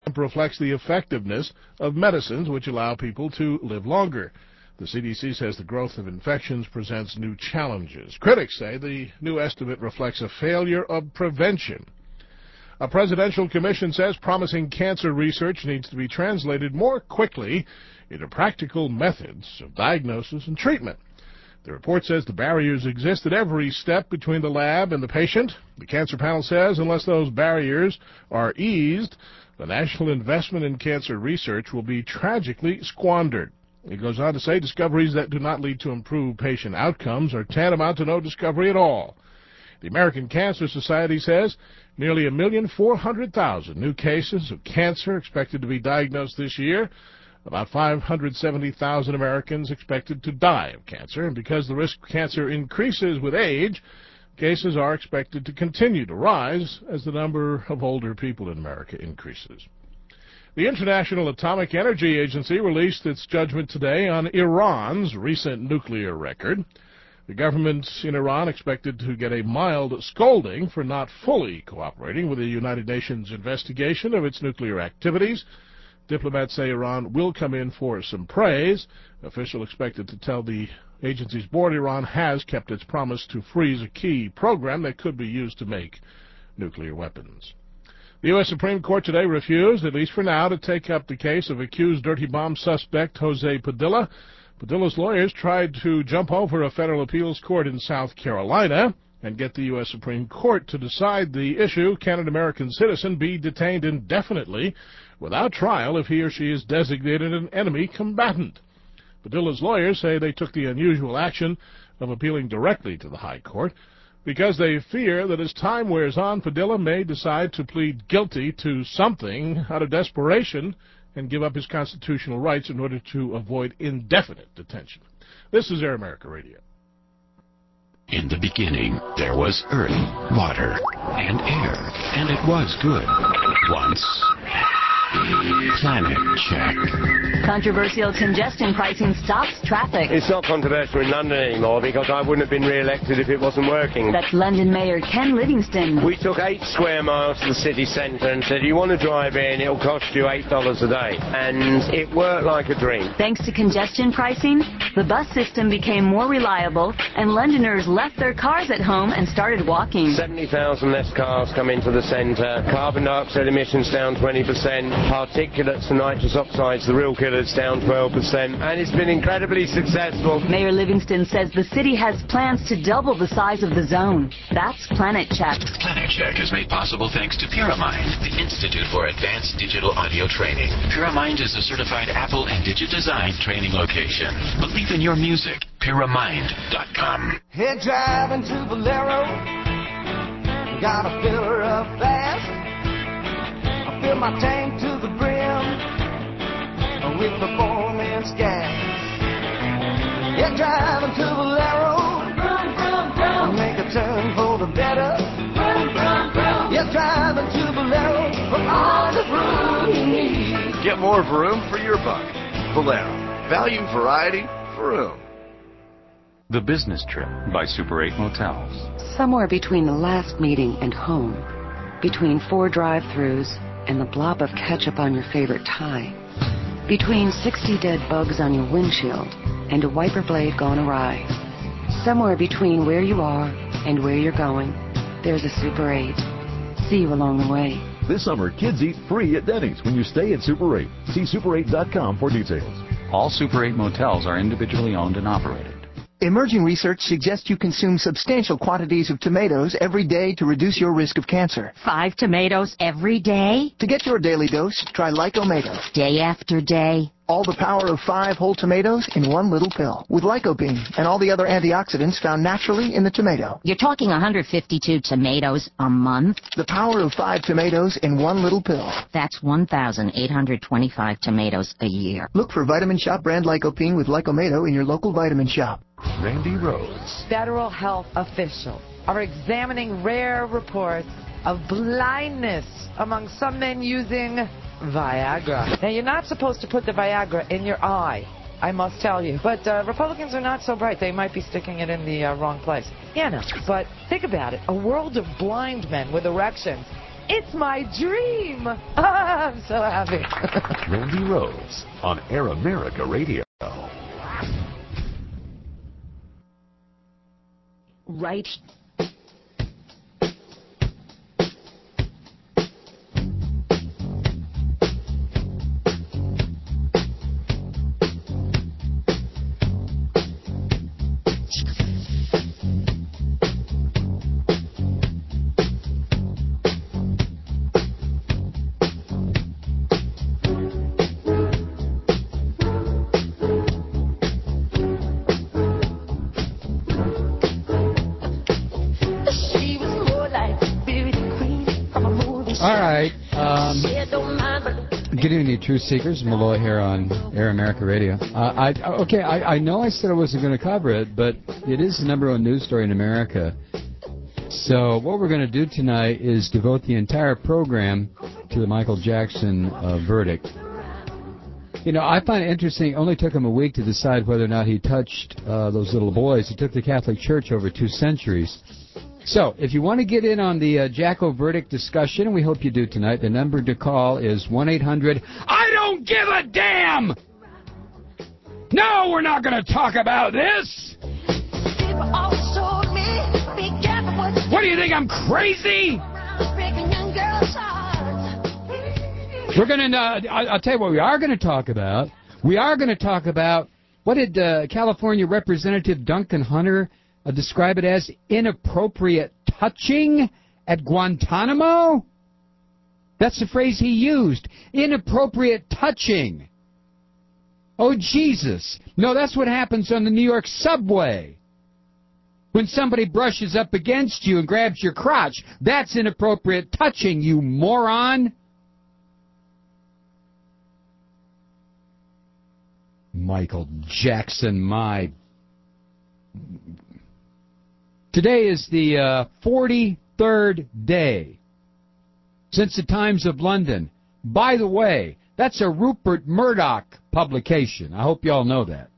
reflects the effectiveness of medicines which allow people to live longer. The CDC says the growth of infections presents new challenges. Critics say the new estimate reflects a failure of prevention. A presidential commission says promising cancer research needs to be translated more quickly into practical methods of diagnosis and treatment. The report says the barriers exist at every step between the lab and the patient. The cancer panel says unless those barriers are eased, the national investment in cancer research will be tragically squandered. It goes on to say discoveries that do not lead to improved patient outcomes are tantamount to no discovery at all. The American Cancer Society says nearly 1,400,000 new cases of cancer expected to be diagnosed this year. About 570,000 Americans expected to die of cancer, and because the risk of cancer increases with age, cases are expected to continue to rise as the number of older people in America increases. The International Atomic Energy Agency released its judgment today on Iran's recent nuclear record. The government in Iran expected to get a mild scolding for not fully cooperating with the United Nations investigation of its nuclear activities. Diplomats say Iran will come in for some praise. Officials expected to tell the agency's board Iran has kept its promise to freeze a key program that could be used to make nuclear weapons. The U.S. Supreme Court today refused, at least for now, to take up the case of accused dirty bomb suspect Jose Padilla. Padilla's lawyers tried to jump over a federal appeals court in South Carolina and get the U.S. Supreme Court to decide the issue. Can an American citizen be detained indefinitely without trial if he or she is designated an enemy combatant? Padilla's lawyers say they took the unusual action of appealing directly to the High Court because they fear that as time wears on, Padilla may decide to plead guilty to something out of desperation and give up his constitutional rights in order to avoid indefinite detention. This is Air America Radio. In the beginning, there was earth, water, and air, and it was good. Once, Planet Check. Controversial congestion pricing stops traffic. It's not controversial in London anymore because I wouldn't have been re-elected if it wasn't working. That's London Mayor Ken Livingstone. We took 8 square miles to the city centre and said, you want to drive in, it'll cost you $8 a day. And it worked like a dream. Thanks to congestion pricing, the bus system became more reliable and Londoners left their cars at home and started walking. 70,000 less cars come into the centre, carbon dioxide emissions down 20%, particulates and nitrous oxides, the real killers, down 12%, and it's been incredibly successful. Mayor Livingstone says the city has plans to double the size of the zone. That's Planet Check. Planet Check is made possible thanks to Pyramind, the Institute for Advanced Digital Audio Training. Pyramind is a certified Apple and Digitized training location. Believe in your music. Pyramind.com. Head driving to Valero, gotta fill her up fast. I fill my tank to the brim with performance gas. Head driving to Valero, make a turn for the better. Head driving to Valero for all the room you need. Get more vroom for your buck. Valero. Value, variety, vroom. The Business Trip by Super 8 Motels. Somewhere between the last meeting and home, between 4 drive-thrus and the blob of ketchup on your favorite tie, between 60 dead bugs on your windshield and a wiper blade gone awry, somewhere between where you are and where you're going, there's a Super 8. See you along the way. This summer, kids eat free at Denny's when you stay at Super 8. See super8.com for details. All Super 8 motels are individually owned and operated. Emerging research suggests you consume substantial quantities of tomatoes every day to reduce your risk of cancer. 5 tomatoes every day? To get your daily dose, try Lycomato. Day after day? All the power of 5 whole tomatoes in one little pill. With lycopene and all the other antioxidants found naturally in the tomato. You're talking 152 tomatoes a month? The power of 5 tomatoes in one little pill. That's 1,825 tomatoes a year. Look for Vitamin Shop brand Lycopene with Lycomato in your local vitamin shop. Randy Rhodes. Federal health officials are examining rare reports of blindness among some men using Viagra. Now, you're not supposed to put the Viagra in your eye, I must tell you. But Republicans are not so bright. They might be sticking it in the wrong place. Yeah, no. But think about it. A world of blind men with erections It's my dream. I'm so happy. Randy Rose on Air America Radio. Right. All right. Good evening, Truth Seekers. Malloy here on Air America Radio. I know I said I wasn't going to cover it, but it is the number one news story in America. So what we're going to do tonight is devote the entire program to the Michael Jackson verdict. You know, I find it interesting. It only took him a week to decide whether or not he touched those little boys. It took the Catholic Church over 2 centuries. So, if you want to get in on the Jacko verdict discussion, and we hope you do tonight, the number to call is 1-800, I don't give a damn! No, we're not going to talk about this! What do you think, I'm crazy? We're going to, I'll tell you what we are going to talk about. We are going to talk about, what did California Representative Duncan Hunter describe it as? Inappropriate touching at Guantanamo? That's the phrase he used. Inappropriate touching. Oh, Jesus. No, that's what happens on the New York subway. When somebody brushes up against you and grabs your crotch, that's inappropriate touching, you moron. Michael Jackson, my... Today is the 43rd day since the Times of London. By the way, that's a Rupert Murdoch publication. I hope you all know that.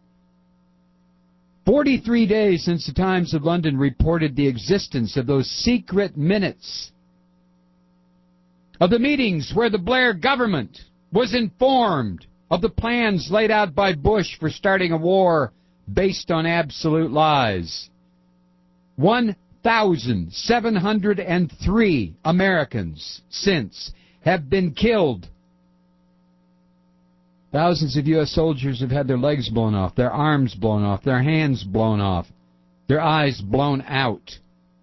43 days since the Times of London reported the existence of those secret minutes of the meetings where the Blair government was informed of the plans laid out by Bush for starting a war based on absolute lies. 1,703 Americans since have been killed. Thousands of U.S. soldiers have had their legs blown off, their arms blown off, their hands blown off, their eyes blown out.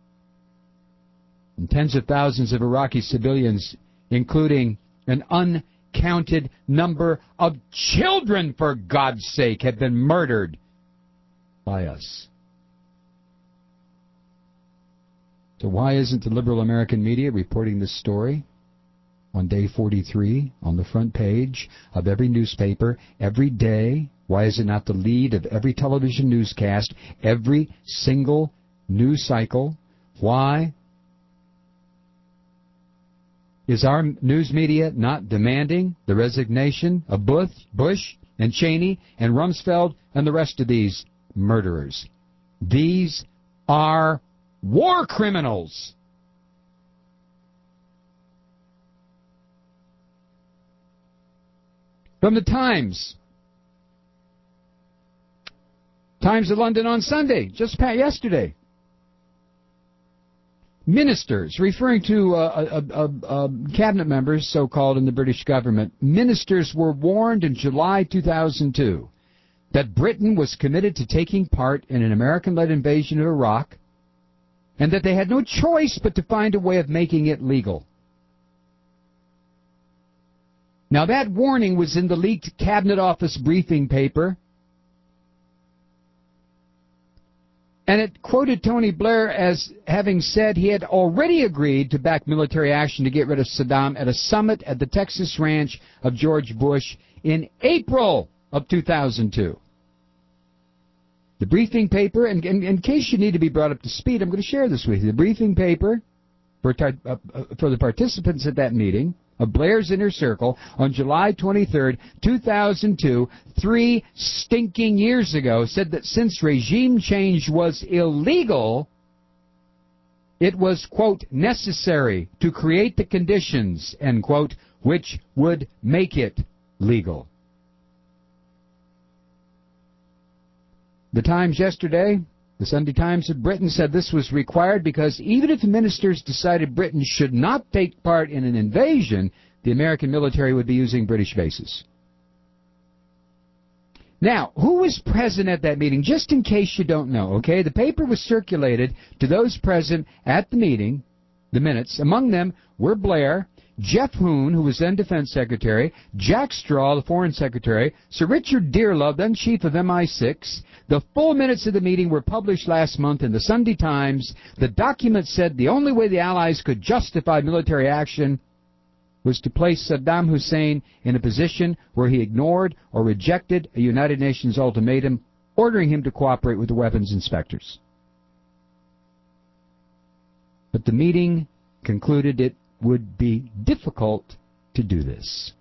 And tens of thousands of Iraqi civilians, including an uncounted number of children, for God's sake, have been murdered by us. So why isn't the liberal American media reporting this story on day 43 on the front page of every newspaper every day? Why is it not the lead of every television newscast, every single news cycle? Why is our news media not demanding the resignation of Bush and Cheney and Rumsfeld and the rest of these murderers? These are war criminals. From the Times of London on Sunday, just yesterday. Ministers, referring to cabinet members, so-called, in the British government, ministers were warned in July 2002 that Britain was committed to taking part in an American-led invasion of Iraq, and that they had no choice but to find a way of making it legal. Now, that warning was in the leaked Cabinet Office briefing paper, and it quoted Tony Blair as having said he had already agreed to back military action to get rid of Saddam at a summit at the Texas ranch of George Bush in April of 2002. The briefing paper, and in case you need to be brought up to speed, I'm going to share this with you. The briefing paper for the participants at that meeting of Blair's Inner Circle on July 23rd, 2002, 3 stinking years ago, said that since regime change was illegal, it was, quote, necessary to create the conditions, end quote, which would make it legal. The Times yesterday, the Sunday Times of Britain, said this was required because even if the ministers decided Britain should not take part in an invasion, the American military would be using British bases. Now, who was present at that meeting? Just in case you don't know, okay? The paper was circulated to those present at the meeting, the minutes. Among them were Blair, Jeff Hoon, who was then Defense Secretary, Jack Straw, the Foreign Secretary, Sir Richard Dearlove, then Chief of MI6. The full minutes of the meeting were published last month in the Sunday Times. The document said the only way the Allies could justify military action was to place Saddam Hussein in a position where he ignored or rejected a United Nations ultimatum ordering him to cooperate with the weapons inspectors. But the meeting concluded it would be difficult to do this.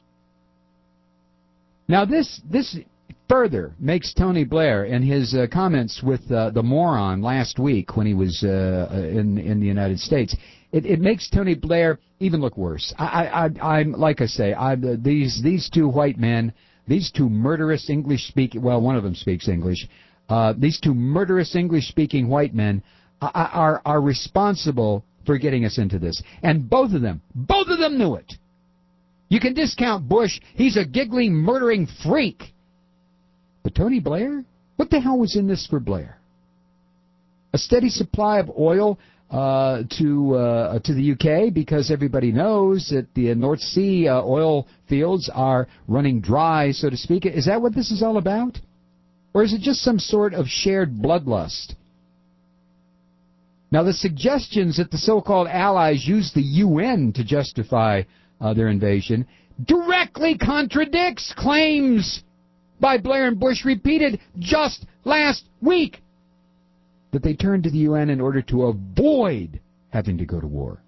Now this further makes Tony Blair and his comments with the moron last week when he was in the United States, it makes Tony Blair even look worse. I'm like I say, these two white men, these two murderous English-speaking, well, one of them speaks English, these two murderous English-speaking white men are responsible for getting us into this. And both of them knew it. You can discount Bush. He's a giggling, murdering freak. But Tony Blair? What the hell was in this for Blair? A steady supply of oil to the UK, because everybody knows that the North Sea oil fields are running dry, so to speak. Is that what this is all about? Or is it just some sort of shared bloodlust? Now, the suggestions that the so-called allies use the UN to justify their invasion directly contradicts claims by Blair and Bush repeated just last week that they turned to the UN in order to avoid having to go to war.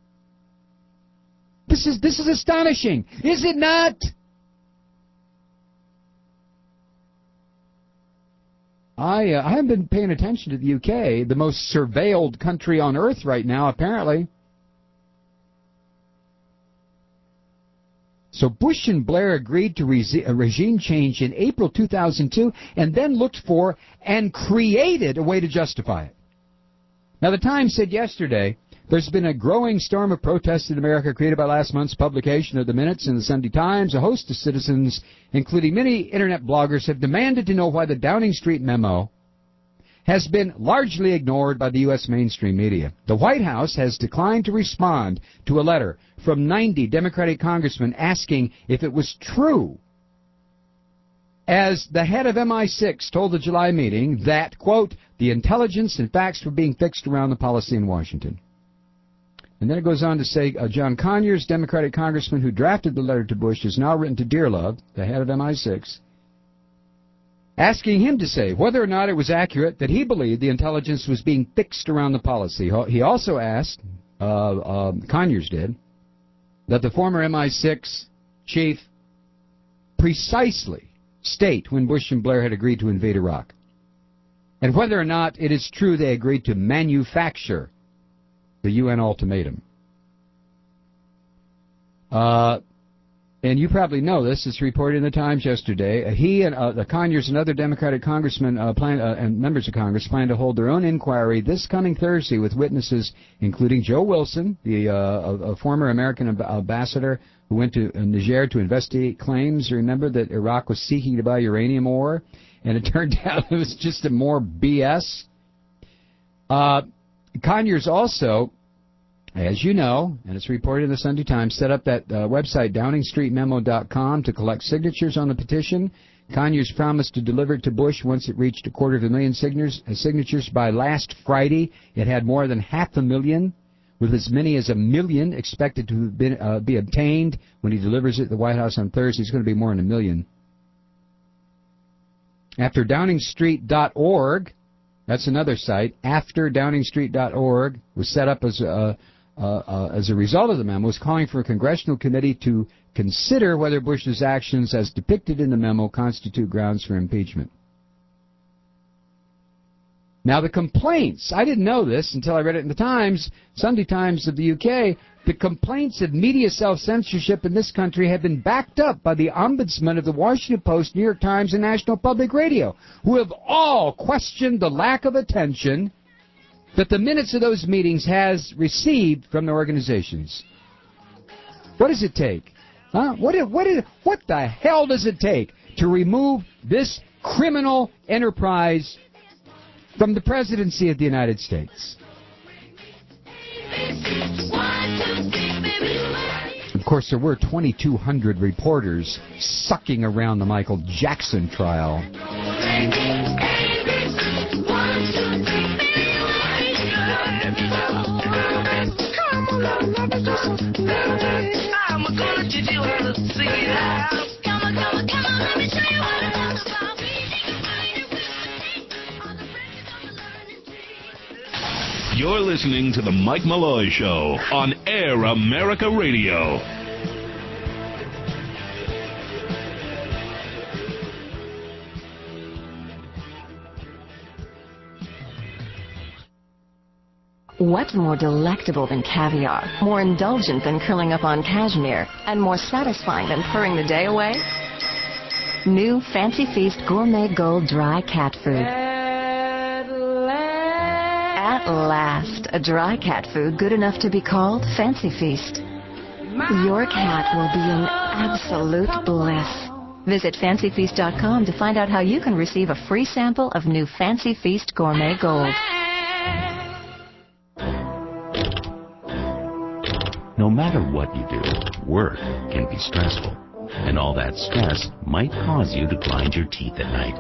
This is astonishing, is it not? I haven't been paying attention to the UK, the most surveilled country on earth right now, apparently. So Bush and Blair agreed to regime change in April 2002 and then looked for and created a way to justify it. Now, the Times said yesterday there's been a growing storm of protests in America created by last month's publication of the minutes in the Sunday Times. A host of citizens, including many Internet bloggers, have demanded to know why the Downing Street memo has been largely ignored by the U.S. mainstream media. The White House has declined to respond to a letter from 90 Democratic congressmen asking if it was true, as the head of MI6 told the July meeting, that, quote, the intelligence and facts were being fixed around the policy in Washington. And then it goes on to say, John Conyers, Democratic congressman who drafted the letter to Bush, has now written to Dearlove, the head of MI6, asking him to say whether or not it was accurate that he believed the intelligence was being fixed around the policy. He also asked, Conyers did, that the former MI6 chief precisely state when Bush and Blair had agreed to invade Iraq, and whether or not it is true they agreed to manufacture the UN ultimatum. And you probably know this. It's reported in the Times yesterday. He and the Conyers and other Democratic congressmen and members of Congress plan to hold their own inquiry this coming Thursday with witnesses including Joe Wilson, a former American ambassador who went to Niger to investigate claims, remember, that Iraq was seeking to buy uranium ore, and it turned out it was just a more BS. Conyers also, as you know, and it's reported in the Sunday Times, set up that website, DowningStreetMemo.com, to collect signatures on the petition. Conyers promised to deliver it to Bush once it reached 250,000 signatures by last Friday. It had more than 500,000, with as many as 1 million expected to be obtained when he delivers it to the White House on Thursday. It's going to be more than 1 million. After DowningStreet.org, that's another site, after DowningStreet.org was set up as a result of the memo, was calling for a congressional committee to consider whether Bush's actions as depicted in the memo constitute grounds for impeachment. Now, the complaints, I didn't know this until I read it in the Times, Sunday Times of the UK, the complaints of media self-censorship in this country have been backed up by the ombudsman of the Washington Post, New York Times, and National Public Radio, who have all questioned the lack of attention that the minutes of those meetings has received from the organizations. What does it take? Huh? What the hell does it take to remove this criminal enterprise from the presidency of the United States? Of course, there were 2,200 reporters sucking around the Michael Jackson trial. You're listening to The Mike Malloy Show on Air America Radio. What's more delectable than caviar, more indulgent than curling up on cashmere, and more satisfying than purring the day away? New Fancy Feast Gourmet Gold Dry Cat Food. At last, a dry cat food good enough to be called Fancy Feast. Your cat will be in absolute bliss. Visit fancyfeast.com to find out how you can receive a free sample of new Fancy Feast Gourmet Gold. No matter what you do, work can be stressful, and all that stress might cause you to grind your teeth at night.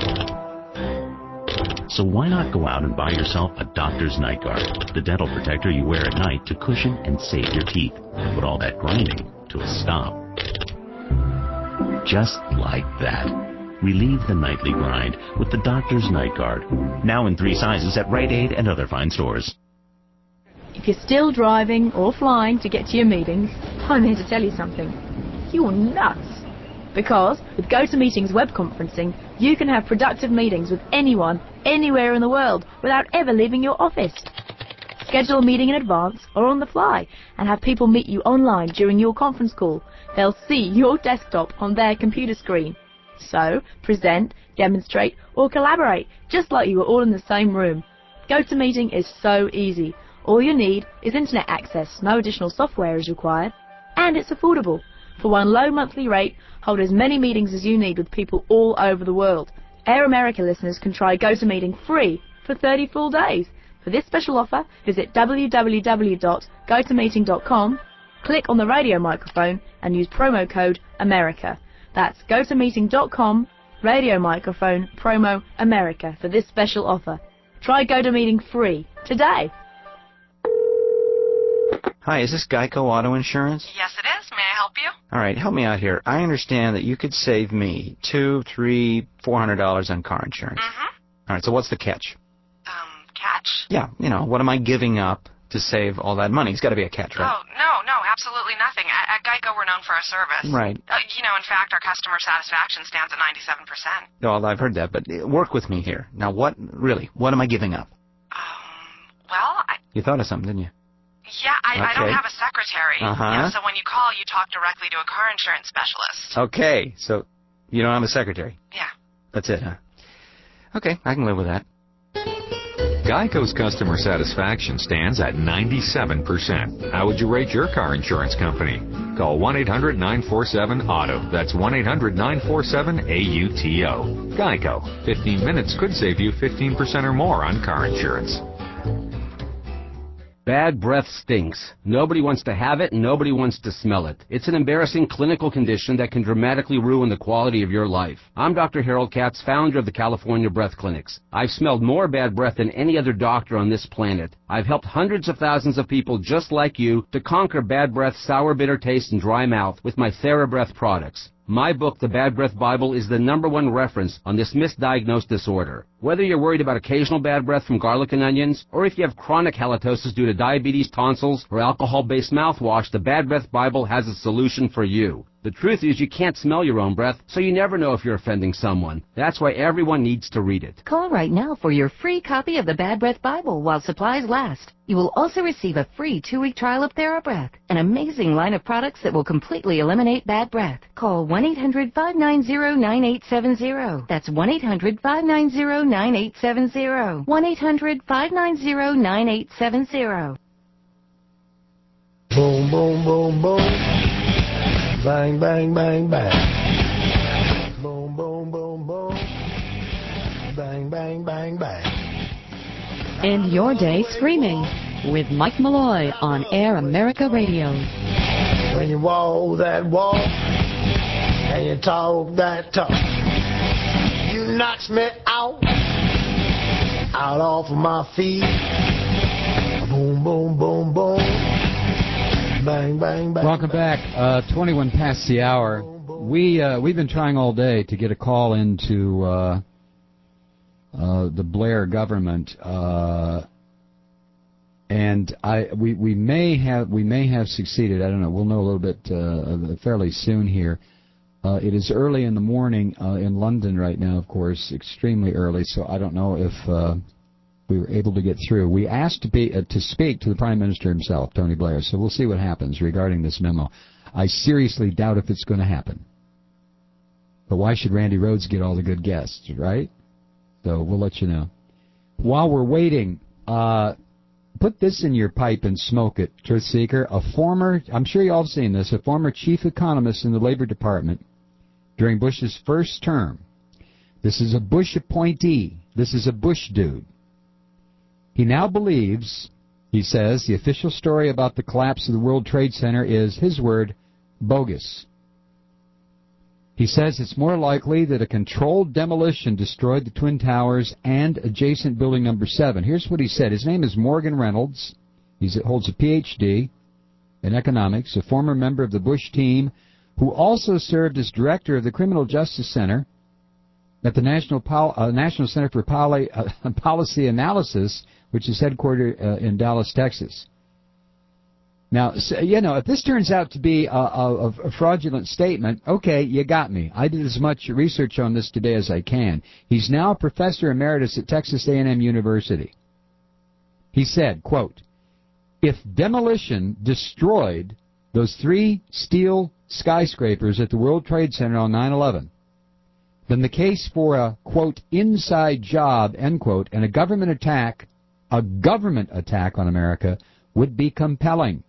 So why not go out and buy yourself a Doctor's Night Guard, the dental protector you wear at night to cushion and save your teeth, and put all that grinding to a stop. Just like that. Relieve the nightly grind with the Doctor's Night Guard, now in 3 sizes at Rite Aid and other fine stores. If you're still driving or flying to get to your meetings, I'm here to tell you something. You're nuts. Because with GoToMeetings web conferencing, you can have productive meetings with anyone, anywhere in the world, without ever leaving your office. Schedule a meeting in advance or on the fly, and have people meet you online during your conference call. They'll see your desktop on their computer screen. So, present, demonstrate, or collaborate, just like you were all in the same room. GoToMeeting is so easy. All you need is internet access, no additional software is required, and it's affordable. For one low monthly rate, hold as many meetings as you need with people all over the world. Air America listeners can try GoToMeeting free for 30 full days. For this special offer, visit www.gotomeeting.com, click on the radio microphone, and use promo code AMERICA. That's gotomeeting.com, radio microphone, promo AMERICA for this special offer. Try GoToMeeting free today. Hi, is this Geico Auto Insurance? Yes, it is. May I help you? All right, help me out here. I understand that you could save me $200, $300, $400 on car insurance. Mm-hmm. All right, so what's the catch? Catch? Yeah, what am I giving up to save all that money? It's got to be a catch, right? Oh, no, absolutely nothing. At Geico, we're known for our service. Right. In fact, our customer satisfaction stands at 97%. Well, I've heard that, but work with me here. Now, what am I giving up? You thought of something, didn't you? Yeah, I don't have a secretary. Uh-huh. So when you call, you talk directly to a car insurance specialist. Okay, so you don't have a secretary? Yeah. That's it, huh? Okay, I can live with that. Geico's customer satisfaction stands at 97%. How would you rate your car insurance company? Call 1-800-947-AUTO. That's 1-800-947-AUTO. Geico. 15 minutes could save you 15% or more on car insurance. Bad breath stinks. Nobody wants to have it, and nobody wants to smell it. It's an embarrassing clinical condition that can dramatically ruin the quality of your life. I'm Dr. Harold Katz, founder of the California Breath Clinics. I've smelled more bad breath than any other doctor on this planet. I've helped hundreds of thousands of people just like you to conquer bad breath, sour, bitter taste, and dry mouth with my TheraBreath products. My book, The Bad Breath Bible, is the #1 reference on this misdiagnosed disorder. Whether you're worried about occasional bad breath from garlic and onions, or if you have chronic halitosis due to diabetes, tonsils, or alcohol-based mouthwash, The Bad Breath Bible has a solution for you. The truth is you can't smell your own breath, so you never know if you're offending someone. That's why everyone needs to read it. Call right now for your free copy of the Bad Breath Bible while supplies last. You will also receive a free 2-week trial of TheraBreath, an amazing line of products that will completely eliminate bad breath. Call 1-800-590-9870. That's 1-800-590-9870. 1-800-590-9870. Boom, boom, boom, boom. Bang, bang, bang, bang. Boom, boom, boom, boom. Bang, bang, bang, bang. End your day screaming with Mike Malloy on Air America Radio. When you walk that walk and you talk that talk, you knocks me out off of my feet. Boom, boom, boom, boom. Bang, bang, bang. Welcome back. 21 past the hour. We've been trying all day to get a call into the Blair government, and we may have succeeded. I don't know. We'll know a little bit fairly soon here. It is early in the morning in London right now, of course, extremely early. So I don't know if we were able to get through. We asked to speak to the Prime Minister himself, Tony Blair, so we'll see what happens regarding this memo. I seriously doubt if it's going to happen. But why should Randy Rhodes get all the good guests, right? So we'll let you know. While we're waiting, put this in your pipe and smoke it, Truth Seeker. I'm sure you all have seen this, a former chief economist in the Labor Department during Bush's first term. This is a Bush appointee. This is a Bush dude. He now believes, he says, the official story about the collapse of the World Trade Center is, his word, bogus. He says it's more likely that a controlled demolition destroyed the Twin Towers and adjacent building number 7. Here's what he said. His name is Morgan Reynolds. He holds a Ph.D. in economics, a former member of the Bush team, who also served as director of the Criminal Justice Center at the National Center for Policy Analysis, which is headquartered in Dallas, Texas. Now, if this turns out to be a fraudulent statement, okay, you got me. I did as much research on this today as I can. He's now a professor emeritus at Texas A&M University. He said, quote, if demolition destroyed those 3 steel skyscrapers at the World Trade Center on 9/11, then the case for a, quote, inside job, end quote, and a government attack on America would be compelling.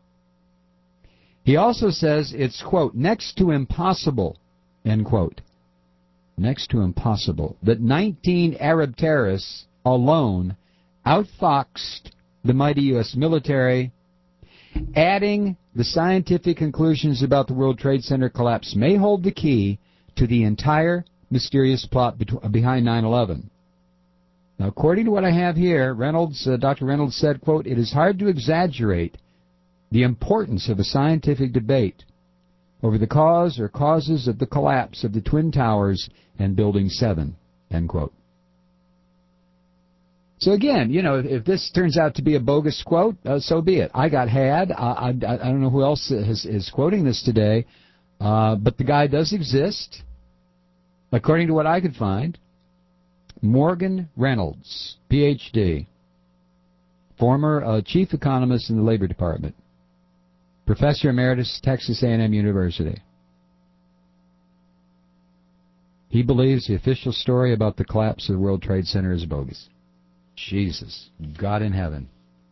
He also says it's, quote, next to impossible, end quote, next to impossible, that 19 Arab terrorists alone outfoxed the mighty U.S. military. Adding the scientific conclusions about the World Trade Center collapse may hold the key to the entire mysterious plot behind 9/11. Now, according to what I have here, Dr. Reynolds said, quote, it is hard to exaggerate the importance of a scientific debate over the cause or causes of the collapse of the Twin Towers and Building 7, end quote. So again, if this turns out to be a bogus quote, so be it. I got had. I don't know who else is quoting this today, but the guy does exist, according to what I could find. Morgan Reynolds, Ph.D., former chief economist in the Labor Department, professor emeritus, Texas A&M University. He believes the official story about the collapse of the World Trade Center is bogus. Jesus, God in heaven.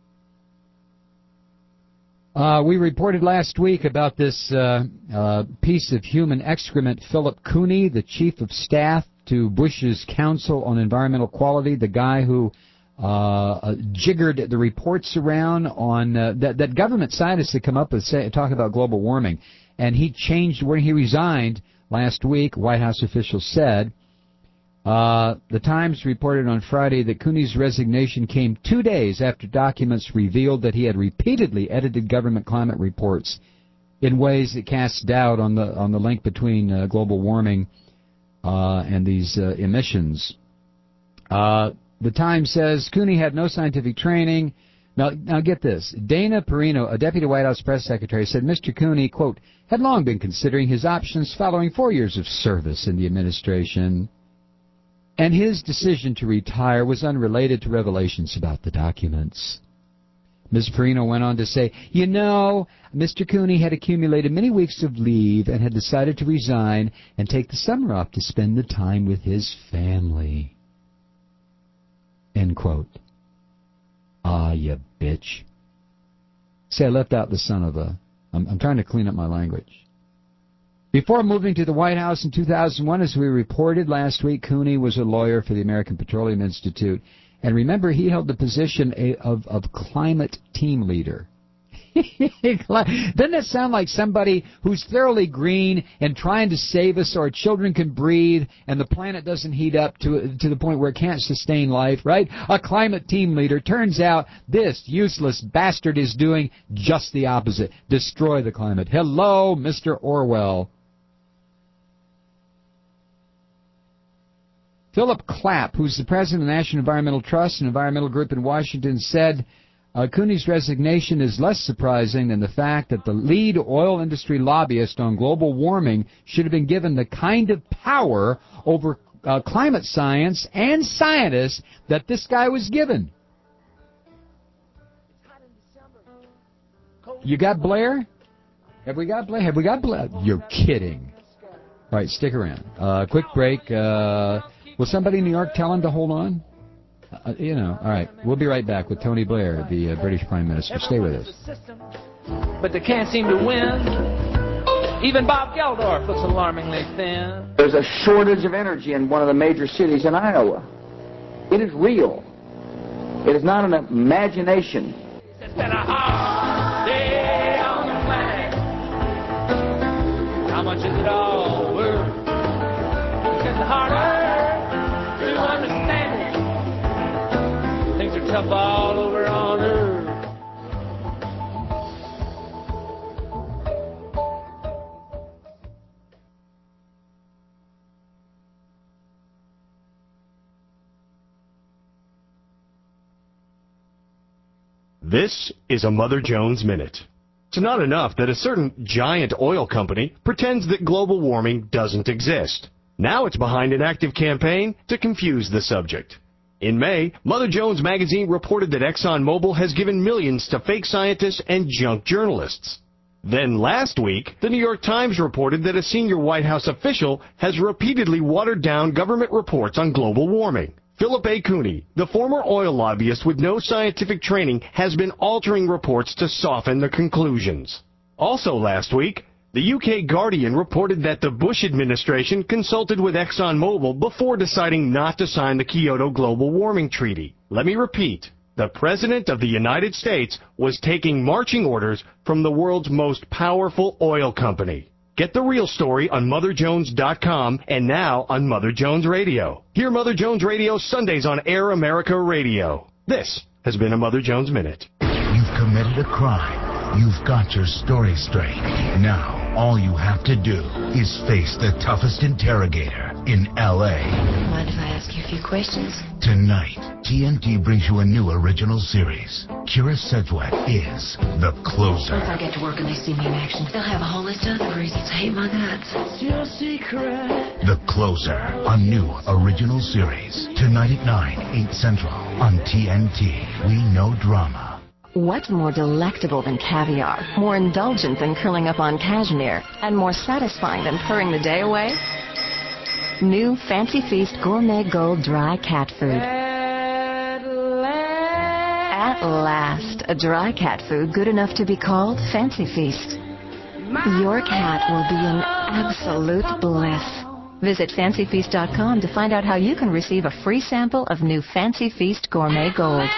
We reported last week about this piece of human excrement, Philip Cooney, the chief of staff to Bush's Council on Environmental Quality, the guy who jiggered the reports around on that government scientists had come up with talk about global warming, and he changed when he resigned last week. White House officials said. The Times reported on Friday that Cooney's resignation came 2 days after documents revealed that he had repeatedly edited government climate reports in ways that cast doubt on the link between global warming and these emissions. The Times says Cooney had no scientific training, Now get this. Dana Perino, a deputy White House press secretary, said Mr. Cooney, quote, had long been considering his options following 4 years of service in the administration, and his decision to retire was unrelated to revelations about the documents. Ms. Perino went on to say, you know, Mr. Cooney had accumulated many weeks of leave and had decided to resign and take the summer off to spend the time with his family. End quote. Ah, you bitch. Say, I left out the son of a... I'm trying to clean up my language. Before moving to the White House in 2001, as we reported last week, Cooney was a lawyer for the American Petroleum Institute. And remember, he held the position of climate team leader. Doesn't that sound like somebody who's thoroughly green and trying to save us so our children can breathe and the planet doesn't heat up to the point where it can't sustain life, right? A climate team leader. Turns out this useless bastard is doing just the opposite. Destroy the climate. Hello, Mr. Orwell. Philip Clapp, who's the president of the National Environmental Trust, an environmental group in Washington, said Cooney's resignation is less surprising than the fact that the lead oil industry lobbyist on global warming should have been given the kind of power over climate science and scientists that this guy was given. You got Blair? Have we got Blair? Have we got Blair? You're kidding. All right, stick around. Quick break. Will somebody in New York tell him to hold on? All right. We'll be right back with Tony Blair, the British Prime Minister. Stay with us. But they can't seem to win. Even Bob Geldof looks alarmingly thin. There's a shortage of energy in one of the major cities in Iowa. It is real. It is not an imagination. It's been a hard day on the planet. How much is it all worth? It's harder to understand it. Things are tough all over on Earth. This is a Mother Jones Minute. It's not enough that a certain giant oil company pretends that global warming doesn't exist. Now it's behind an active campaign to confuse the subject. In May, Mother Jones magazine reported that ExxonMobil has given millions to fake scientists and junk journalists. Then last week, the New York Times reported that a senior White House official has repeatedly watered down government reports on global warming. Philip A. Cooney, the former oil lobbyist with no scientific training, has been altering reports to soften the conclusions. Also last week, the UK Guardian reported that the Bush administration consulted with ExxonMobil before deciding not to sign the Kyoto Global Warming Treaty. Let me repeat. The President of the United States was taking marching orders from the world's most powerful oil company. Get the real story on MotherJones.com and now on Mother Jones Radio. Hear Mother Jones Radio Sundays on Air America Radio. This has been a Mother Jones Minute. You've committed a crime. You've got your story straight. Now, all you have to do is face the toughest interrogator in L.A. Mind if I ask you a few questions? Tonight, TNT brings you a new original series. Kira Sedgwick is The Closer. Once I get to work and they see me in action, they'll have a whole list of other reasons to hate my guts. It's your secret. The Closer, a new original series. Tonight at 9, 8 Central on TNT. We know drama. What's more delectable than caviar, more indulgent than curling up on cashmere, and more satisfying than purring the day away? New Fancy Feast Gourmet Gold Dry Cat Food. At last, a dry cat food good enough to be called Fancy Feast. Your cat will be in absolute bliss. Visit FancyFeast.com to find out how you can receive a free sample of new Fancy Feast Gourmet Gold.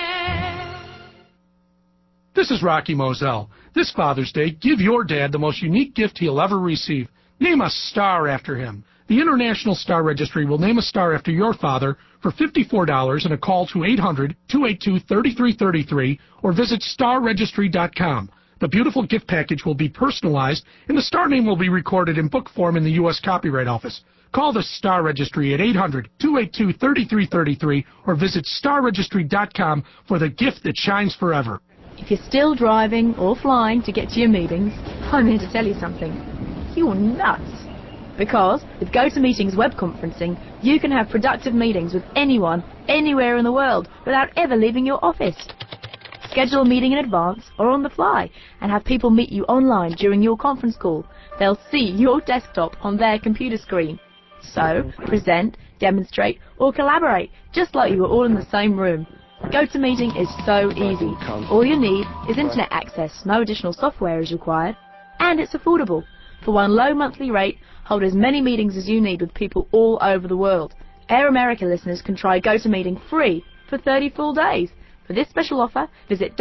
This is Rocky Moselle. This Father's Day, give your dad the most unique gift he'll ever receive. Name a star after him. The International Star Registry will name a star after your father for $54 and a call to 800-282-3333 or visit starregistry.com. The beautiful gift package will be personalized, and the star name will be recorded in book form in the U.S. Copyright Office. Call the Star Registry at 800-282-3333 or visit starregistry.com for the gift that shines forever. If you're still driving or flying to get to your meetings, I'm here to tell you something. You're nuts. Because with GoToMeetings web conferencing, you can have productive meetings with anyone, anywhere in the world, without ever leaving your office. Schedule a meeting in advance or on the fly and have people meet you online during your conference call. They'll see your desktop on their computer screen. So, present, demonstrate, or collaborate, just like you were all in the same room. GoToMeeting is so easy. All you need is internet access, no additional software is required, and it's affordable. For one low monthly rate, hold as many meetings as you need with people all over the world. Air America listeners can try GoToMeeting free for 30 full days. For this special offer, visit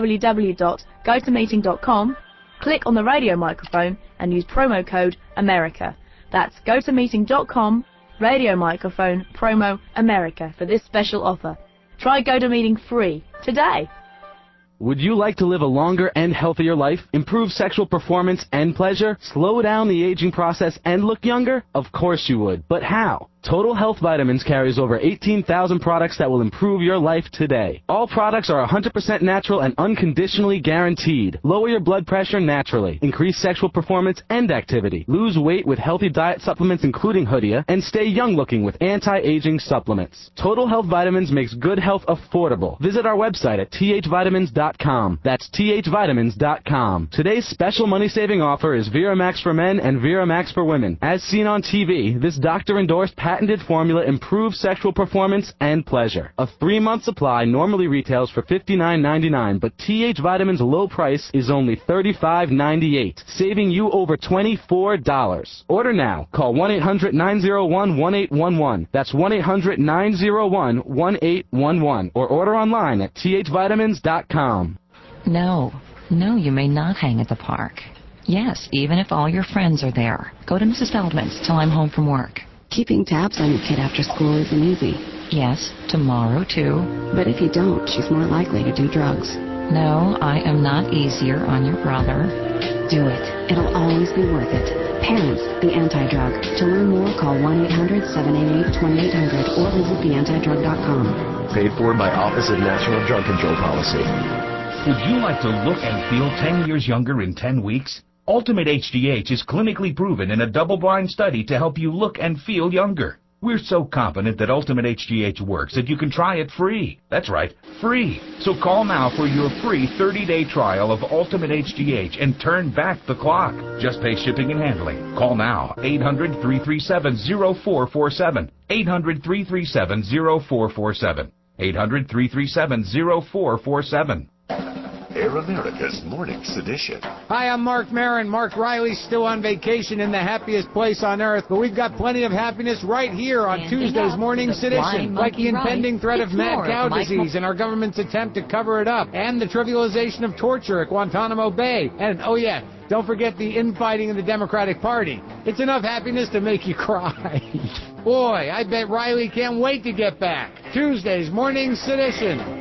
www.gotomeeting.com, click on the radio microphone, and use promo code AMERICA. That's gotomeeting.com, radio microphone, promo AMERICA for this special offer. Try GoToMeeting free today. Would you like to live a longer and healthier life, improve sexual performance and pleasure, slow down the aging process, and look younger? Of course you would. But how? Total Health Vitamins carries over 18,000 products that will improve your life today. All products are 100% natural and unconditionally guaranteed. Lower your blood pressure naturally, increase sexual performance and activity, lose weight with healthy diet supplements including Hoodia, and stay young looking with anti-aging supplements. Total Health Vitamins makes good health affordable. Visit our website at thvitamins.com. That's thvitamins.com. Today's special money-saving offer is ViraMax for men and ViraMax for women. As seen on TV, this doctor-endorsed patented formula improves sexual performance and pleasure. A 3-month supply normally retails for $59.99, but TH Vitamins' low price is only $35.98, saving you over $24. Order now. Call 1-800-901-1811. That's 1-800-901-1811. Or order online at thvitamins.com. No, you may not hang at the park. Yes, even if all your friends are there. Go to Mrs. Feldman's till I'm home from work. Keeping tabs on your kid after school isn't easy. Yes, tomorrow too. But if you don't, she's more likely to do drugs. No, I am not easier on your brother. Do it. It'll always be worth it. Parents, the Anti-Drug. To learn more, call 1-800-788-2800 or visit theantidrug.com. Paid for by Office of National Drug Control Policy. Would you like to look and feel 10 years younger in 10 weeks? Ultimate HGH is clinically proven in a double-blind study to help you look and feel younger. We're so confident that Ultimate HGH works that you can try it free. That's right, free. So call now for your free 30-day trial of Ultimate HGH and turn back the clock. Just pay shipping and handling. Call now, 800-337-0447. 800-337-0447. 800-337-0447. Air America's Morning Sedition. Hi, I'm Mark Maron. Mark Riley's still on vacation in the happiest place on earth, but we've got plenty of happiness right here on Tuesday's Morning Sedition, like the impending threat of mad cow disease and our government's attempt to cover it up, and the trivialization of torture at Guantanamo Bay, and, oh yeah, don't forget the infighting in the Democratic Party. It's enough happiness to make you cry. Boy, I bet Riley can't wait to get back. Tuesday's Morning Sedition.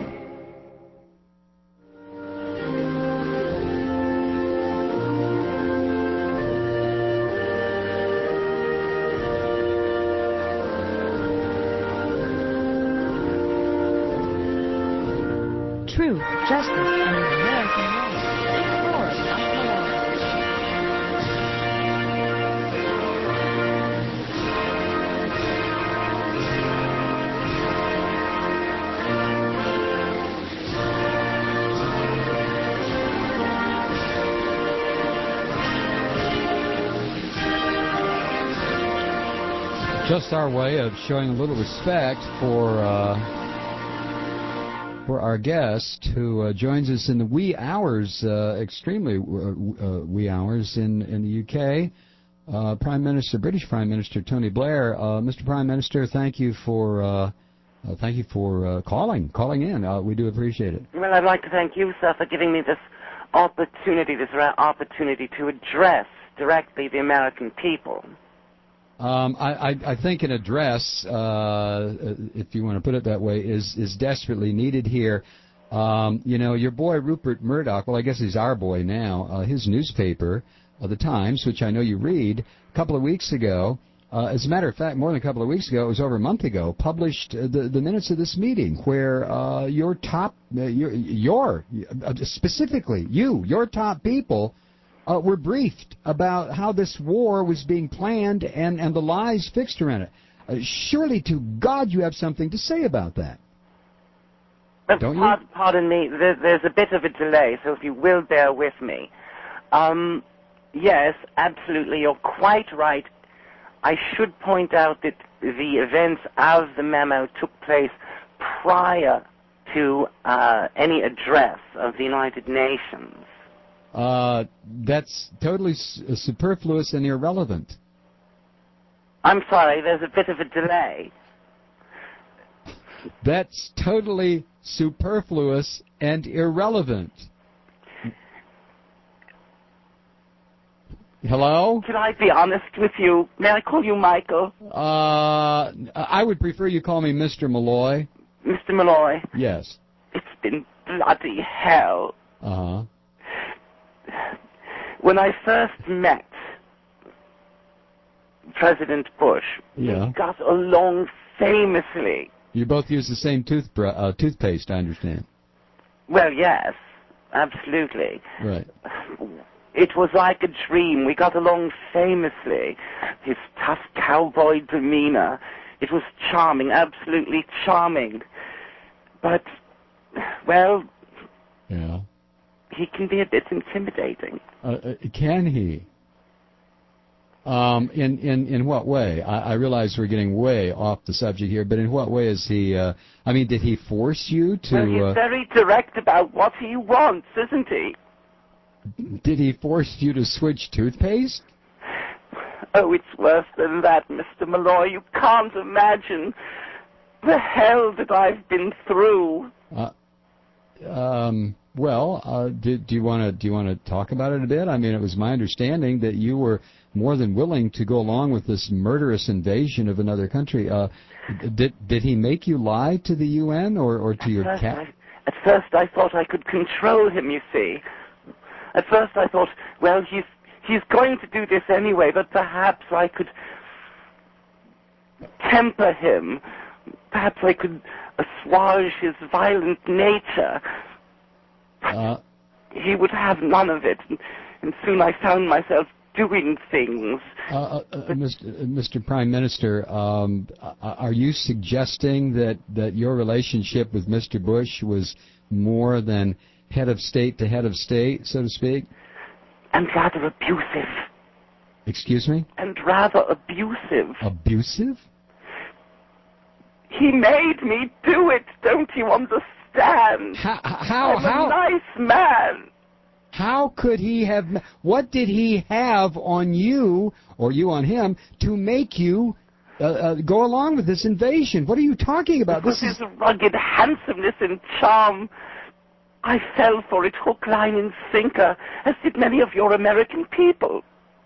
Truth, justice, and American rights. Explore Mike Malone. Just our way of showing a little respect for our guest who joins us in the wee hours, extremely wee hours in the UK, British Prime Minister Tony Blair. Mr. Prime Minister, thank you for calling in. We do appreciate it. Well, I'd like to thank you, sir, for giving me this opportunity to address directly the American people. I think an address, if you want to put it that way, is desperately needed here. Your boy Rupert Murdoch, well, I guess he's our boy now, his newspaper, The Times, which I know you read, a couple of weeks ago, as a matter of fact, more than a couple of weeks ago, it was over a month ago, published the minutes of this meeting where your top people were briefed about how this war was being planned and the lies fixed around it. Surely to God you have something to say about that. Don't you? Pardon me, there's a bit of a delay, so if you will bear with me. Yes, absolutely, you're quite right. I should point out that the events of the memo took place prior to any address of the United Nations. That's totally superfluous and irrelevant. I'm sorry, there's a bit of a delay. That's totally superfluous and irrelevant. Hello? Can I be honest with you? May I call you Michael? I would prefer you call me Mr. Malloy. Mr. Malloy? Yes. It's been bloody hell. Uh-huh. When I first met President Bush, we got along famously. You both use the same toothpaste, I understand. Well, yes, absolutely. Right. It was like a dream. We got along famously. His tough cowboy demeanor. It was charming, absolutely charming. But, well, yeah, he can be a bit intimidating. Can he? In what way? I realize we're getting way off the subject here, but in what way is he, did he force you to... Well, he's very direct about what he wants, isn't he? Did he force you to switch toothpaste? Oh, it's worse than that, Mr. Malloy. You can't imagine the hell that I've been through. Do you want to talk about it a bit? I mean, it was my understanding that you were more than willing to go along with this murderous invasion of another country. Did he make you lie to the UN or to your cat? At first I thought I could control him, you see. At first I thought, well, he's going to do this anyway, but perhaps I could temper him. Perhaps I could assuage his violent nature. He would have none of it, and soon I found myself doing things. Mr. Prime Minister, are you suggesting that your relationship with Mr. Bush was more than head of state to head of state, so to speak? And rather abusive. Excuse me? And rather abusive. Abusive? He made me do it, don't you understand? I'm a nice man. How could he have... What did he have on you, or you on him, to make you go along with this invasion? What are you talking about? This is rugged handsomeness and charm. I fell for it hook, line, and sinker, as did many of your American people.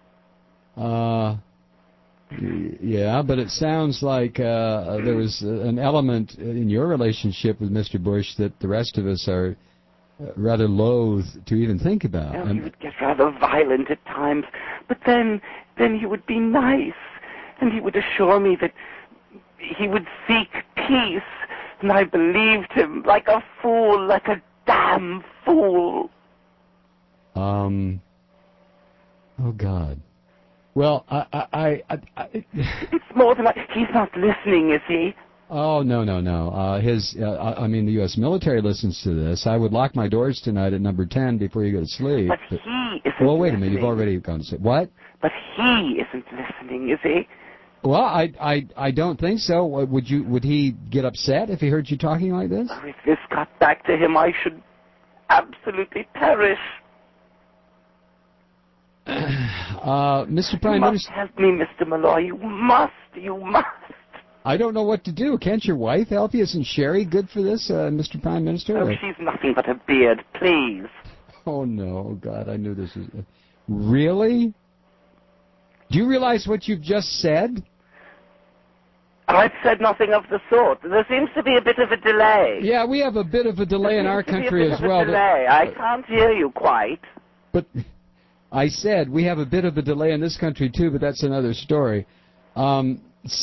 Yeah, but it sounds like there was an element in your relationship with Mr. Bush that the rest of us are rather loath to even think about. Well, he would get rather violent at times, but then he would be nice, and he would assure me that he would seek peace, and I believed him like a fool, like a damn fool. Oh, God. Well, It's more than he's not listening, is he? Oh, no. The U.S. military listens to this. I would lock my doors tonight at number 10 before you go to sleep. But he isn't Well, wait a minute. listening. You've already gone to sleep. What? But he isn't listening, is he? Well, I don't think so. Would he get upset if he heard you talking like this? Oh, if this got back to him, I should absolutely perish. Mr. Prime Minister... You must help me, Mr. Malloy. You must. I don't know what to do. Can't your wife help you? Isn't Sherry good for this, Mr. Prime Minister? Oh, she's nothing but a beard, please. Oh, no. God, I knew this was... Really? Do you realize what you've just said? I've said nothing of the sort. There seems to be a bit of a delay. Yeah, we have a bit of a delay in our country as well. Delay. I can't hear you quite. But I said we have a bit of a delay in this country too, but that's another story. Oh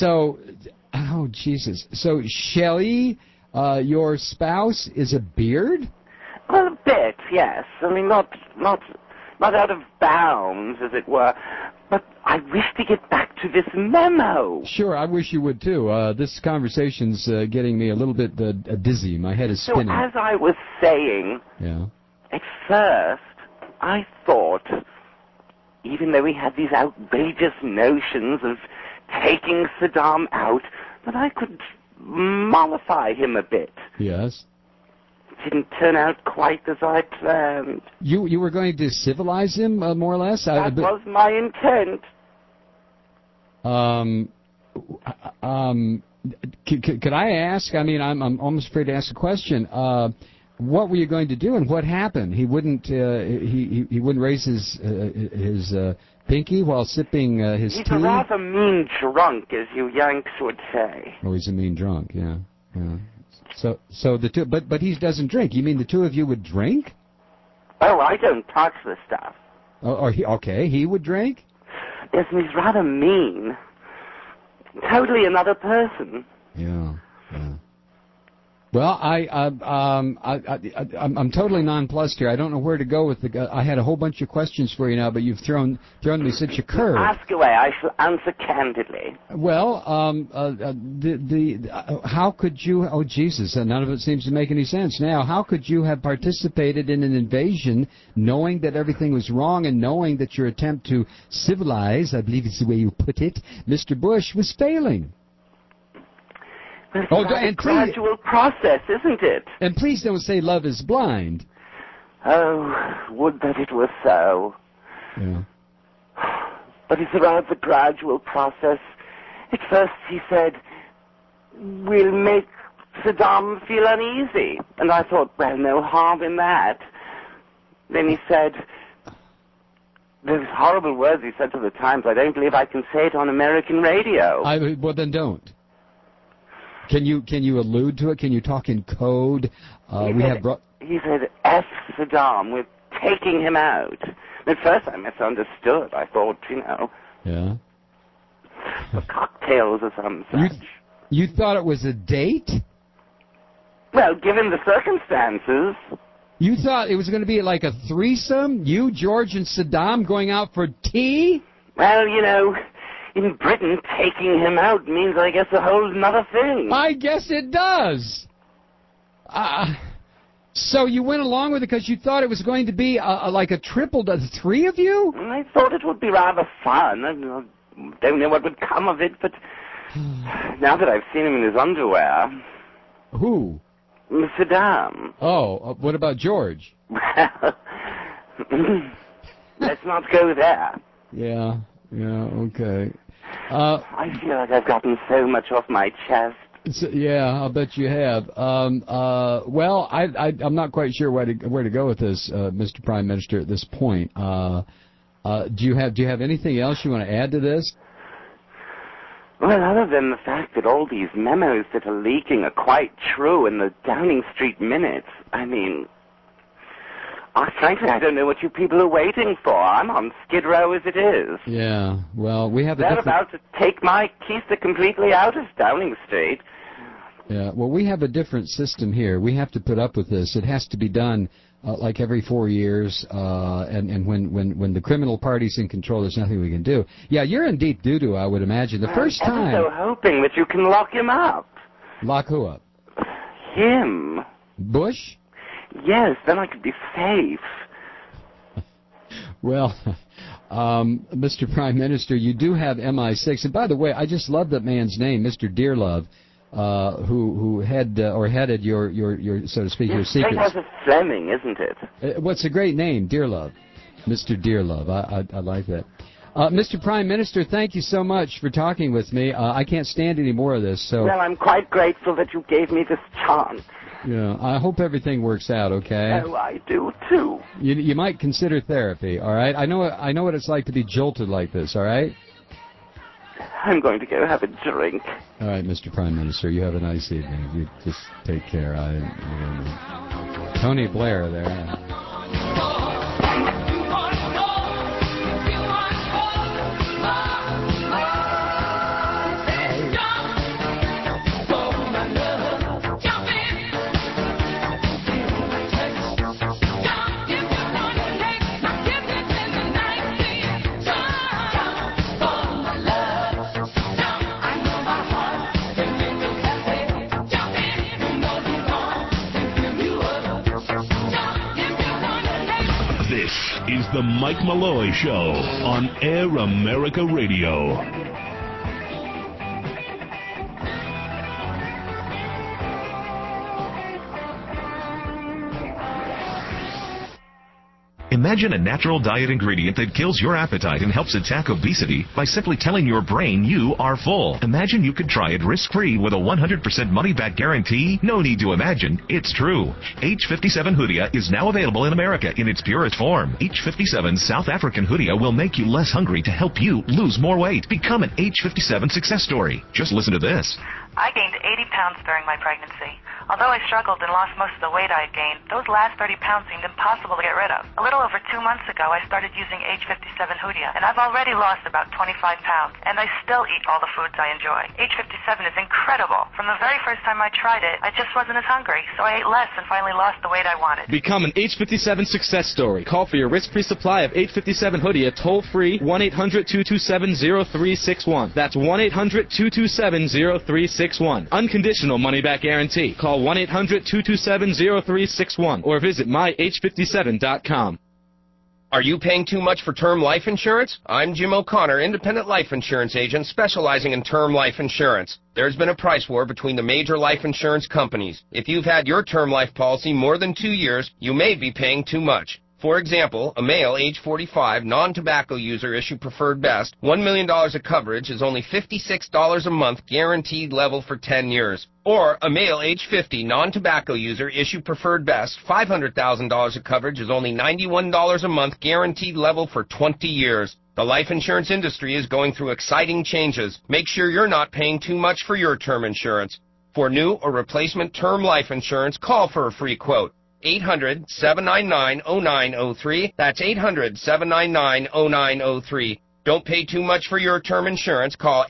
Jesus! So Shelley, your spouse is a beard? Well, a bit, yes. I mean, not out of bounds, as it were. But I wish to get back to this memo. Sure, I wish you would too. This conversation's getting me a little bit dizzy. My head is spinning. So as I was saying, at first I thought, even though we had these outrageous notions of taking Saddam out, that I could mollify him a bit. Yes. It didn't turn out quite as I planned. You were going to civilize him, more or less? That was my intent. Could I ask? I mean, I'm almost afraid to ask a question. What were you going to do, and what happened? He wouldn't. He wouldn't raise his pinky while sipping his tea. He's a rather mean drunk, as you Yanks would say. Oh, he's a mean drunk. Yeah. So the two, but he doesn't drink. You mean the two of you would drink? Oh, I don't touch the stuff. Oh, he would drink? Yes, and he's rather mean. Totally another person. Yeah. Well, I'm totally nonplussed here. I don't know where to go with I had a whole bunch of questions for you now, but you've thrown me such a curve. Ask away. I shall answer candidly. Well, how could you? Oh Jesus! None of it seems to make any sense now. How could you have participated in an invasion, knowing that everything was wrong and knowing that your attempt to civilize, I believe it's the way you put it, Mr. Bush, was failing? Well, it's a gradual process, isn't it? And please don't say love is blind. Oh, would that it were so. Yeah. But it's a rather gradual process. At first he said, we'll make Saddam feel uneasy. And I thought, well, no harm in that. Then he said, those horrible words he said to the Times, I don't believe I can say it on American radio. Well, then don't. Can you allude to it? Can you talk in code? He said, F Saddam, we're taking him out. At first I misunderstood. I thought, Yeah. For cocktails or some such. You thought it was a date? Well, given the circumstances. You thought it was going to be like a threesome? You, George, and Saddam going out for tea? Well, in Britain, taking him out means, I guess, a whole nother thing. I guess it does. So you went along with it because you thought it was going to be like a triple, the three of you? I thought it would be rather fun. I don't know what would come of it, but now that I've seen him in his underwear... Who? Saddam. Oh, what about George? Well, let's not go there. Yeah, okay. I feel like I've gotten so much off my chest. Yeah, I'll bet you have. Well, I'm not quite sure where to go with this, Mr. Prime Minister, at this point. Do you have anything else you want to add to this? Well, other than the fact that all these memos that are leaking are quite true in the Downing Street minutes, I mean, frankly, I don't know what you people are waiting for. I'm on Skid Row as it is. Yeah, well, we have They're about to take my keister completely out of Downing Street. Yeah, well, we have a different system here. We have to put up with this. It has to be done like every 4 years, and when the criminal party's in control, there's nothing we can do. Yeah, you're in deep doo-doo, I would imagine. The first time... I'm so hoping that you can lock him up. Lock who up? Him. Bush? Yes, then I could be safe. Well, Mr. Prime Minister, you do have MI6. And by the way, I just love that man's name, Mr. Dearlove, who headed your so to speak, your secrets. It has a Fleming, isn't it? What's a great name, Dearlove, Mr. Dearlove. I like that. Mr. Prime Minister, thank you so much for talking with me. I can't stand any more of this. So. Well, I'm quite grateful that you gave me this chance. Yeah, I hope everything works out, okay? Oh, I do too. You might consider therapy, all right? I know what it's like to be jolted like this, all right? I'm going to go have a drink. All right, Mr. Prime Minister, you have a nice evening. You just take care. Tony Blair there. Is the Mike Malloy Show on Air America Radio. Imagine a natural diet ingredient that kills your appetite and helps attack obesity by simply telling your brain you are full. Imagine you could try it risk-free with a 100% money-back guarantee. No need to imagine. It's true. H57 Hoodia is now available in America in its purest form. H57 South African Hoodia will make you less hungry to help you lose more weight. Become an H57 success story. Just listen to this. I gained 80 pounds during my pregnancy. Although I struggled and lost most of the weight I had gained, those last 30 pounds seemed impossible to get rid of. A little over 2 months ago, I started using H57 Hoodia, and I've already lost about 25 pounds, and I still eat all the foods I enjoy. H57 is incredible. From the very first time I tried it, I just wasn't as hungry, so I ate less and finally lost the weight I wanted. Become an H57 success story. Call for your risk-free supply of H57 Hoodia toll-free 1-800-227-0361. That's 1-800-227-0361. Unconditional money-back guarantee. Call 1-800-227-0361 or visit myh57.com. Are you paying too much for term life insurance? I'm Jim O'Connor, independent life insurance agent specializing in term life insurance. There's been a price war between the major life insurance companies. If you've had your term life policy more than 2 years, you may be paying too much. For example, a male age 45, non-tobacco user issue preferred best, $1 million of coverage is only $56 a month guaranteed level for 10 years. Or a male age 50, non-tobacco user issue preferred best, $500,000 of coverage is only $91 a month guaranteed level for 20 years. The life insurance industry is going through exciting changes. Make sure you're not paying too much for your term insurance. For new or replacement term life insurance, call for a free quote. 800-799-0903. That's 800-799-0903. Don't pay too much for your term insurance. Call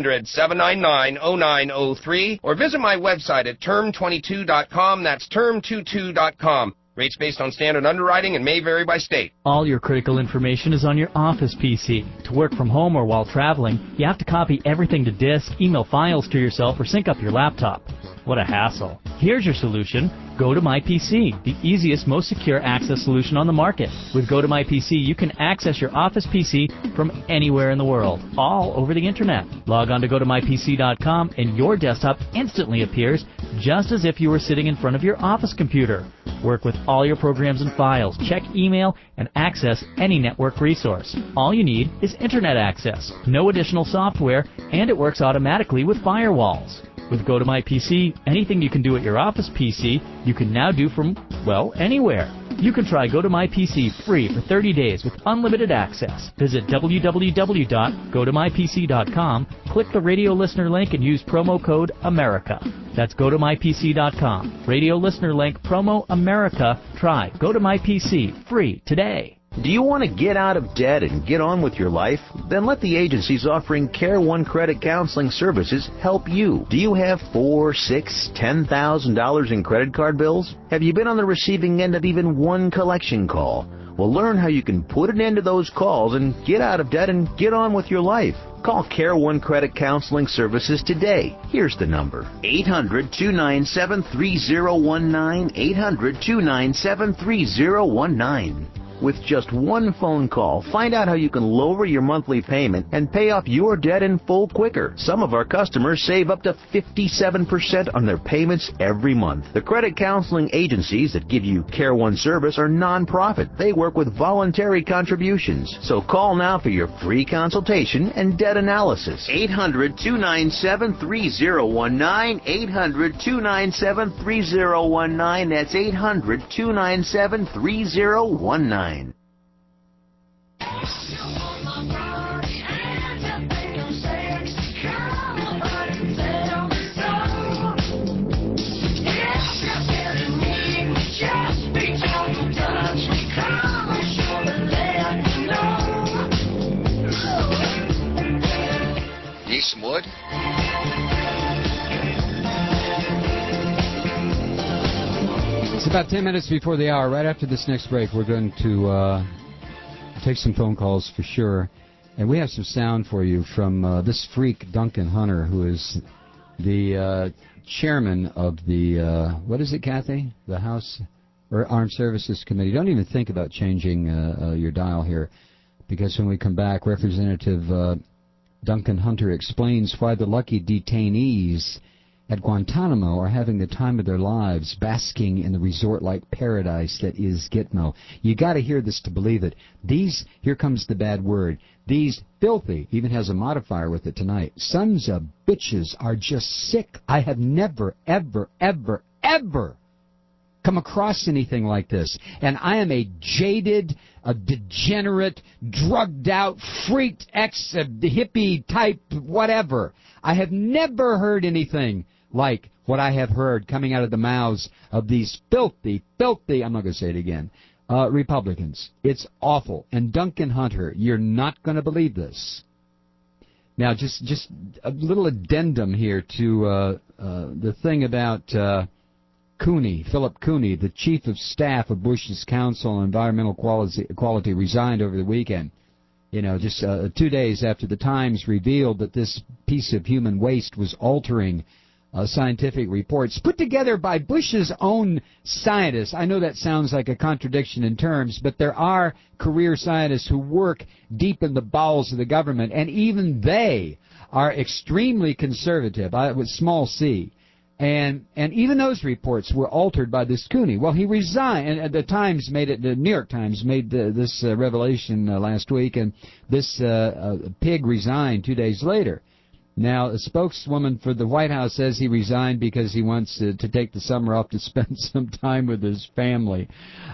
800-799-0903 or visit my website at term22.com. That's term22.com. Rates based on standard underwriting and may vary by state. All your critical information is on your office PC. To work from home or while traveling, you have to copy everything to disk, email files to yourself, or sync up your laptop. What a hassle. Here's your solution. Go to MyPC, the easiest, most secure access solution on the market. With Go to MyPC, you can access your office PC from anywhere in the world, all over the internet. Log on to GoToMyPC.com and your desktop instantly appears just as if you were sitting in front of your office computer. Work with all your programs and files, check email, and access any network resource. All you need is internet access, no additional software, and it works automatically with firewalls. With Go to MyPC, anything you can do at your office PC, you can now do from, well, anywhere. You can try Go to MyPC free for 30 days with unlimited access. Visit www.gotomypc.com, click the radio listener link, and use promo code AMERICA. That's gotomypc.com. Radio listener link, promo AMERICA. Try Go to MyPC free today. Do you want to get out of debt and get on with your life? Then let the agencies offering Care One Credit Counseling Services help you. Do you have $4,000, $6,000, $10,000 in credit card bills? Have you been on the receiving end of even one collection call? Well, learn how you can put an end to those calls and get out of debt and get on with your life. Call Care One Credit Counseling Services today. Here's the number: 800-297-3019, 800-297-3019. With just one phone call, find out how you can lower your monthly payment and pay off your debt in full quicker. Some of our customers save up to 57% on their payments every month. The credit counseling agencies that give you Care One service are non-profit. They work with voluntary contributions. So call now for your free consultation and debt analysis. 800-297-3019, 800-297-3019. That's 800-297-3019. It's about 10 minutes before the hour. Right after this next break, we're going to take some phone calls for sure. And we have some sound for you from this freak, Duncan Hunter, who is the chairman of the, what is it, Kathy? The House or Armed Services Committee. Don't even think about changing your dial here, because when we come back, Representative Duncan Hunter explains why the lucky detainees at Guantanamo are having the time of their lives basking in the resort-like paradise that is Gitmo. You got to hear this to believe it. These, here comes the bad word, these filthy, even has a modifier with it tonight, sons of bitches are just sick. I have never, ever, ever, ever come across anything like this. And I am a jaded, a degenerate, drugged-out, freaked ex-hippie type whatever. I have never heard anything like what I have heard coming out of the mouths of these filthy, I'm not going to say it again, Republicans. It's awful. And Duncan Hunter, you're not going to believe this. Now, just a little addendum here to the thing about Cooney, Philip Cooney, the chief of staff of Bush's Council on Environmental Quality, resigned over the weekend. You know, just 2 days after the Times revealed that this piece of human waste was altering scientific reports put together by Bush's own scientists. I know that sounds like a contradiction in terms, but there are career scientists who work deep in the bowels of the government, and even they are extremely conservative, with small c. And even those reports were altered by this Cooney. Well, he resigned, and the Times made it. The New York Times made this revelation last week, and this pig resigned 2 days later. Now, a spokeswoman for the White House says he resigned because he wants to take the summer off to spend some time with his family.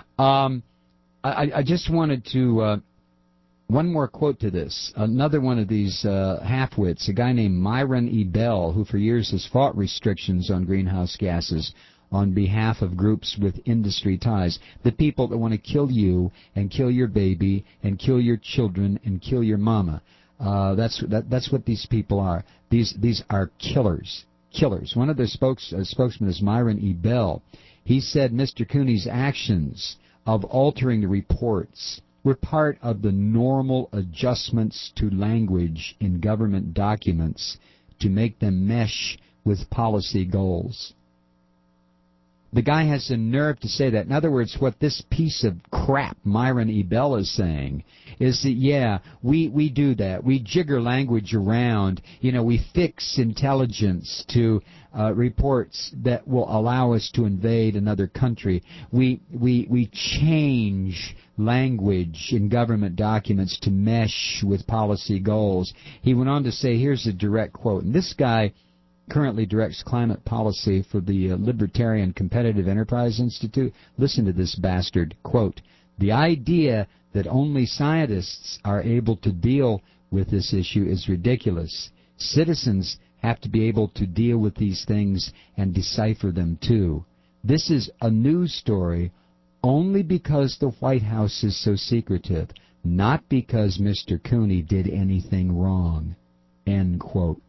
I just wanted to. One more quote to this. Another one of these half-wits, a guy named Myron E. Bell, who for years has fought restrictions on greenhouse gases on behalf of groups with industry ties. The people that want to kill you and kill your baby and kill your children and kill your mama. That's what these people are. These are killers. Killers. One of their spokesmen is Myron E. Bell. He said Mr. Cooney's actions of altering the reports were part of the normal adjustments to language in government documents to make them mesh with policy goals. The guy has the nerve to say that. In other words, what this piece of crap, Myron E. Bell, is saying is that, yeah, we do that. We jigger language around. You know, we fix intelligence to reports that will allow us to invade another country. We change language in government documents to mesh with policy goals. He went on to say, here's a direct quote, and this guy currently directs climate policy for the Libertarian Competitive Enterprise Institute. Listen to this bastard. Quote, the idea that only scientists are able to deal with this issue is ridiculous. Citizens have to be able to deal with these things and decipher them too. This is a news story only because the White House is so secretive, not because Mr. Cooney did anything wrong. End quote.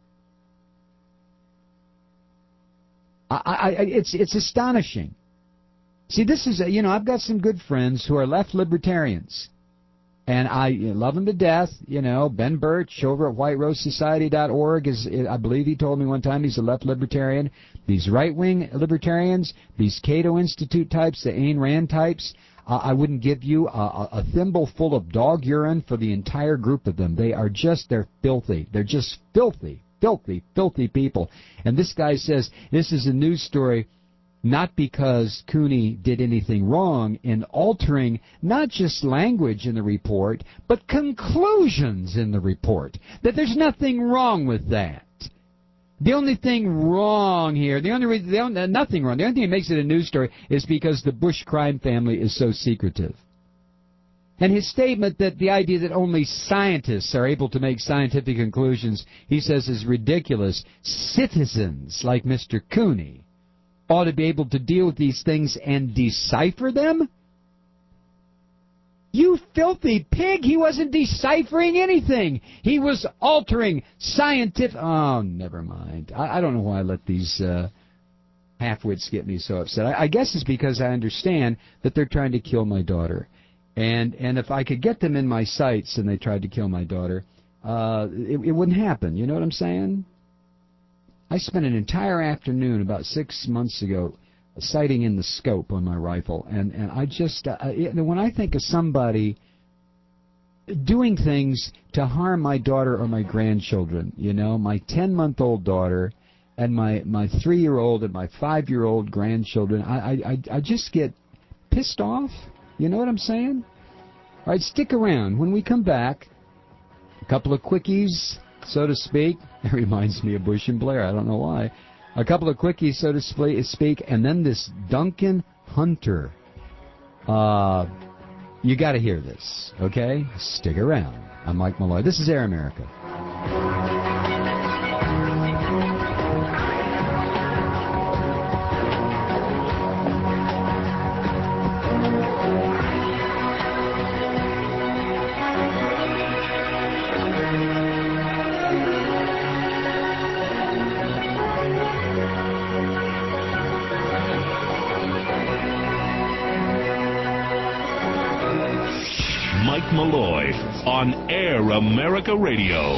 It's astonishing. See, this is, I've got some good friends who are left libertarians, and I love them to death. Ben Birch over at whiterosesociety.org is, I believe he told me one time he's a left libertarian. These right-wing libertarians, these Cato Institute types, the Ayn Rand types, I wouldn't give you a thimble full of dog urine for the entire group of them. They're filthy. They're just filthy. Filthy people. And this guy says this is a news story not because Cooney did anything wrong in altering not just language in the report, but conclusions in the report. That there's nothing wrong with that. The only thing wrong here, nothing wrong. The only thing that makes it a news story is because the Bush crime family is so secretive. And his statement that the idea that only scientists are able to make scientific conclusions, he says, is ridiculous. Citizens like Mr. Cooney ought to be able to deal with these things and decipher them? You filthy pig! He wasn't deciphering anything. He was altering scientific... Oh, never mind. I don't know why I let these half-wits get me so upset. I guess it's because I understand that they're trying to kill my daughter. And if I could get them in my sights and they tried to kill my daughter, it wouldn't happen. You know what I'm saying? I spent an entire afternoon about 6 months ago sighting in the scope on my rifle, and I just, when I think of somebody doing things to harm my daughter or my grandchildren, you know, my 10-month-old daughter and my 3-year-old and my 5-year-old grandchildren, I just get pissed off. You know what I'm saying? All right, stick around. When we come back, a couple of quickies, so to speak. It reminds me of Bush and Blair. I don't know why. A couple of quickies, so to speak, and then this Duncan Hunter. You got to hear this, okay? Stick around. I'm Mike Malloy. This is Air America. Mike Malloy on Air America Radio.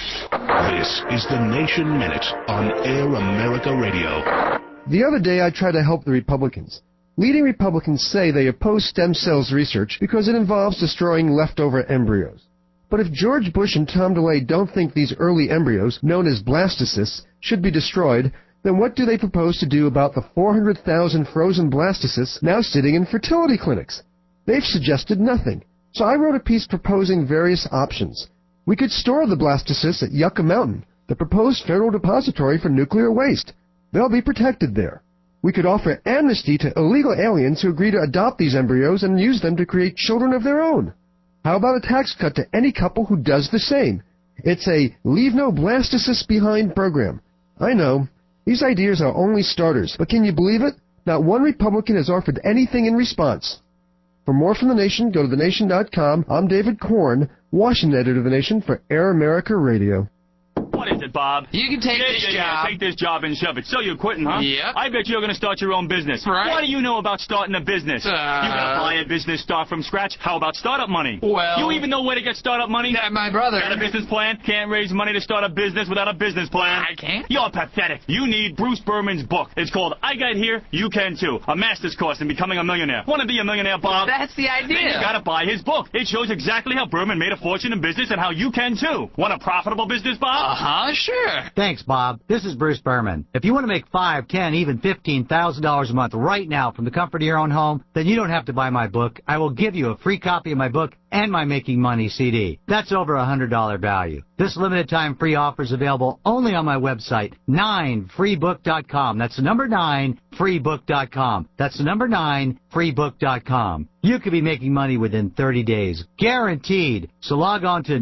This is the Nation Minute on Air America Radio. The other day I tried to help the Republicans. Leading Republicans say they oppose stem cells research because it involves destroying leftover embryos. But if George Bush and Tom DeLay don't think these early embryos, known as blastocysts, should be destroyed, then what do they propose to do about the 400,000 frozen blastocysts now sitting in fertility clinics? They've suggested nothing. So I wrote a piece proposing various options. We could store the blastocysts at Yucca Mountain, the proposed federal depository for nuclear waste. They'll be protected there. We could offer amnesty to illegal aliens who agree to adopt these embryos and use them to create children of their own. How about a tax cut to any couple who does the same? It's a Leave No Blastocysts Behind program. I know, these ideas are only starters, but can you believe it? Not one Republican has offered anything in response. For more from The Nation, go to thenation.com. I'm David Korn, Washington editor of The Nation for Air America Radio. What is it, Bob? You can take this job. Take this job and shove it. So you're quitting, huh? Yep. I bet you're going to start your own business. Right. What do you know about starting a business? You got to buy a business, start from scratch. How about startup money? Well... You even know where to get startup money? My brother. Got a business plan? Can't raise money to start a business without a business plan. I can't. You're pathetic. You need Bruce Berman's book. It's called I Got Here, You Can Too. A master's course in becoming a millionaire. Want to be a millionaire, Bob? That's the idea. Then you got to buy his book. It shows exactly how Berman made a fortune in business and how you can too. Want a profitable business, Bob? Uh-huh, sure. Thanks, Bob. This is Bruce Berman. If you want to make $5,000, $10,000, even $15,000 a month right now from the comfort of your own home, then you don't have to buy my book. I will give you a free copy of my book and my Making Money CD. That's over $100 value. This limited time free offer is available only on my website, 9freebook.com. That's the number 9freebook.com. That's the number 9freebook.com. You could be making money within 30 days. Guaranteed. So log on to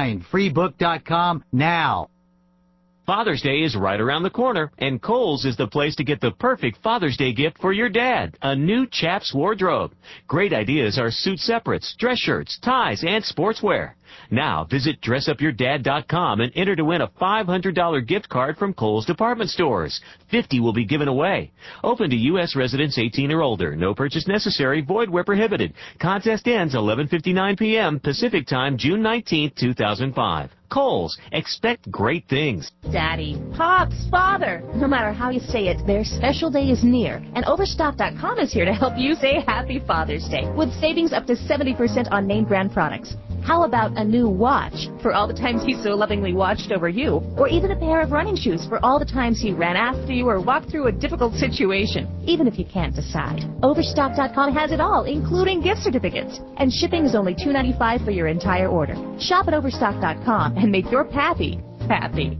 9freebook.com now. Father's Day is right around the corner, and Kohl's is the place to get the perfect Father's Day gift for your dad, a new Chaps wardrobe. Great ideas are suit separates, dress shirts, ties, and sportswear. Now, visit DressUpYourDad.com and enter to win a $500 gift card from Kohl's department stores. 50 will be given away. Open to U.S. residents 18 or older. No purchase necessary. Void where prohibited. Contest ends 11:59 p.m. Pacific Time, June 19, 2005. Kohl's. Expect great things. Daddy, Pops, Father. No matter how you say it, their special day is near. And Overstock.com is here to help you say Happy Father's Day with savings up to 70% on name brand products. How about a new watch for all the times he so lovingly watched over you? Or even a pair of running shoes for all the times he ran after you or walked through a difficult situation, even if you can't decide. Overstock.com has it all, including gift certificates. And shipping is only $2.95 for your entire order. Shop at Overstock.com and make your pappy happy.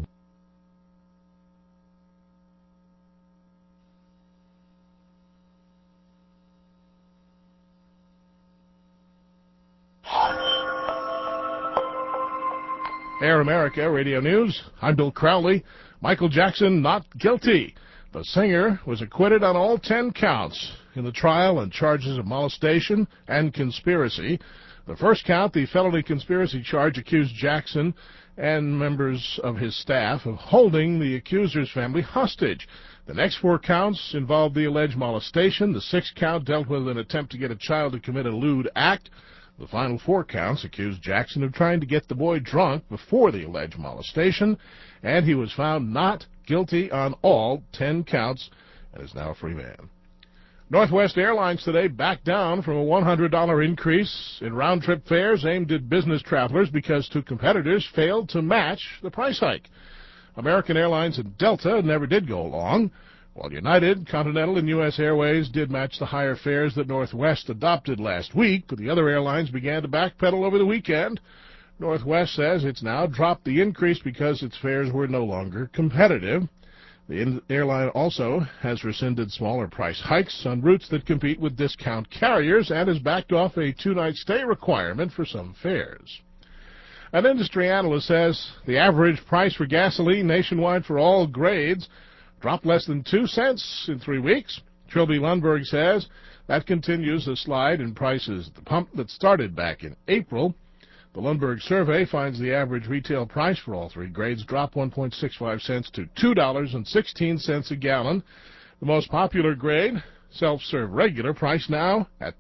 Air America Radio News. I'm Bill Crowley. Michael Jackson not guilty. The singer was acquitted on all 10 counts in the trial and charges of molestation and conspiracy. The first count, the felony conspiracy charge, accused Jackson and members of his staff of holding the accuser's family hostage. The next 4 counts involved the alleged molestation. The 6th count dealt with an attempt to get a child to commit a lewd act. The final 4 counts accused Jackson of trying to get the boy drunk before the alleged molestation, and he was found not guilty on all 10 counts and is now a free man. Northwest Airlines today backed down from a $100 increase in round-trip fares aimed at business travelers because 2 competitors failed to match the price hike. American Airlines and Delta never did go along, while United, Continental, and U.S. Airways did match the higher fares that Northwest adopted last week, but the other airlines began to backpedal over the weekend. Northwest says it's now dropped the increase because its fares were no longer competitive. The airline also has rescinded smaller price hikes on routes that compete with discount carriers and has backed off a 2-night stay requirement for some fares. An industry analyst says the average price for gasoline nationwide for all grades dropped less than 2 cents in 3 weeks. Trilby Lundberg says that continues a slide in prices at the pump that started back in April. The Lundberg survey finds the average retail price for all 3 grades dropped 1.65 cents to $2.16 a gallon. The most popular grade, self-serve regular, price now at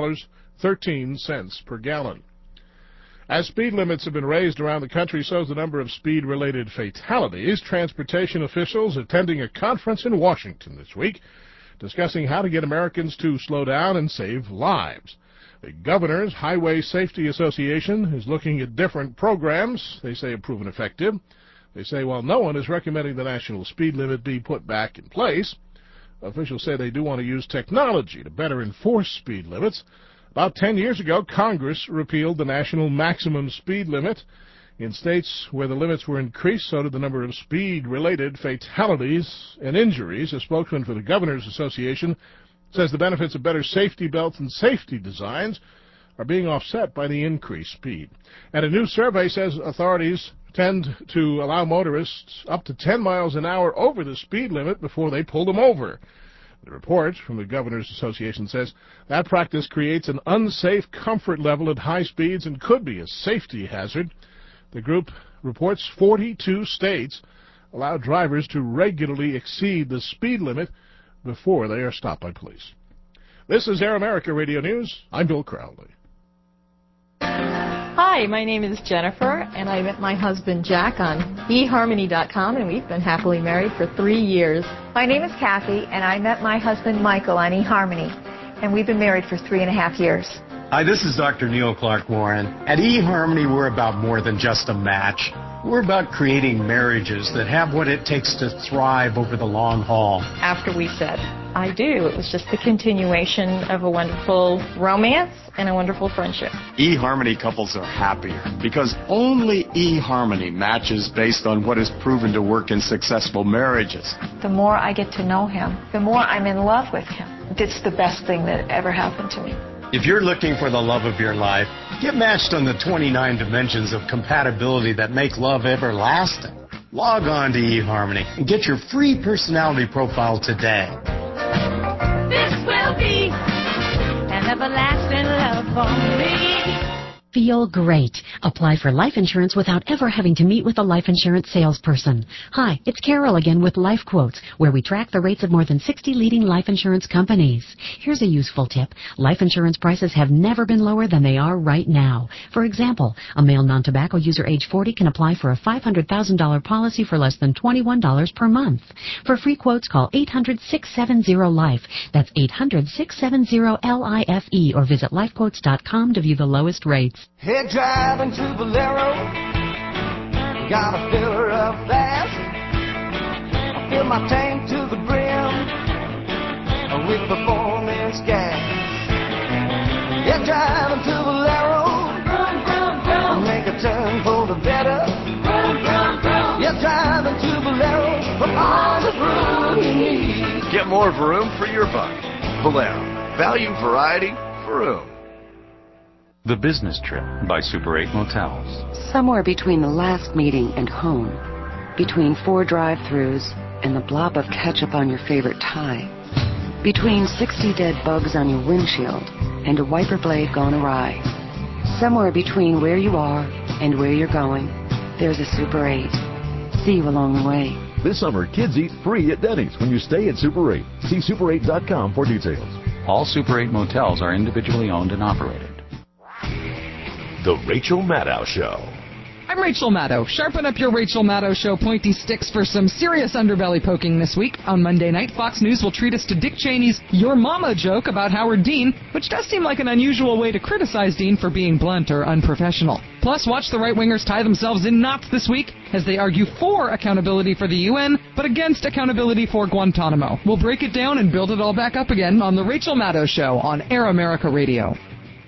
$2.13 per gallon. As speed limits have been raised around the country, so has the number of speed-related fatalities. Transportation officials attending a conference in Washington this week discussing how to get Americans to slow down and save lives. The Governor's Highway Safety Association is looking at different programs they say have proven effective. They say while no one is recommending the national speed limit be put back in place, officials say they do want to use technology to better enforce speed limits. About 10 years ago, Congress repealed the national maximum speed limit. In states where the limits were increased, so did the number of speed-related fatalities and injuries. A spokesman for the Governor's Association says the benefits of better safety belts and safety designs are being offset by the increased speed. And a new survey says authorities tend to allow motorists up to 10 miles an hour over the speed limit before they pull them over. The report from the Governor's Association says that practice creates an unsafe comfort level at high speeds and could be a safety hazard. The group reports 42 states allow drivers to regularly exceed the speed limit before they are stopped by police. This is Air America Radio News. I'm Bill Crowley. Hi, my name is Jennifer, and I met my husband Jack on eHarmony.com, and we've been happily married for 3 years. My name is Kathy, and I met my husband Michael on eHarmony, and we've been married for 3.5 years. Hi, this is Dr. Neil Clark Warren. At eHarmony, we're about more than just a match. We're about creating marriages that have what it takes to thrive over the long haul. After we said, I do, it was just the continuation of a wonderful romance and a wonderful friendship. eHarmony couples are happier because only eHarmony matches based on what is proven to work in successful marriages. The more I get to know him, the more I'm in love with him. It's the best thing that ever happened to me. If you're looking for the love of your life, get matched on the 29 dimensions of compatibility that make love everlasting. Log on to eHarmony and get your free personality profile today. This will be an everlasting love for me. Feel great. Apply for life insurance without ever having to meet with a life insurance salesperson. Hi, it's Carol again with Life Quotes, where we track the rates of more than 60 leading life insurance companies. Here's a useful tip. Life insurance prices have never been lower than they are right now. For example, a male non-tobacco user age 40 can apply for a $500,000 policy for less than $21 per month. For free quotes, call 800-670-LIFE. That's 800-670-LIFE, or visit lifequotes.com to view the lowest rates. Hey, driving to Valero, gotta fill her up fast. I fill my tank to the brim with performance gas. Yeah, driving to Valero, make a turn for the better. Yeah, driving to Valero, for all the room you need. Get more vroom for your buck. Valero, value, variety, vroom. The Business Trip by Super 8 Motels. Somewhere between the last meeting and home, between 4 drive-thrus and the blob of ketchup on your favorite tie, between 60 dead bugs on your windshield and a wiper blade gone awry, Somewhere between where you are and where you're going, there's a Super 8. See you along the way. This summer, kids eat free at Denny's when you stay at Super 8. See Super8.com for details. All Super 8 motels are individually owned and operated. The Rachel Maddow Show. I'm Rachel Maddow. Sharpen up your Rachel Maddow Show pointy sticks for some serious underbelly poking this week. On Monday night, Fox News will treat us to Dick Cheney's Your Mama joke about Howard Dean, which does seem like an unusual way to criticize Dean for being blunt or unprofessional. Plus, watch the right-wingers tie themselves in knots this week as they argue for accountability for the UN, but against accountability for Guantanamo. We'll break it down and build it all back up again on The Rachel Maddow Show on Air America Radio.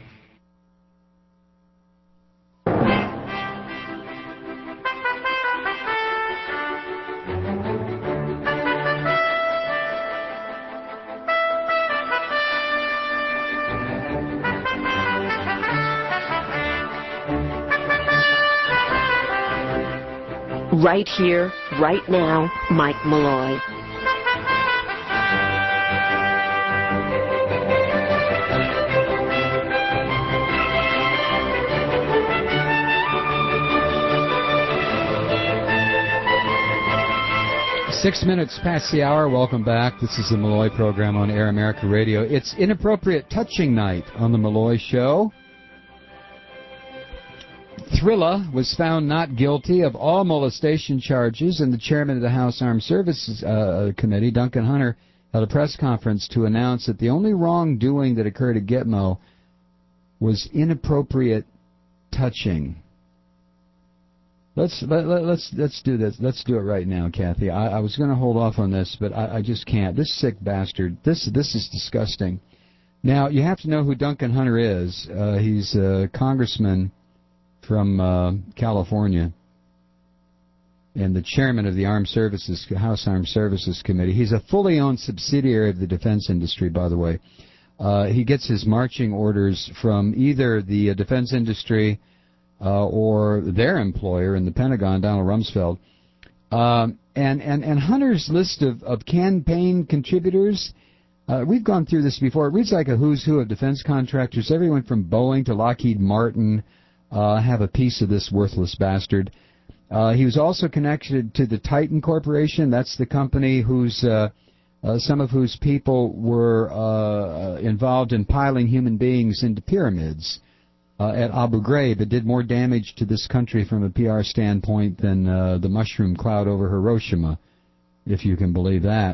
Right here, right now, Mike Malloy. Six minutes past the hour. Welcome back. This is the Malloy program on Air America Radio. It's Inappropriate Touching Night on the Malloy Show. Thrilla was found not guilty of all molestation charges, and the chairman of the House Armed Services Committee, Duncan Hunter, held a press conference to announce that the only wrongdoing that occurred at Gitmo was inappropriate touching. Let's do this. Let's do it right now, Kathy. I was going to hold off on this, but I just can't. This sick bastard. This is disgusting. Now, you have to know who Duncan Hunter is. He's a congressman from California and the chairman of the House Armed Services Committee. He's a fully owned subsidiary of the defense industry, by the way. He gets his marching orders from either the defense industry or their employer in the Pentagon, Donald Rumsfeld. And Hunter's list of campaign contributors, we've gone through this before. It reads like a who's who of defense contractors. Everyone from Boeing to Lockheed Martin have a piece of this worthless bastard. He was also connected to the Titan Corporation. That's the company some of whose people were involved in piling human beings into pyramids at Abu Ghraib. It did more damage to this country from a PR standpoint than the mushroom cloud over Hiroshima, if you can believe that.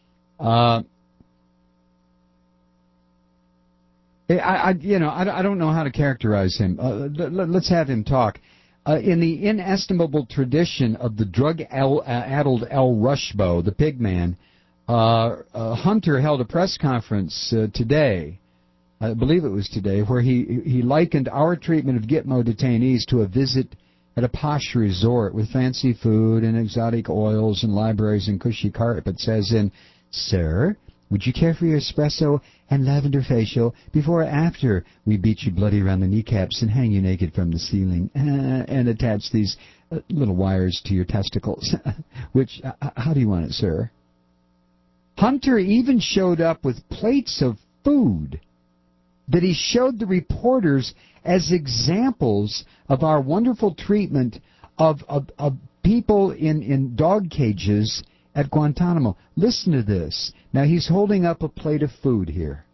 I don't know how to characterize him. Let's have him talk. In the inestimable tradition of the drug-addled El Rushbo, the pig man, Hunter held a press conference today, I believe it was today, where he likened our treatment of Gitmo detainees to a visit at a posh resort with fancy food and exotic oils and libraries and cushy carpets, as in, "Sir, would you care for your espresso and lavender facial before or after we beat you bloody around the kneecaps and hang you naked from the ceiling and attach these little wires to your testicles?" Which, how do you want it, sir? Hunter even showed up with plates of food that he showed the reporters as examples of our wonderful treatment of people in dog cages at Guantanamo. Listen to this. Now, he's holding up a plate of food here.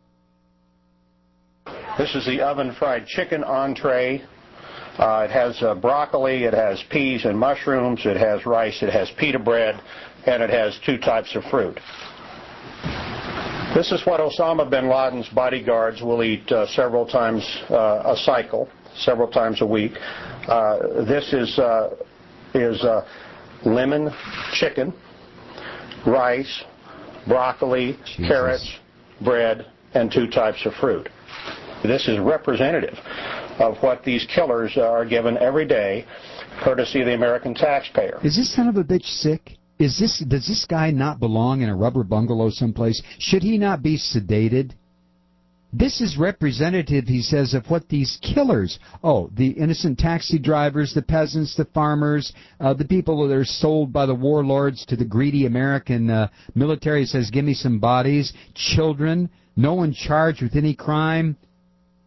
This is the oven-fried chicken entree. It has broccoli, it has peas and mushrooms, it has rice, it has pita bread, and it has 2 types of fruit. This is what Osama bin Laden's bodyguards will eat several times a cycle, several times a week. This is lemon chicken, rice, broccoli, carrots, bread, and 2 types of fruit. This is representative of what these killers are given every day, courtesy of the American taxpayer. Is this son of a bitch sick? Does this guy not belong in a rubber bungalow someplace? Should he not be sedated? This is representative, he says, of what these killers, the innocent taxi drivers, the peasants, the farmers, the people that are sold by the warlords to the greedy American military, says, give me some bodies, children, no one charged with any crime.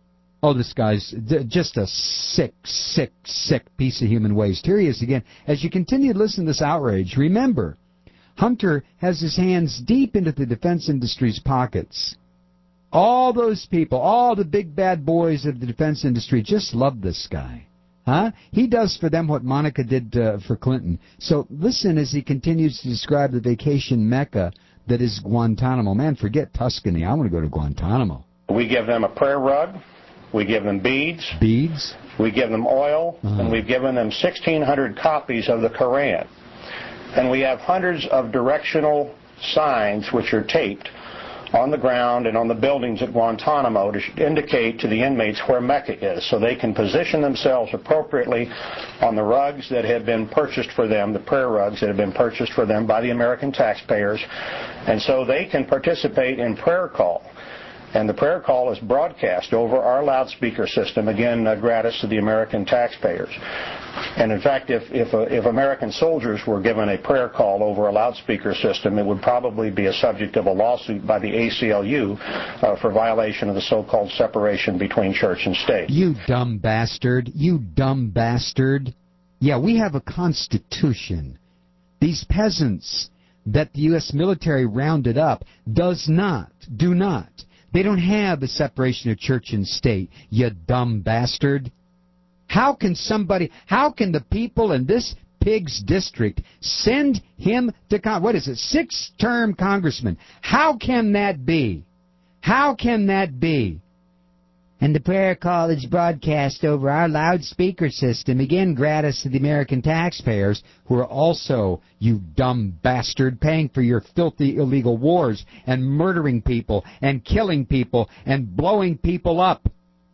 Oh, this guy's just a sick piece of human waste. Here he is again. As you continue to listen to this outrage, remember, Hunter has his hands deep into the defense industry's pockets. All those people, all the big bad boys of the defense industry just love this guy. Huh? He does for them what Monica did for Clinton. So listen as he continues to describe the vacation mecca that is Guantanamo. Man, forget Tuscany. I want to go to Guantanamo. We give them a prayer rug. We give them beads. Beads? We give them oil. And we've given them 1,600 copies of the Koran. And we have hundreds of directional signs which are taped on the ground and on the buildings at Guantanamo to indicate to the inmates where Mecca is, so they can position themselves appropriately on the rugs that have been purchased for them, the prayer rugs that have been purchased for them by the American taxpayers, and so they can participate in prayer call. And the prayer call is broadcast over our loudspeaker system, again, gratis to the American taxpayers. And in fact, if American soldiers were given a prayer call over a loudspeaker system, it would probably be a subject of a lawsuit by the ACLU for violation of the so-called separation between church and state. You dumb bastard. You dumb bastard. Yeah, we have a constitution. These peasants that the U.S. military rounded up do not. They don't have a separation of church and state, you dumb bastard. How can the people in this pig's district send him to what is it, 6-term congressman? How can that be? How can that be? And the prayer call is broadcast over our loudspeaker system, again gratis to the American taxpayers, who are also, you dumb bastard, paying for your filthy illegal wars and murdering people and killing people and blowing people up.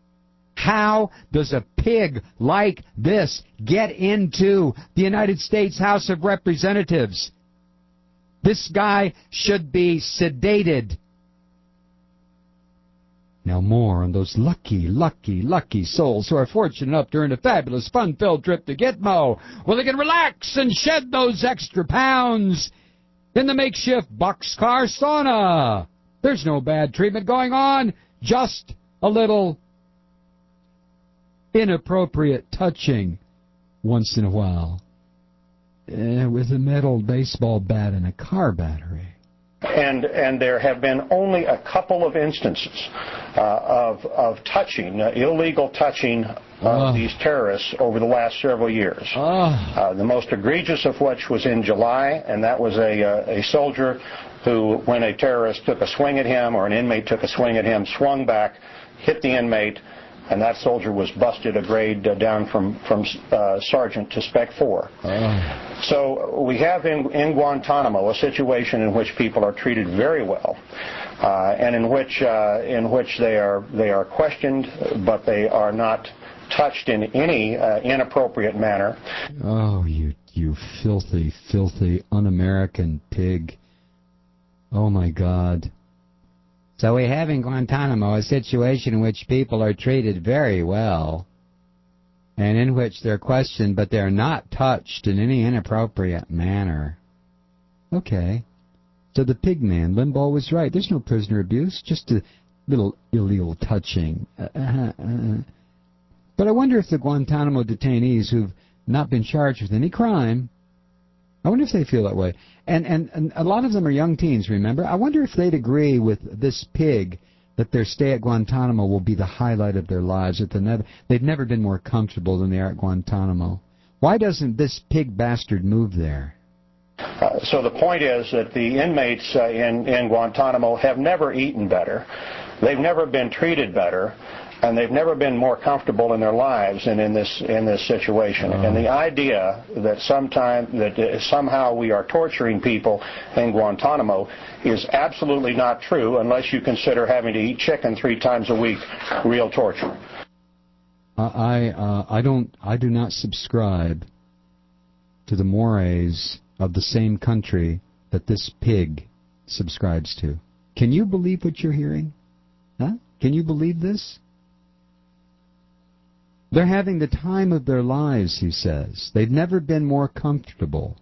How does a pig like this get into the United States House of Representatives? This guy should be sedated. Now more on those lucky souls who are fortunate enough during a fabulous, fun-filled trip to Gitmo, where they can relax and shed those extra pounds in the makeshift boxcar sauna. There's no bad treatment going on, just a little inappropriate touching once in a while with a metal baseball bat and a car battery. And there have been only a couple of instances of touching, illegal touching of these terrorists over the last several years. The most egregious of which was in July, and that was a soldier who, when a terrorist took a swing at him or an inmate took a swing at him, swung back, hit the inmate, and that soldier was busted a grade down from sergeant to Spec 4. So we have in Guantanamo a situation in which people are treated very well, and in which they are questioned, but they are not touched in any inappropriate manner. Oh, you filthy, un-American pig! Oh my God. So we have in Guantanamo a situation in which people are treated very well, and in which they're questioned, but they're not touched in any inappropriate manner. Okay. So the pig man, Limbaugh, was right. There's no prisoner abuse, just a little illegal touching. But I wonder if the Guantanamo detainees who've not been charged with any crime, I wonder if they feel that way. And a lot of them are young teens, remember? I wonder if they'd agree with this pig that their stay at Guantanamo will be the highlight of their lives, that they've never been more comfortable than they are at Guantanamo. Why doesn't this pig bastard move there? So the point is that the inmates in Guantanamo have never eaten better. They've never been treated better. And they've never been more comfortable in their lives than in this situation. And the idea that somehow we are torturing people in Guantanamo is absolutely not true, unless you consider having to eat chicken 3 times a week real torture. I do not subscribe to the mores of the same country that this pig subscribes to. Can you believe what you're hearing? Huh? Can you believe this? They're having the time of their lives, he says. They've never been more comfortable.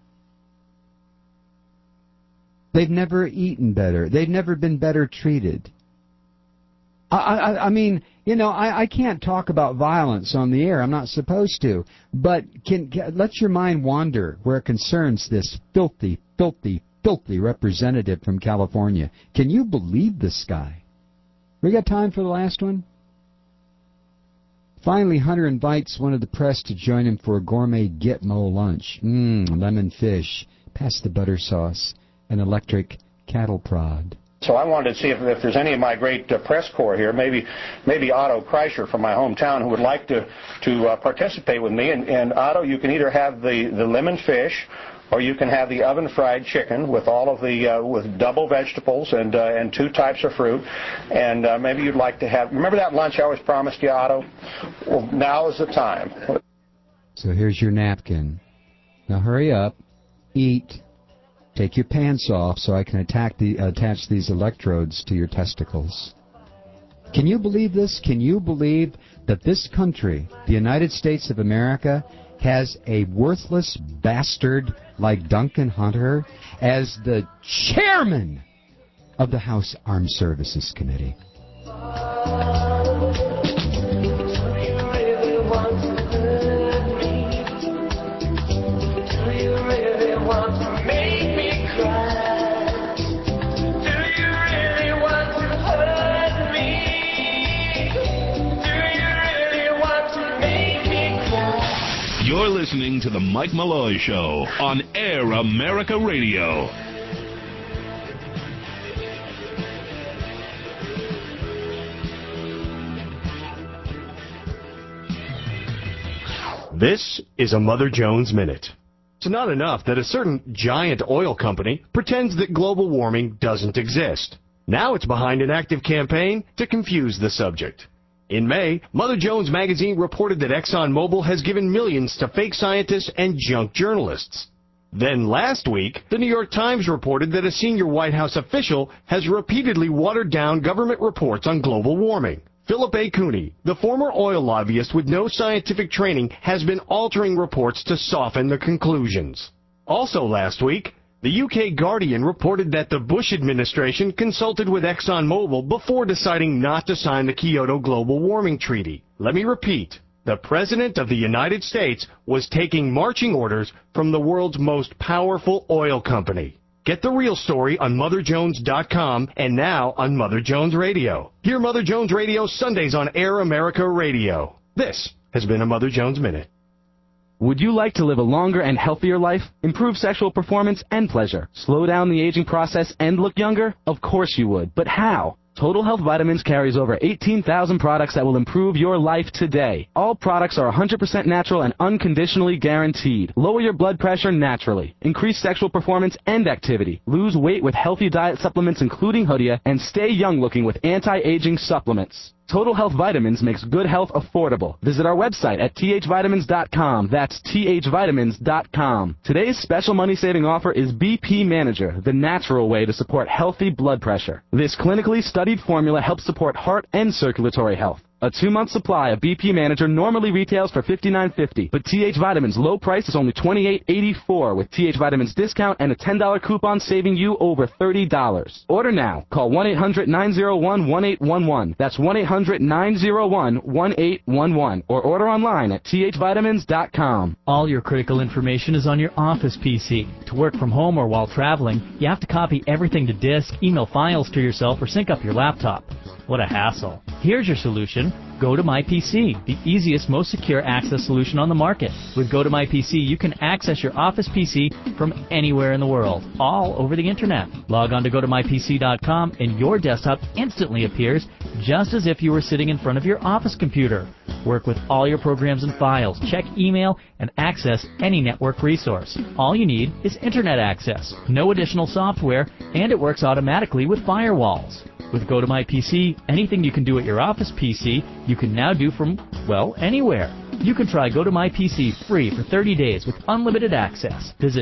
They've never eaten better. They've never been better treated. I mean, you know, I can't talk about violence on the air. I'm not supposed to. But let your mind wander where it concerns this filthy representative from California. Can you believe this guy? We got time for the last one? Finally, Hunter invites one of the press to join him for a gourmet Gitmo lunch. Lemon fish, pass the butter sauce, an electric cattle prod. So I wanted to see if there's any of my great press corps here, maybe Otto Kreischer from my hometown, who would like to participate with me. And Otto, you can either have the lemon fish, or you can have the oven-fried chicken with all of the with double vegetables and 2 types of fruit. And maybe you'd like to have. Remember that lunch I always promised you, Otto? Well, now is the time. So here's your napkin. Now hurry up, eat. Take your pants off so I can attach these electrodes to your testicles. Can you believe this? Can you believe that this country, the United States of America, has a worthless bastard like Duncan Hunter as the chairman of the House Armed Services Committee? You're listening to The Mike Malloy Show on Air America Radio. This is a Mother Jones Minute. It's not enough that a certain giant oil company pretends that global warming doesn't exist. Now it's behind an active campaign to confuse the subject. In May, Mother Jones magazine reported that ExxonMobil has given millions to fake scientists and junk journalists. Then last week, the New York Times reported that a senior White House official has repeatedly watered down government reports on global warming. Philip A. Cooney, the former oil lobbyist with no scientific training, has been altering reports to soften the conclusions. Also last week, the UK Guardian reported that the Bush administration consulted with ExxonMobil before deciding not to sign the Kyoto Global Warming Treaty. Let me repeat. The President of the United States was taking marching orders from the world's most powerful oil company. Get the real story on MotherJones.com and now on Mother Jones Radio. Hear Mother Jones Radio Sundays on Air America Radio. This has been a Mother Jones Minute. Would you like to live a longer and healthier life, improve sexual performance and pleasure, slow down the aging process, and look younger? Of course you would. But how? Total Health Vitamins carries over 18,000 products that will improve your life today. All products are 100% natural and unconditionally guaranteed. Lower your blood pressure naturally. Increase sexual performance and activity. Lose weight with healthy diet supplements including Hoodia, and stay young looking with anti-aging supplements. Total Health Vitamins makes good health affordable. Visit our website at thvitamins.com. That's thvitamins.com. Today's special money-saving offer is BP Manager, the natural way to support healthy blood pressure. This clinically studied formula helps support heart and circulatory health. A 2-month supply of BP Manager normally retails for $59.50, but TH Vitamins' low price is only $28.84 with TH Vitamins discount and a $10 coupon saving you over $30. Order now. Call 1-800-901-1811. That's 1-800-901-1811. Or order online at thvitamins.com. All your critical information is on your office PC. To work from home or while traveling, you have to copy everything to disk, email files to yourself, or sync up your laptop. What a hassle. Here's your solution. Go to MyPC, the easiest, most secure access solution on the market. With Go to MyPC, you can access your office PC from anywhere in the world, all over the internet. Log on to GoToMyPC.com and your desktop instantly appears just as if you were sitting in front of your office computer. Work with all your programs and files, check email, and access any network resource. All you need is internet access, no additional software, and it works automatically with firewalls. With Go to MyPC, anything you can do at your office PC, you can now do from, well, anywhere. You can try Go to MyPC free for 30 days with unlimited access. Visit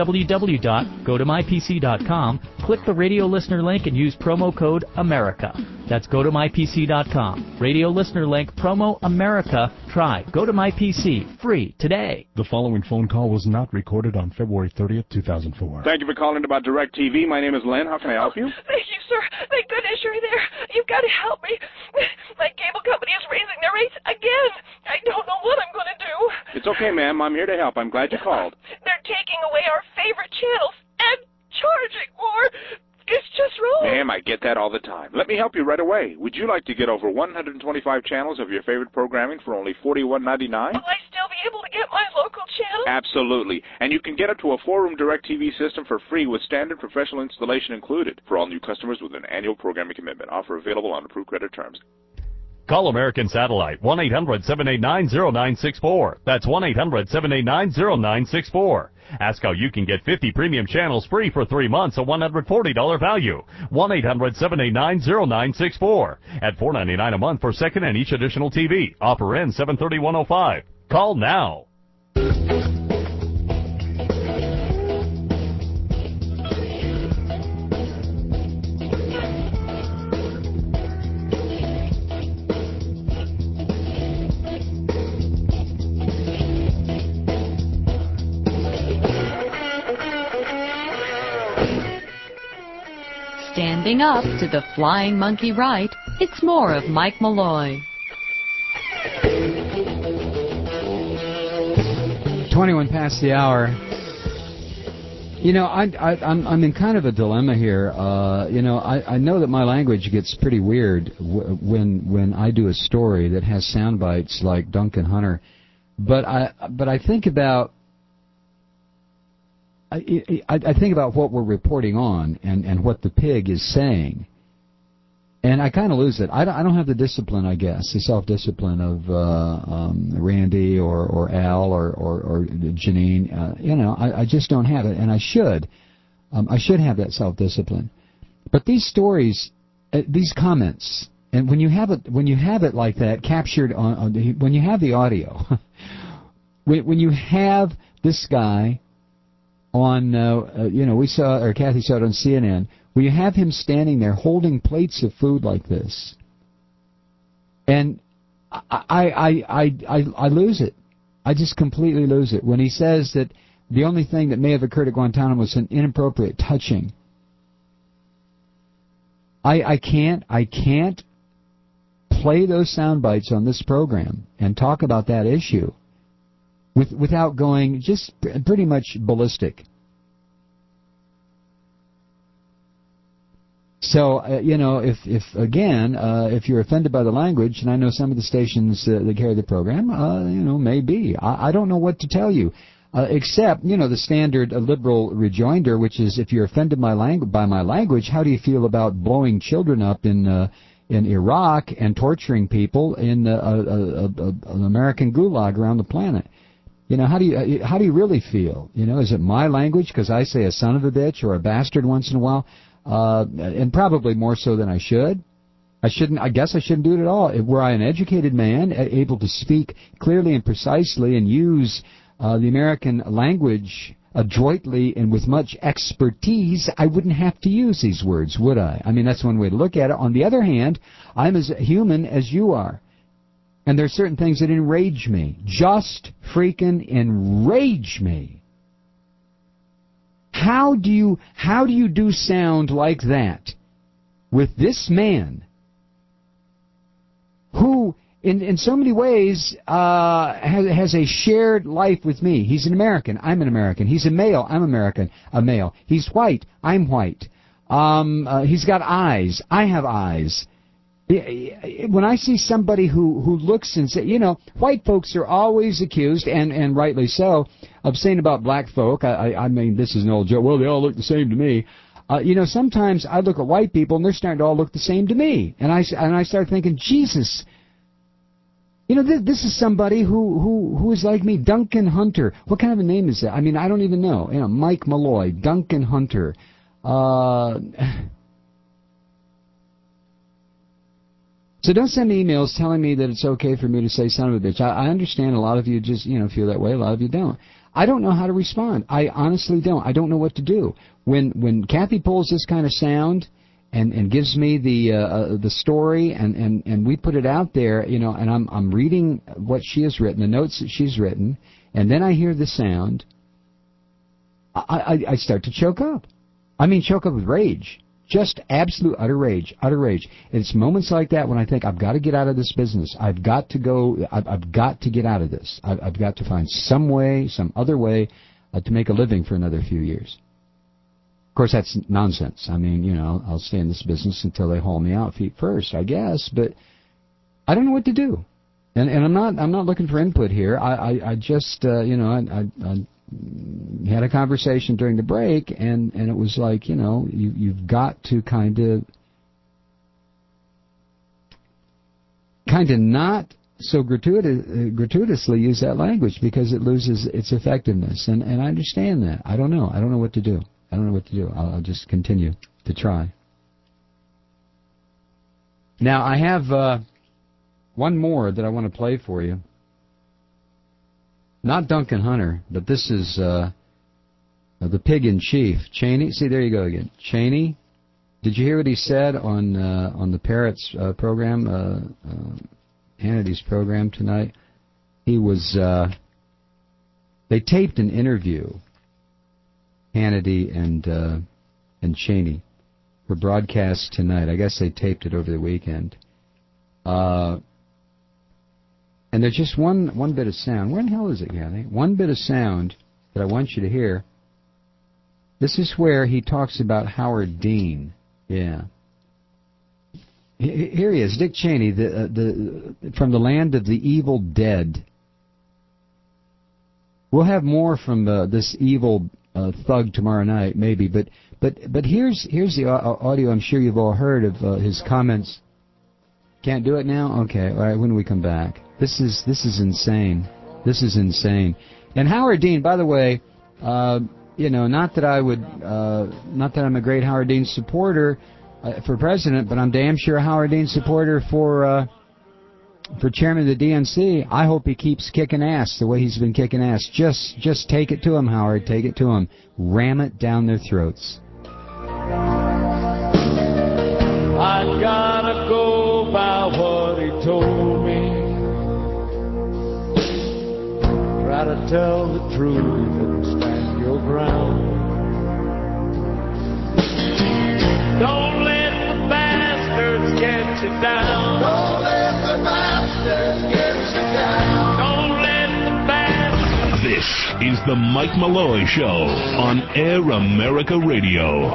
www.gotomypc.com, click the radio listener link, and use promo code AMERICA. That's gotomypc.com. Radio listener link, promo AMERICA. Try Go to MyPC free today. The following phone call was not recorded on February 30th, 2004. Thank you for calling about DirecTV. My name is Len. How can I help you? Thank you, sir. Thank goodness you're there. You've got to help me. My cable company is raising their rates again. I don't know what I'm going to do. It's okay, ma'am. I'm here to help. I'm glad you called. They're taking away our favorite channels and charging more. It's just wrong. Ma'am, I get that all the time. Let me help you right away. Would you like to get over 125 channels of your favorite programming for only $41.99? Will I still be able to get my local channel? Absolutely. And you can get up to a 4-room DirecTV system for free with standard professional installation included for all new customers with an annual programming commitment. Offer available on approved credit terms. Call American Satellite, 1-800-789-0964. That's 1-800-789-0964. Ask how you can get 50 premium channels free for 3 months, a $140 value. 1-800-789-0964. At $4.99 a month for second and each additional TV. Offer ends 7/30/105. Call now. Standing up to the flying monkey right, it's more of Mike Malloy. 21 past the hour. You know, I'm in kind of a dilemma here. You know, I know that my language gets pretty weird when I do a story that has sound bites like Duncan Hunter, but I think about. I think about what we're reporting on and what the pig is saying, and I kind of lose it. I don't have the discipline, I guess, the self-discipline of Randy or Al or Janine. You know, I just don't have it, and I should. I should have that self-discipline. But these stories, these comments, and when you have it like that captured on when you have the audio, when you have this guy. On, you know, we saw, or Kathy saw it on CNN, where you have him standing there holding plates of food like this, and I lose it. I just completely lose it when he says that the only thing that may have occurred at Guantanamo was an inappropriate touching. I can't play those sound bites on this program and talk about that issue without going just pretty much ballistic. So, you know, if you're offended by the language, and I know some of the stations that carry the program, you know, maybe. I don't know what to tell you, except, you know, the standard liberal rejoinder, which is if you're offended by my language, how do you feel about blowing children up in Iraq and torturing people in an American gulag around the planet? You know, how do you really feel? You know, is it my language because I say a son of a bitch or a bastard once in a while, and probably more so than I should. I guess I shouldn't do it at all. Were I an educated man, able to speak clearly and precisely and use the American language adroitly and with much expertise, I wouldn't have to use these words, would I? I mean, that's one way to look at it. On the other hand, I'm as human as you are. And there are certain things that enrage me. Just freaking enrage me. How do you do sound like that with this man who in so many ways has a shared life with me? He's an American. I'm an American. He's a male. I'm a male. He's white. I'm white. He's got eyes. I have eyes. When I see somebody who looks and say, you know, white folks are always accused, and rightly so, of saying about black folk, I mean, this is an old joke, well, they all look the same to me. You know, sometimes I look at white people and they're starting to all look the same to me. And I start thinking, Jesus, you know, this is somebody who is like me. Duncan Hunter. What kind of a name is that? I mean, I don't even know. You know, Mike Malloy, Duncan Hunter. So don't send me emails telling me that it's okay for me to say son of a bitch. I understand a lot of you just, you know, feel that way. A lot of you don't. I don't know how to respond. I honestly don't. I don't know what to do. When Kathy pulls this kind of sound and gives me the story and we put it out there, you know, and I'm reading what she has written, the notes that she's written, and then I hear the sound, I start to choke up. I mean, choke up with rage. Just absolute utter rage. It's moments like that when I think, I've got to get out of this business. I've got to go. I've got to get out of this. I've got to find some other way to make a living for another few years. Of course, that's nonsense. I mean, I'll stay in this business until they haul me out feet first, I guess. But I don't know what to do, and I'm not looking for input here. I just I had a conversation during the break, and it was like, you've got to kind of not so gratuitously use that language, because it loses its effectiveness. And I understand that. I don't know what to do. I'll just continue to try. Now, I have one more that I want to play for you. Not Duncan Hunter, but this is the pig in chief, Cheney. See, there you go again. Cheney. Did you hear what he said on the Parrots program, Hannity's program tonight? He was. They taped an interview, Hannity and Cheney, for broadcast tonight. I guess they taped it over the weekend. And there's just one bit of sound. Where in the hell is it, Kathy? One bit of sound that I want you to hear. This is where he talks about Howard Dean. Yeah. Here he is, Dick Cheney, from the land of the evil dead. We'll have more from this evil thug tomorrow night, maybe. But here's the audio. I'm sure you've all heard of his comments. Can't do it now? Okay. All right. When do we come back? This is insane. This is insane. And Howard Dean, by the way, not that I'm a great Howard Dean supporter for president, but I'm damn sure a Howard Dean supporter for chairman of the DNC. I hope he keeps kicking ass the way he's been kicking ass. Just take it to him, Howard. Take it to him. Ram it down their throats. I gotta go by what he told me. Try to tell the truth and stand your ground. Don't let the bastards get you down. Don't let the bastards get you down. Don't let the bastards. This is the Mike Malloy Show on Air America Radio.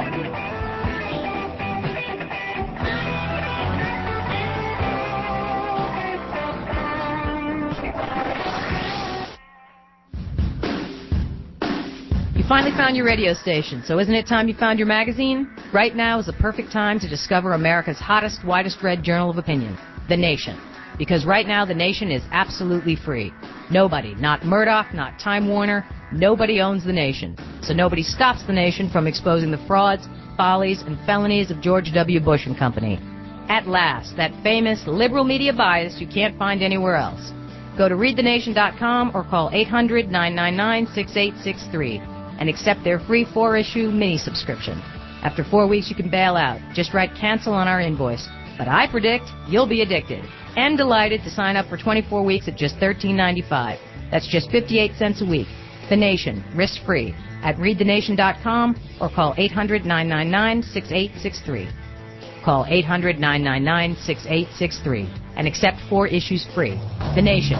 You finally found your radio station, so isn't it time you found your magazine? Right now is the perfect time to discover America's hottest, widest read journal of opinion, The Nation. Because right now, The Nation is absolutely free. Nobody, not Murdoch, not Time Warner, nobody owns The Nation. So nobody stops The Nation from exposing the frauds, follies, and felonies of George W. Bush and Company. At last, that famous liberal media bias you can't find anywhere else. Go to readthenation.com or call 800-999-6863 and accept their free 4-issue mini-subscription. After 4 weeks, you can bail out. Just write cancel on our invoice. But I predict you'll be addicted. And delighted to sign up for 24 weeks at just $13.95. That's just 58 cents a week. The Nation, risk-free, at readthenation.com or call 800-999-6863. Call 800-999-6863 and accept 4 issues free. The Nation.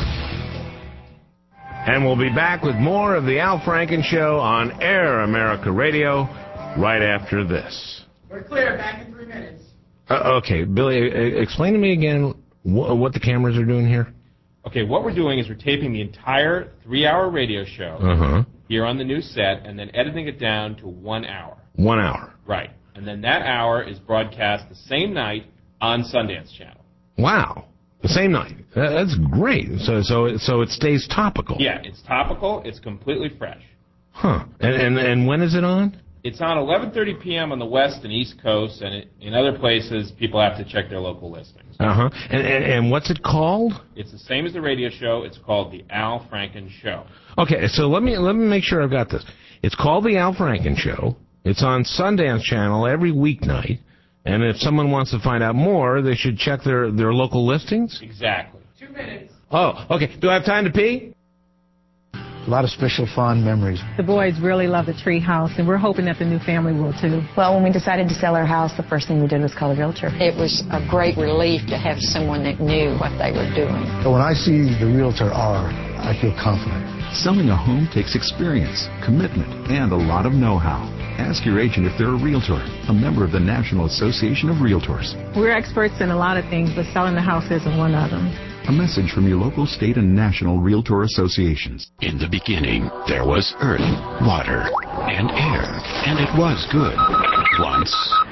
And we'll be back with more of the Al Franken Show on Air America Radio right after this. We're clear. Back in 3 minutes. Okay, Billy, explain to me again what the cameras are doing here. Okay, what we're doing is we're taping the entire 3-hour radio show here on the new set and then editing it down to 1 hour. 1 hour. Right. And then that hour is broadcast the same night on Sundance Channel. Wow. The same night. That's great. So it stays topical. Yeah, it's topical. It's completely fresh. Huh. And when is it on? It's on 11:30 p.m. on the West and East Coast, and in other places, people have to check their local listings. And what's it called? It's the same as the radio show. It's called The Al Franken Show. Okay, so let me make sure I've got this. It's called The Al Franken Show. It's on Sundance Channel every weeknight. And if someone wants to find out more, they should check their local listings? Exactly. 2 minutes. Oh, okay. Do I have time to pee? A lot of special, fond memories. The boys really love the tree house, and we're hoping that the new family will too. Well, when we decided to sell our house, the first thing we did was call a realtor. It was a great relief to have someone that knew what they were doing. So when I see the realtor R, I feel confident. Selling a home takes experience, commitment, and a lot of know-how. Ask your agent if they're a realtor, a member of the National Association of Realtors. We're experts in a lot of things, but selling the house isn't one of them. A message from your local, state, and national realtor associations. In the beginning, there was earth, water, and air, and it was good. Once.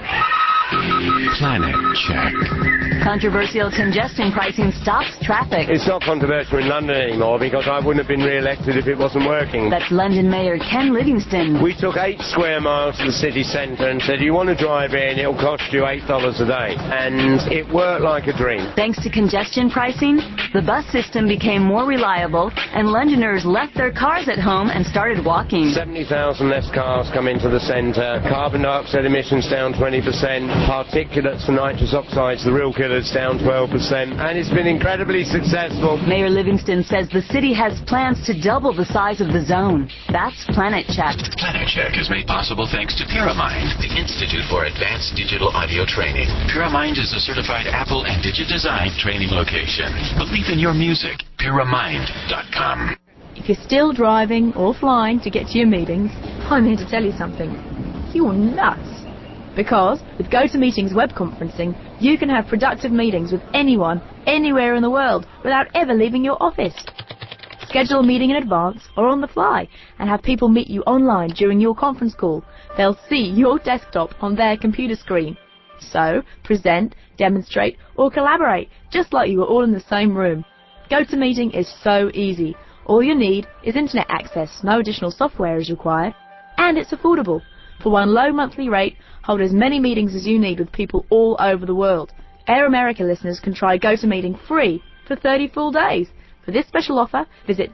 Planet Check. Controversial congestion pricing stops traffic. It's not controversial in London anymore because I wouldn't have been re-elected if it wasn't working. That's London Mayor Ken Livingstone. We took 8 square miles to the city centre and said, you want to drive in, it'll cost you $8 a day. And it worked like a dream. Thanks to congestion pricing, the bus system became more reliable and Londoners left their cars at home and started walking. 70,000 less cars come into the centre, carbon dioxide emissions down 20%, particulates and nitrous oxides, the real killers, down 12%, and it's been incredibly successful. Mayor Livingstone says the city has plans to double the size of the zone. That's Planet Check. Planet Check is made possible thanks to Paramind, the Institute for Advanced Digital Audio Training. Paramind is a certified Apple and Digitized training location. Believe in your music. Paramind.com. If you're still driving or flying to get to your meetings, I'm here to tell you something. You're nuts. Because with GoToMeeting's web conferencing, you can have productive meetings with anyone, anywhere in the world, without ever leaving your office. Schedule a meeting in advance or on the fly and have people meet you online during your conference call. They'll see your desktop on their computer screen. So, present, demonstrate, or collaborate, just like you were all in the same room. GoToMeeting is so easy. All you need is internet access, no additional software is required, and it's affordable. For one low monthly rate, hold as many meetings as you need with people all over the world. Air America listeners can try GoToMeeting free for 30 full days. For this special offer, visit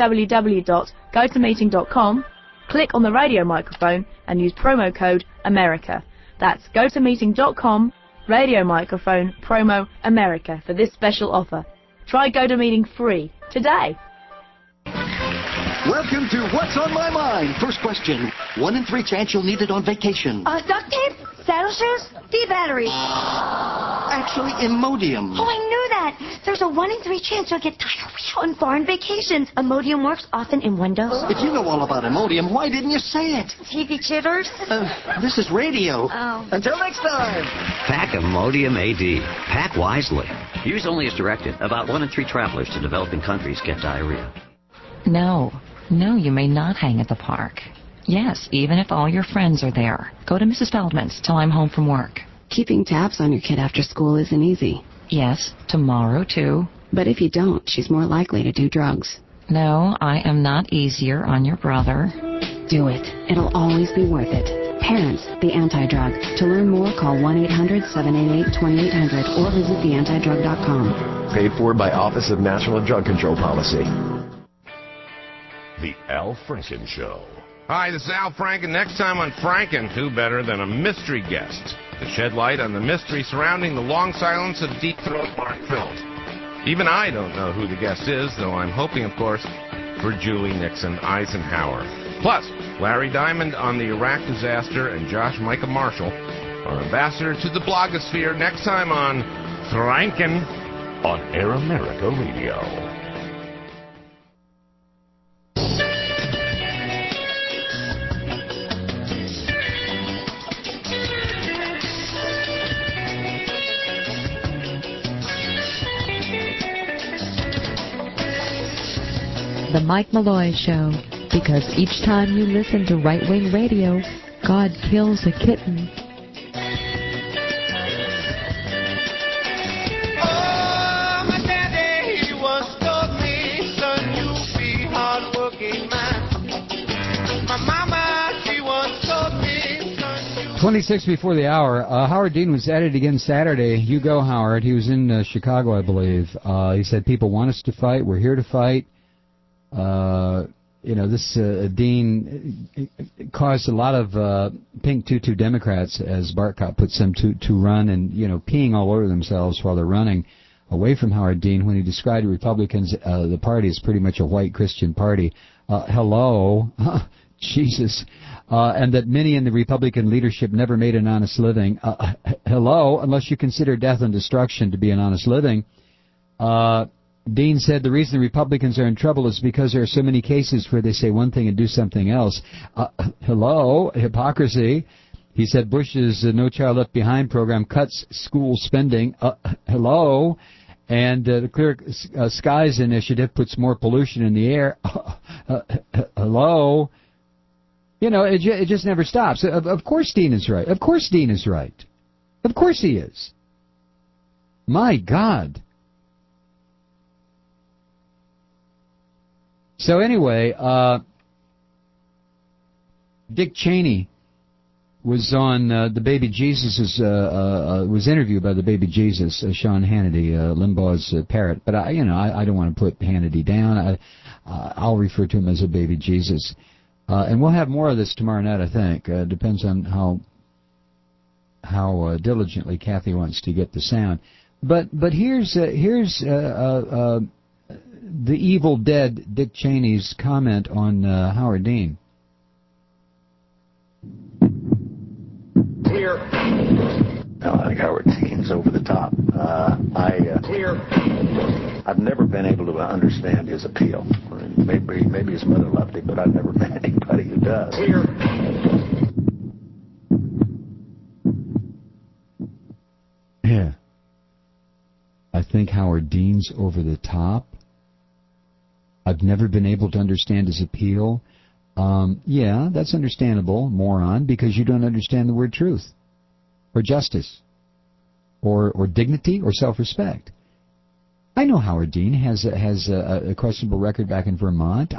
www.gotomeeting.com, click on the radio microphone, and use promo code AMERICA. That's gotomeeting.com, radio microphone, promo AMERICA for this special offer. Try GoToMeeting free today. Welcome to What's on My Mind. First question. 1 in 3 chance you'll need it on vacation. Duct tape? Saddle shoes? D-battery. Actually, Imodium. Oh, I knew that. There's a 1 in 3 chance you'll get diarrhea on foreign vacations. Imodium works often in one dose. If you know all about Imodium, why didn't you say it? TV chitters? This is radio. Oh. Until next time. Pack Imodium AD. Pack wisely. Use only as directed. About 1 in 3 travelers to developing countries get diarrhea. No, you may not hang at the park. Yes, even if all your friends are there. Go to Mrs. Feldman's till I'm home from work. Keeping tabs on your kid after school isn't easy. Yes, tomorrow too. But if you don't, she's more likely to do drugs. No, I am not easier on your brother. Do it. It'll always be worth it. Parents, the Anti-Drug. To learn more, call 1-800-788-2800 or visit theantidrug.com. Paid for by Office of National Drug Control Policy. The Al Franken Show. Hi, this is Al Franken. Next time on Franken, who better than a mystery guest to shed light on the mystery surrounding the long silence of Deep Throat Mark Felt. Even I don't know who the guest is, though I'm hoping, of course, for Julie Nixon Eisenhower. Plus, Larry Diamond on the Iraq disaster and Josh Micah Marshall, our ambassador to the blogosphere, next time on Franken on Air America Radio. The Mike Malloy Show, because each time you listen to right-wing radio, God kills a kitten. Oh, my daddy, he once told me, son, you be hard-working man. My mama, she once told me, son, you... 26 before the hour. Howard Dean was at it again Saturday. You go, Howard. He was in Chicago, I believe. He said, people want us to fight. We're here to fight. This Dean caused a lot of pink tutu Democrats, as Bartkop puts them, to run and, peeing all over themselves while they're running. away from Howard Dean when he described the Republicans, the party, as pretty much a white Christian party. Hello? Jesus. And that many in the Republican leadership never made an honest living. Hello? Unless you consider death and destruction to be an honest living. Dean said the reason the Republicans are in trouble is because there are so many cases where they say one thing and do something else. Hello? Hypocrisy. He said Bush's No Child Left Behind program cuts school spending. Hello? And the Clear Skies Initiative puts more pollution in the air. Hello? You know, it just never stops. Of course Dean is right. Of course Dean is right. Of course he is. My God. So anyway, Dick Cheney was on the Baby Jesus, was interviewed by the Baby Jesus, Sean Hannity, Limbaugh's parrot. But I don't want to put Hannity down. I'll refer to him as a Baby Jesus. And we'll have more of this tomorrow night, I think. Depends on how diligently Kathy wants to get the sound. But here's the evil dead Dick Cheney's comment on Howard Dean. Clear. No, I think Howard Dean's over the top. Clear. I've never been able to understand his appeal. Maybe his mother loved him, but I've never met anybody who does. Clear. Yeah. I think Howard Dean's over the top. I've never been able to understand his appeal. Yeah, that's understandable, moron, because you don't understand the word truth, or justice, or dignity, or self-respect. I know Howard Dean has a questionable record back in Vermont.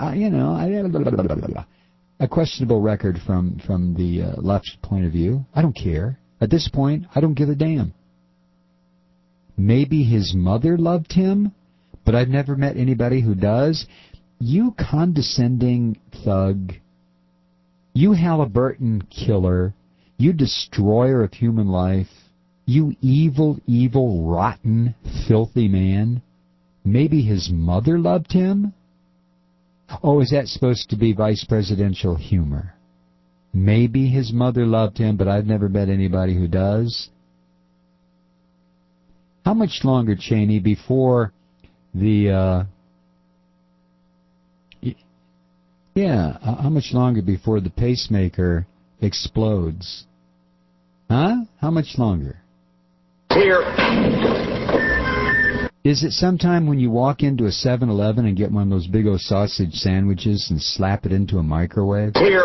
A questionable record from the left's point of view. I don't care. At this point, I don't give a damn. Maybe his mother loved him, but I've never met anybody who does. You condescending thug, you Halliburton killer, you destroyer of human life, you evil, evil, rotten, filthy man. Maybe his mother loved him? Oh, is that supposed to be vice presidential humor? Maybe his mother loved him, but I've never met anybody who does. How much longer, Cheney, before the... how much longer before the pacemaker explodes? Huh? How much longer? Clear. Is it sometime when you walk into a 7-Eleven and get one of those big old sausage sandwiches and slap it into a microwave? Clear.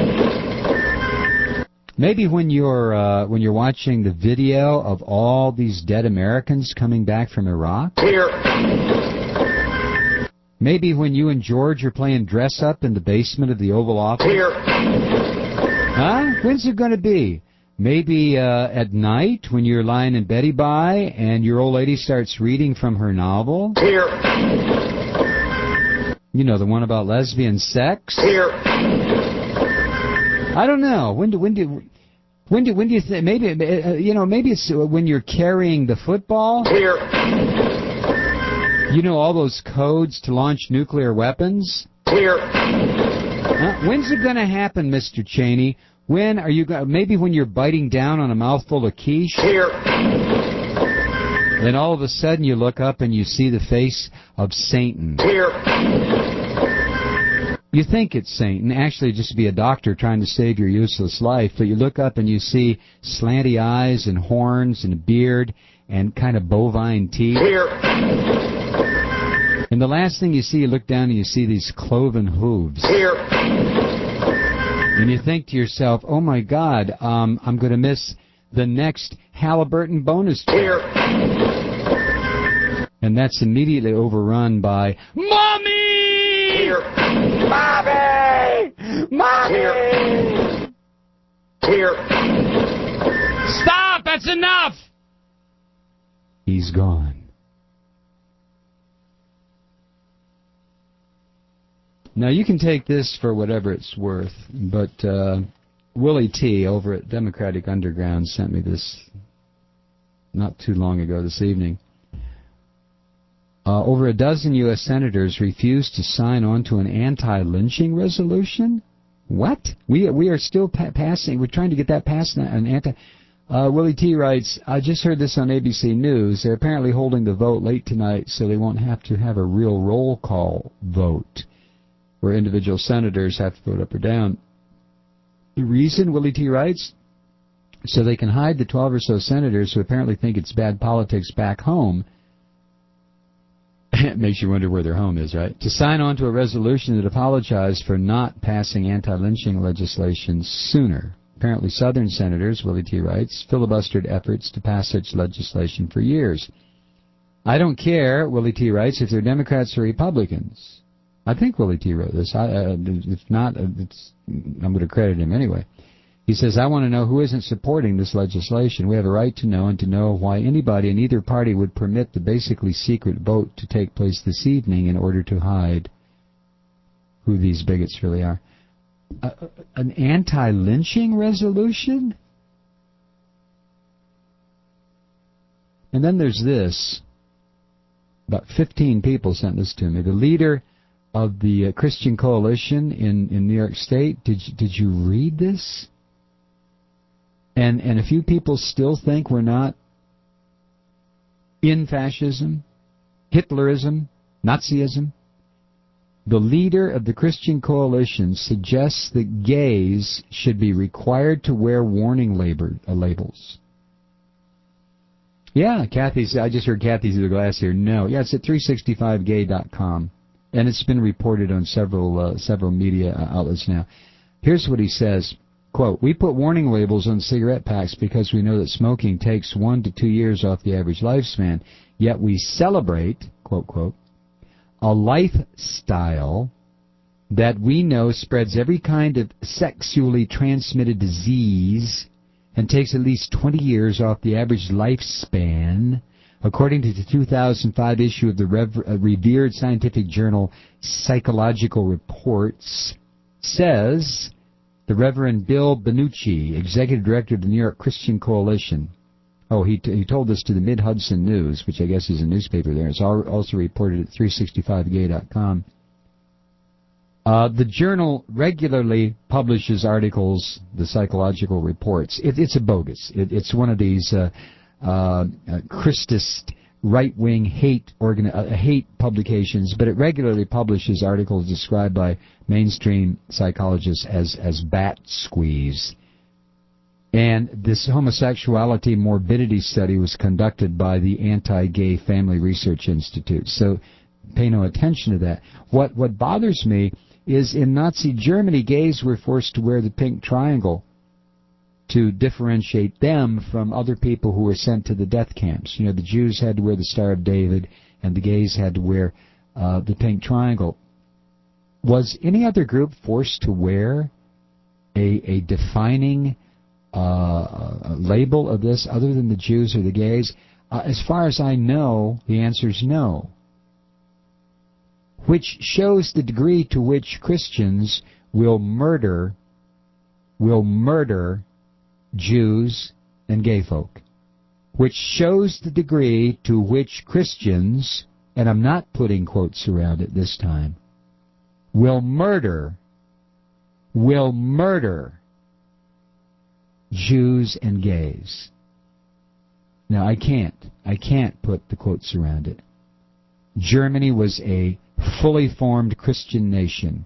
Maybe when you're watching the video of all these dead Americans coming back from Iraq? Clear. Maybe when you and George are playing dress-up in the basement of the Oval Office? Clear. Huh? When's it going to be? Maybe at night when you're lying in Betty by and your old lady starts reading from her novel? Clear. You know, the one about lesbian sex? Clear. I don't know. When do you think? Maybe maybe it's when you're carrying the football? Clear. You know all those codes to launch nuclear weapons? Clear. When's it going to happen, Mr. Cheney? When are you going? Maybe when you're biting down on a mouthful of quiche? Clear. Then all of a sudden you look up and you see the face of Satan. Clear. You think it's Satan, actually just be a doctor trying to save your useless life, but you look up and you see slanty eyes and horns and a beard and kind of bovine teeth. Clear. And the last thing you see, you look down and you see these cloven hooves. Clear. And you think to yourself, oh my God, I'm going to miss the next Halliburton bonus track. Clear. And that's immediately overrun by, Mommy! Clear. Mommy! Mommy! Clear. Clear. Stop! That's enough! He's gone. Now, you can take this for whatever it's worth, but Willie T. over at Democratic Underground sent me this not too long ago this evening. Over a dozen U.S. senators refused to sign on to an anti-lynching resolution. What? We are still passing. We're trying to get that passed. Willie T. writes, I just heard this on ABC News. They're apparently holding the vote late tonight so they won't have to have a real roll call vote where individual senators have to vote up or down. The reason, Willie T. writes, so they can hide the 12 or so senators who apparently think it's bad politics back home. It makes you wonder where their home is, right? To sign on to a resolution that apologized for not passing anti-lynching legislation sooner. Apparently Southern senators, Willie T. writes, filibustered efforts to pass such legislation for years. I don't care, Willie T. writes, if they're Democrats or Republicans. I think Willie T. wrote this. If not, I'm going to credit him anyway. He says, I want to know who isn't supporting this legislation. We have a right to know and to know why anybody in either party would permit the basically secret vote to take place this evening in order to hide who these bigots really are. An anti-lynching resolution? And then there's this. About 15 people sent this to me. The leader of the Christian Coalition in New York State. Did you read this? And a few people still think we're not in fascism, Hitlerism, Nazism. The leader of the Christian Coalition suggests that gays should be required to wear warning labels. Yeah, I just heard Kathy through the glass here. No. Yeah, it's at 365gay.com. And it's been reported on several media outlets now. Here's what he says. Quote, we put warning labels on cigarette packs because we know that smoking takes 1 to 2 years off the average lifespan. Yet we celebrate, quote, quote, a lifestyle that we know spreads every kind of sexually transmitted disease and takes at least 20 years off the average lifespan, according to the 2005 issue of the revered scientific journal Psychological Reports, says the Reverend Bill Benucci, executive director of the New York Christian Coalition. Oh, he told this to the Mid-Hudson News, which I guess is a newspaper there. It's also reported at 365gay.com. The journal regularly publishes articles, the Psychological Reports. It's a bogus. It's one of these Christist right-wing hate publications, but it regularly publishes articles described by mainstream psychologists as bat squeeze. And this homosexuality morbidity study was conducted by the Anti-Gay Family Research Institute. So pay no attention to that. What bothers me is in Nazi Germany, gays were forced to wear the pink triangle to differentiate them from other people who were sent to the death camps. You know, the Jews had to wear the Star of David, and the gays had to wear the pink triangle. Was any other group forced to wear a defining label of this other than the Jews or the gays? As far as I know, the answer is no. Which shows the degree to which Christians will murder Jews and gay folk. Which shows the degree to which Christians, and I'm not putting quotes around it this time, will murder Jews and gays. Now, I can't put the quotes around it. Germany was a fully formed Christian nation.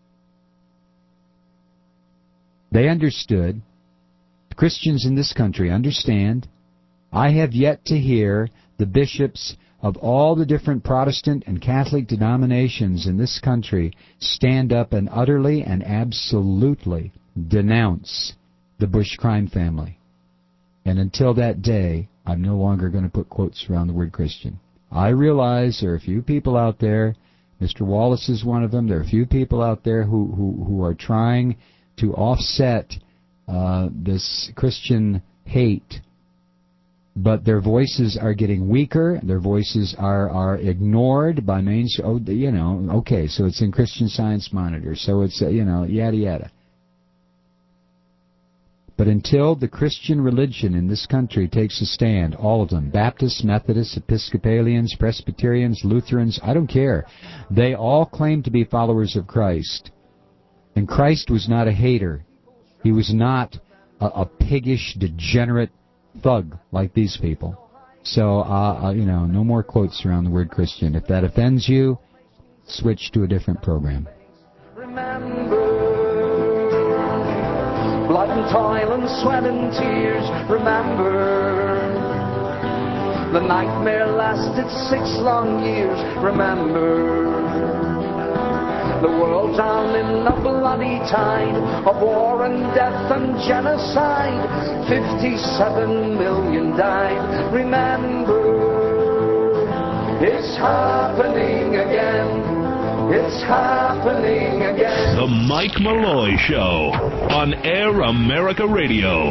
They understood. Christians in this country understand. I have yet to hear the bishops of all the different Protestant and Catholic denominations in this country stand up and utterly and absolutely denounce the Bush crime family. And until that day, I'm no longer going to put quotes around the word Christian. I realize there are a few people out there, Mr. Wallace is one of them, there are a few people out there who are trying to offset this Christian hate, but their voices are getting weaker, their voices are ignored by mainstream, okay, so it's in Christian Science Monitor, so it's, yada yada. But until the Christian religion in this country takes a stand, all of them, Baptists, Methodists, Episcopalians, Presbyterians, Lutherans, I don't care, they all claim to be followers of Christ. And Christ was not a hater. He was not a piggish, degenerate thug like these people. So, no more quotes around the word Christian. If that offends you, switch to a different program. Remember, blood and toil and sweat and tears. Remember, the nightmare lasted 6 long years. Remember, the world drowned in a bloody tide of war and death and genocide. 57 million died. Remember, it's happening again. It's happening again. The Mike Malloy Show on Air America Radio.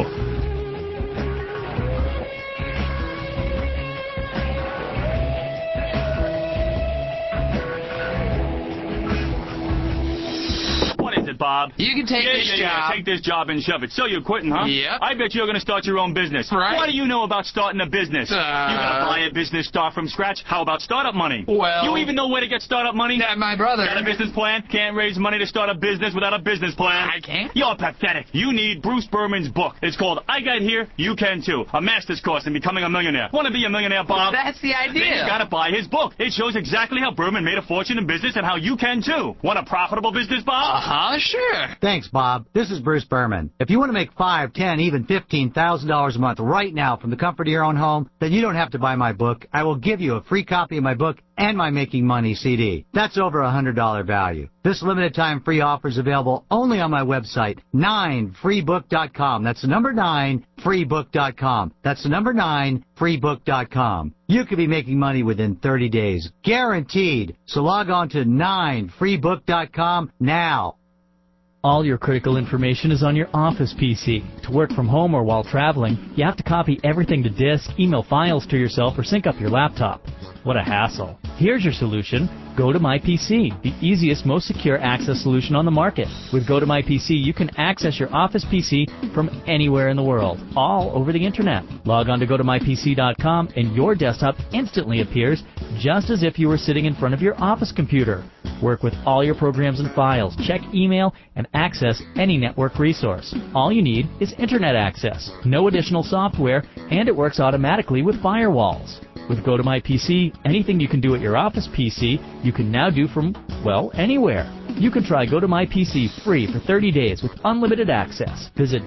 Bob. You can take this job. Take this job and shove it. So you're quitting, huh? Yep. I bet you're going to start your own business. Right. What do you know about starting a business? You got to buy a business, start from scratch. How about startup money? Well... You even know where to get startup money? My brother. Got a business plan? Can't raise money to start a business without a business plan. I can't. You're pathetic. You need Bruce Berman's book. It's called I Got Here, You Can Too. A master's course in becoming a millionaire. Want to be a millionaire, Bob? That's the idea. Then you got to buy his book. It shows exactly how Berman made a fortune in business and how you can too. Want a profitable business, Bob? Sure. Thanks, Bob. This is Bruce Berman. If you want to make $5,000, $10,000, even $15,000 a month right now from the comfort of your own home, then you don't have to buy my book. I will give you a free copy of my book and my Making Money CD. That's over $100 value. This limited time free offer is available only on my website, 9freebook.com. That's the number 9freebook.com. That's the number 9freebook.com. You could be making money within 30 days. Guaranteed. So log on to 9freebook.com now. All your critical information is on your office PC. To work from home or while traveling, you have to copy everything to disk, email files to yourself, or sync up your laptop. What a hassle. Here's your solution. Go to MyPC, the easiest, most secure access solution on the market. With Go to MyPC, you can access your office PC from anywhere in the world, all over the internet. Log on to GoToMyPC.com and your desktop instantly appears just as if you were sitting in front of your office computer. Work with all your programs and files, check email, and access any network resource. All you need is internet access, no additional software, and it works automatically with firewalls. With Go to MyPC, anything you can do at your office PC, you can now do from, well, anywhere. You can try Go to MyPC free for 30 days with unlimited access. Visit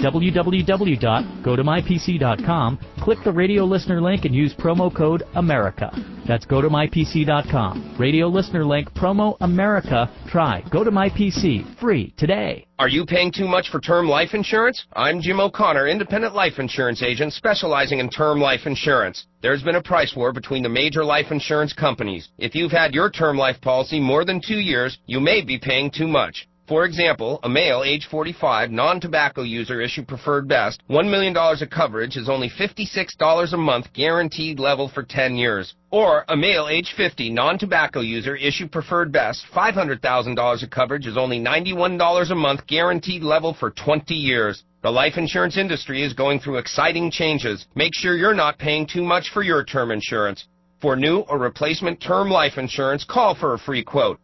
www.gotomypc.com, click the radio listener link, and use promo code AMERICA. That's gotomypc.com. Radio listener link, promo AMERICA. Try Go to MyPC free today. Are you paying too much for term life insurance? I'm Jim O'Connor, independent life insurance agent specializing in term life insurance. There's been a price war between the major life insurance companies. If you've had your term life policy more than 2 years, you may be paying too much. For example, a male, age 45, non-tobacco user issue preferred best, $1 million of coverage is only $56 a month guaranteed level for 10 years. Or a male, age 50, non-tobacco user issue preferred best, $500,000 of coverage is only $91 a month guaranteed level for 20 years. The life insurance industry is going through exciting changes. Make sure you're not paying too much for your term insurance. For new or replacement term life insurance, call for a free quote.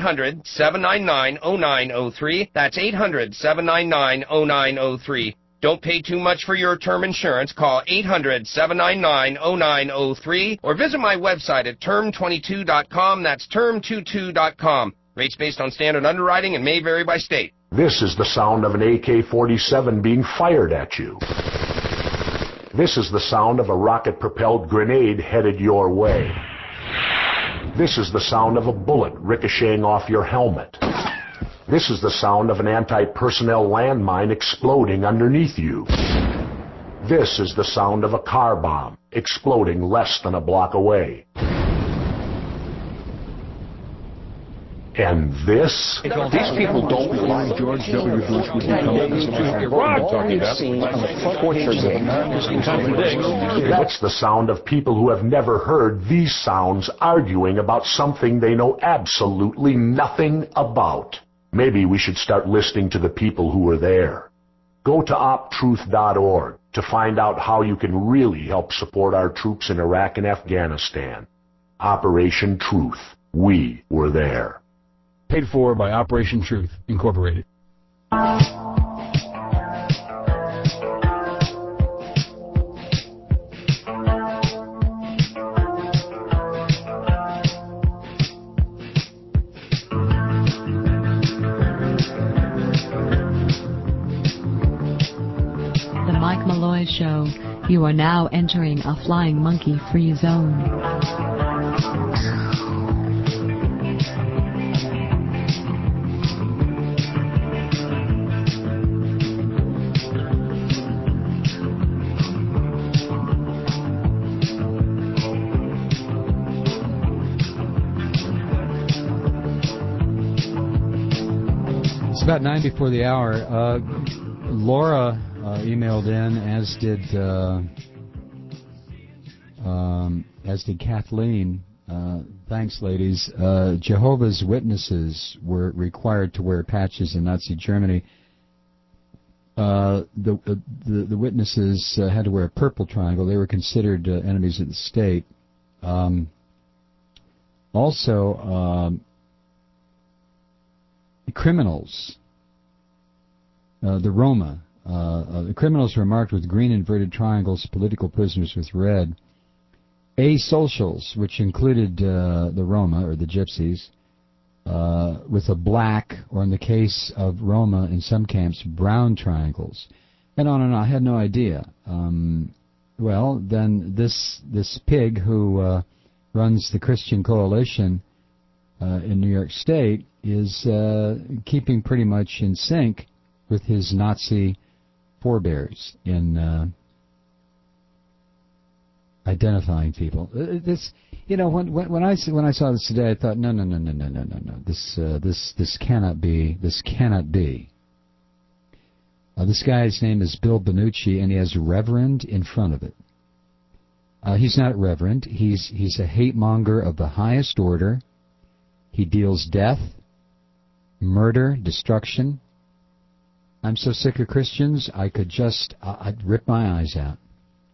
800-799-0903. That's 800-799-0903. Don't pay too much for your term insurance. Call 800-799-0903 or visit my website at term22.com. That's term22.com. Rates based on standard underwriting and may vary by state. This is the sound of an AK-47 being fired at you. This is the sound of a rocket-propelled grenade headed your way. This is the sound of a bullet ricocheting off your helmet. This is the sound of an anti-personnel landmine exploding underneath you. This is the sound of a car bomb exploding less than a block away. And this? These people don't like George W. Bush would become That's the sound of people who have never heard these sounds arguing about something they know absolutely nothing about. Maybe we should start listening to the people who were there. Go to optruth.org to find out how you can really help support our troops in Iraq and Afghanistan. Operation Truth. We were there. Paid for by Operation Truth, Incorporated. The Mike Malloy Show. You are now entering a flying monkey-free zone. It's about 9 before the hour. Laura emailed in, as did Kathleen. Thanks, ladies. Jehovah's Witnesses were required to wear patches in Nazi Germany. The witnesses had to wear a purple triangle. They were considered enemies of the state. Criminals, the Roma, the criminals were marked with green inverted triangles, political prisoners with red. Asocials, which included the Roma, or the Gypsies, with a black, or in the case of Roma in some camps, brown triangles. And on and on. I had no idea. Well, then this pig who runs the Christian Coalition in New York State is keeping pretty much in sync with his Nazi forebears in identifying people. This, when I saw this today, I thought, no. This cannot be. This cannot be. This guy's name is Bill Benucci, and he has Reverend in front of it. He's not Reverend. He's a hate monger of the highest order. He deals death, murder, destruction. I'm so sick of Christians, I could just, I'd rip my eyes out.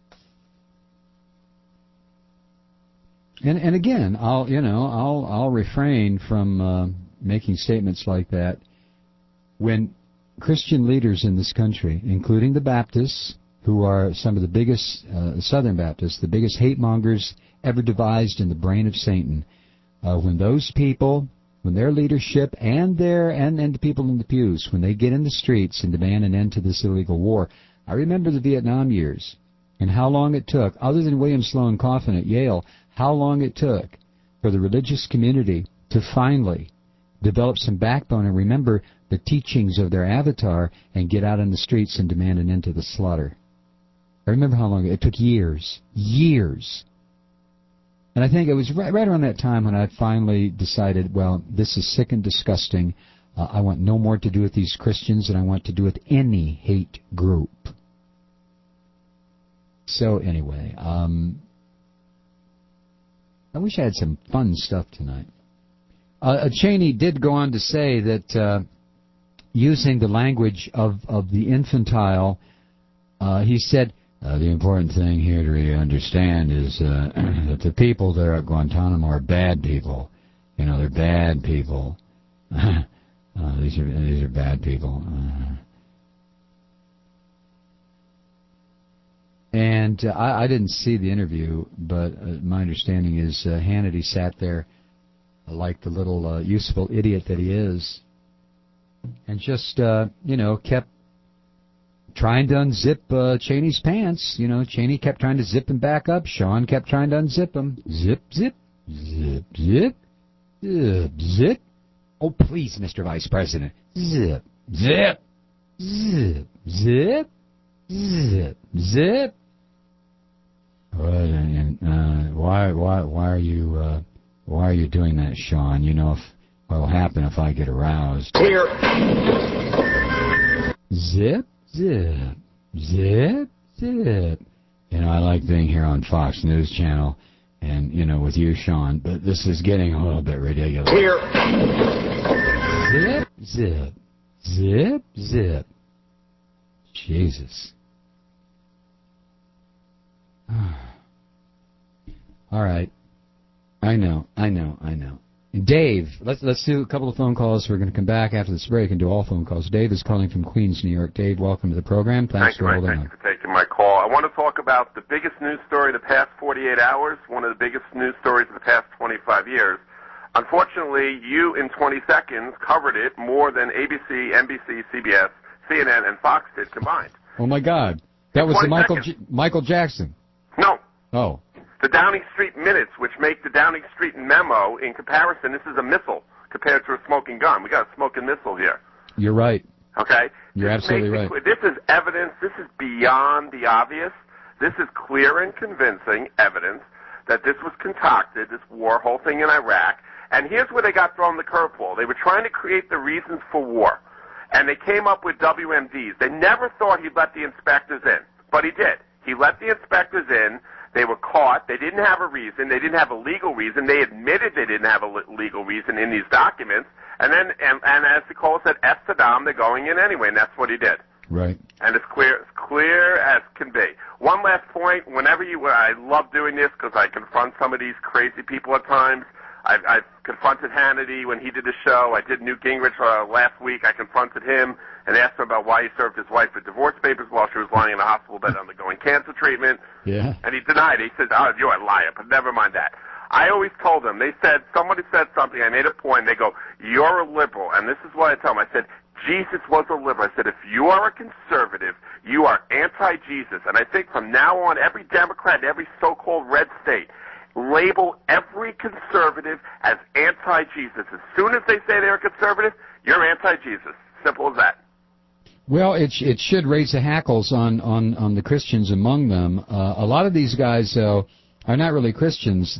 And again, I'll refrain from making statements like that when Christian leaders in this country, including the Baptists, who are some of the biggest, Southern Baptists, the biggest hate mongers ever devised in the brain of Satan, when those people, when their leadership and the people in the pews, when they get in the streets and demand an end to this illegal war, I remember the Vietnam years and how long it took, other than William Sloane Coffin at Yale, how long it took for the religious community to finally develop some backbone and remember the teachings of their avatar and get out in the streets and demand an end to the slaughter. I remember how long it took. Years. And I think it was right around that time when I finally decided, well, this is sick and disgusting. I want no more to do with these Christians than I want to do with any hate group. So anyway, I wish I had some fun stuff tonight. Cheney did go on to say that using the language of the infantile, he said, the important thing here to really understand is that the people there at Guantanamo are bad people. They're bad people. These are bad people. And I didn't see the interview, but my understanding is Hannity sat there like the little useful idiot that he is and just, kept trying to unzip Cheney's pants. Cheney kept trying to zip him back up. Sean kept trying to unzip him. Zip, zip, zip, zip, zip, zip. Oh, please, Mr. Vice President. Zip, zip, zip, zip, zip, zip. Why are you doing that, Sean? What'll happen if I get aroused? Clear. Zip, zip, zip, zip. I like being here on Fox News Channel and, with you, Sean, but this is getting a little bit ridiculous. Clear. Zip, zip, zip, zip. Jesus. All right. I know. Dave, let's do a couple of phone calls. We're going to come back after this break and do all phone calls. Dave is calling from Queens, New York. Dave, welcome to the program. Thanks for holding on. Thank you for taking my call. I want to talk about the biggest news story of the past 48 hours, one of the biggest news stories of the past 25 years. Unfortunately, you in 20 seconds covered it more than ABC, NBC, CBS, CNN, and Fox did combined. Oh, my God. That was the Michael Jackson. No. Oh. The Downing Street minutes, which make the Downing Street memo, in comparison, this is a missile compared to a smoking gun. We got a smoking missile here. You're right. Okay? You're absolutely right. This is evidence. This is beyond the obvious. This is clear and convincing evidence that this was concocted, this war, whole thing in Iraq. And here's where they got thrown the curveball. They were trying to create the reasons for war. And they came up with WMDs. They never thought he'd let the inspectors in. But he did. He let the inspectors in. They were caught. They didn't have a reason. They didn't have a legal reason. They admitted they didn't have a legal reason in these documents. And then, and as Nicole said, F Saddam, they're going in anyway, and that's what he did. Right. And it's clear as can be. One last point. I love doing this because I confront some of these crazy people at times. I've confronted Hannity when he did the show. I did Newt Gingrich last week. I confronted him and asked him about why he served his wife with divorce papers while she was lying in a hospital bed undergoing cancer treatment. Yeah. And he denied it. He said, "Oh, you're a liar," but never mind that. I always told them, somebody said something, I made a point, and they go, "You're a liberal." And this is what I tell them. I said, Jesus was a liberal. I said, if you are a conservative, you are anti-Jesus. And I think from now on, every Democrat in every so-called red state, label every conservative as anti-Jesus. As soon as they say they're a conservative, you're anti-Jesus. Simple as that. Well, it should raise the hackles on the Christians among them. A lot of these guys, though, are not really Christians.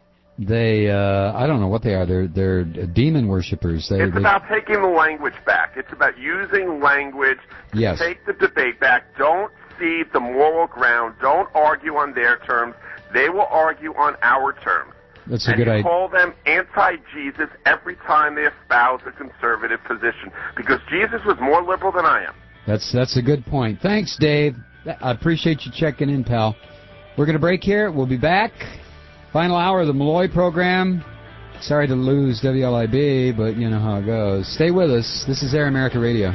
They I don't know what they are. They're demon worshippers. It's about taking the language back. It's about using language to take the debate back. Don't cede the moral ground. Don't argue on their terms. They will argue on our terms. That's a good idea. And call them anti-Jesus every time they espouse a conservative position, because Jesus was more liberal than I am. That's a good point. Thanks, Dave. I appreciate you checking in, pal. We're going to break here. We'll be back. Final hour of the Malloy program. Sorry to lose WLIB, but you know how it goes. Stay with us. This is Air America Radio.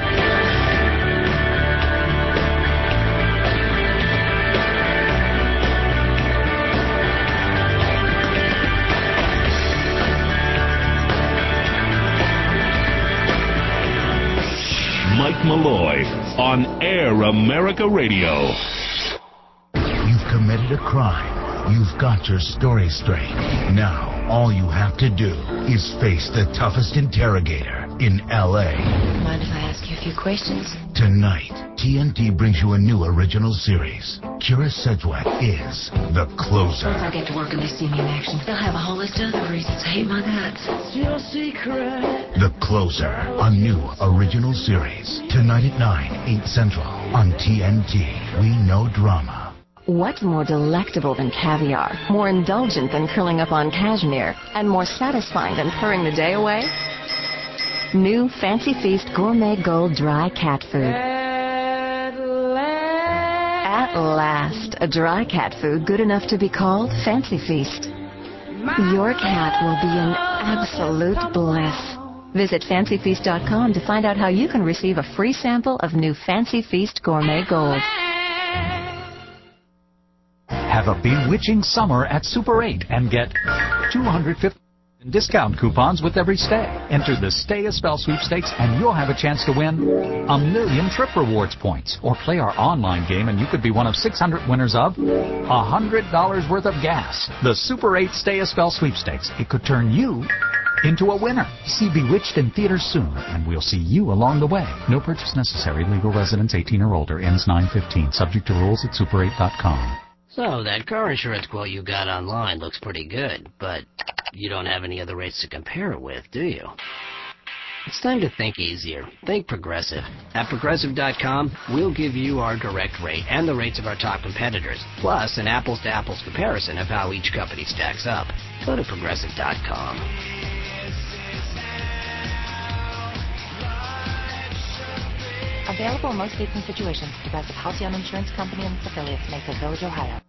Mike Malloy on Air America Radio. You've committed a crime. You've got your story straight. Now, all you have to do is face the toughest interrogator in L.A. Mind if I ask you a few questions? Tonight, TNT brings you a new original series. Kira Sedgwick is The Closer. If I get to work and they see me in action, they'll have a whole list of other reasons to hate my guts. It's your secret. The Closer, a new original series. Tonight at 9, 8 Central on TNT. We know drama. What's more delectable than caviar, more indulgent than curling up on cashmere, and more satisfying than purring the day away? New Fancy Feast Gourmet Gold Dry Cat Food. At last, a dry cat food good enough to be called Fancy Feast. Your cat will be an absolute bliss. Visit FancyFeast.com to find out how you can receive a free sample of new Fancy Feast Gourmet Gold. Have a bewitching summer at Super 8 and get 250 discount coupons with every stay. Enter the Stay a Spell sweepstakes and you'll have a chance to win 1 million Trip Rewards points. Or play our online game and you could be one of 600 winners of $100 worth of gas. The Super 8 Stay a Spell sweepstakes. It could turn you into a winner. See Bewitched in theaters soon, and we'll see you along the way. No purchase necessary. Legal residents 18 or older. Ends 9/15. Subject to rules at super8.com. So, that car insurance quote you got online looks pretty good, but you don't have any other rates to compare it with, do you? It's time to think easier. Think Progressive. At Progressive.com, we'll give you our direct rate and the rates of our top competitors, plus an apples-to-apples comparison of how each company stacks up. Go to Progressive.com. A Available in most states and situations. Progressive Halcyon Insurance Company and its affiliates, Mayfield Village, Ohio.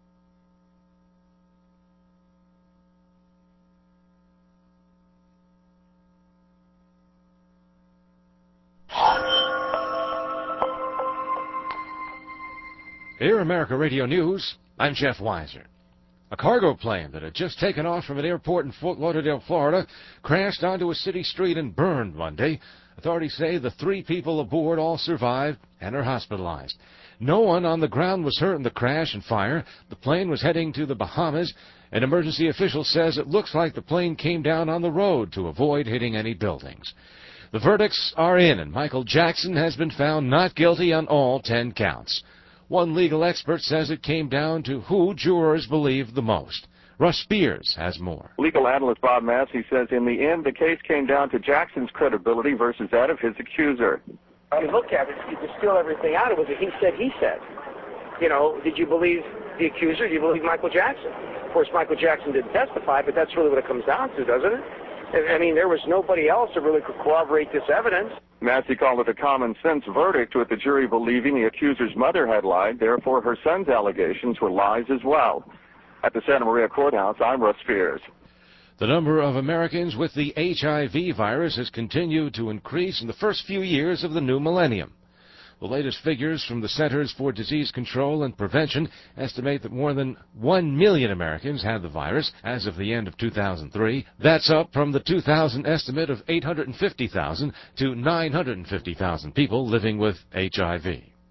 Air America Radio News, I'm Jeff Weiser. A cargo plane that had just taken off from an airport in Fort Lauderdale, Florida, crashed onto a city street and burned Monday. Authorities say the 3 people aboard all survived and are hospitalized. No one on the ground was hurt in the crash and fire. The plane was heading to the Bahamas. An emergency official says it looks like the plane came down on the road to avoid hitting any buildings. The verdicts are in, and Michael Jackson has been found not guilty on all 10 counts. One legal expert says it came down to who jurors believed the most. Russ Spears has more. Legal analyst Bob Massey says in the end, the case came down to Jackson's credibility versus that of his accuser. You look at it, you distill everything out. It was a he said. You know, did you believe the accuser? Did you believe Michael Jackson? Of course, Michael Jackson didn't testify, but that's really what it comes down to, doesn't it? I mean, there was nobody else that really could corroborate this evidence. Massey called it a common-sense verdict, with the jury believing the accuser's mother had lied. Therefore, her son's allegations were lies as well. At the Santa Maria Courthouse, I'm Russ Spears. The number of Americans with the HIV virus has continued to increase in the first few years of the new millennium. The latest figures from the Centers for Disease Control and Prevention estimate that more than 1 million Americans had the virus as of the end of 2003. That's up from the 2000 estimate of 850,000 to 950,000 people living with HIV.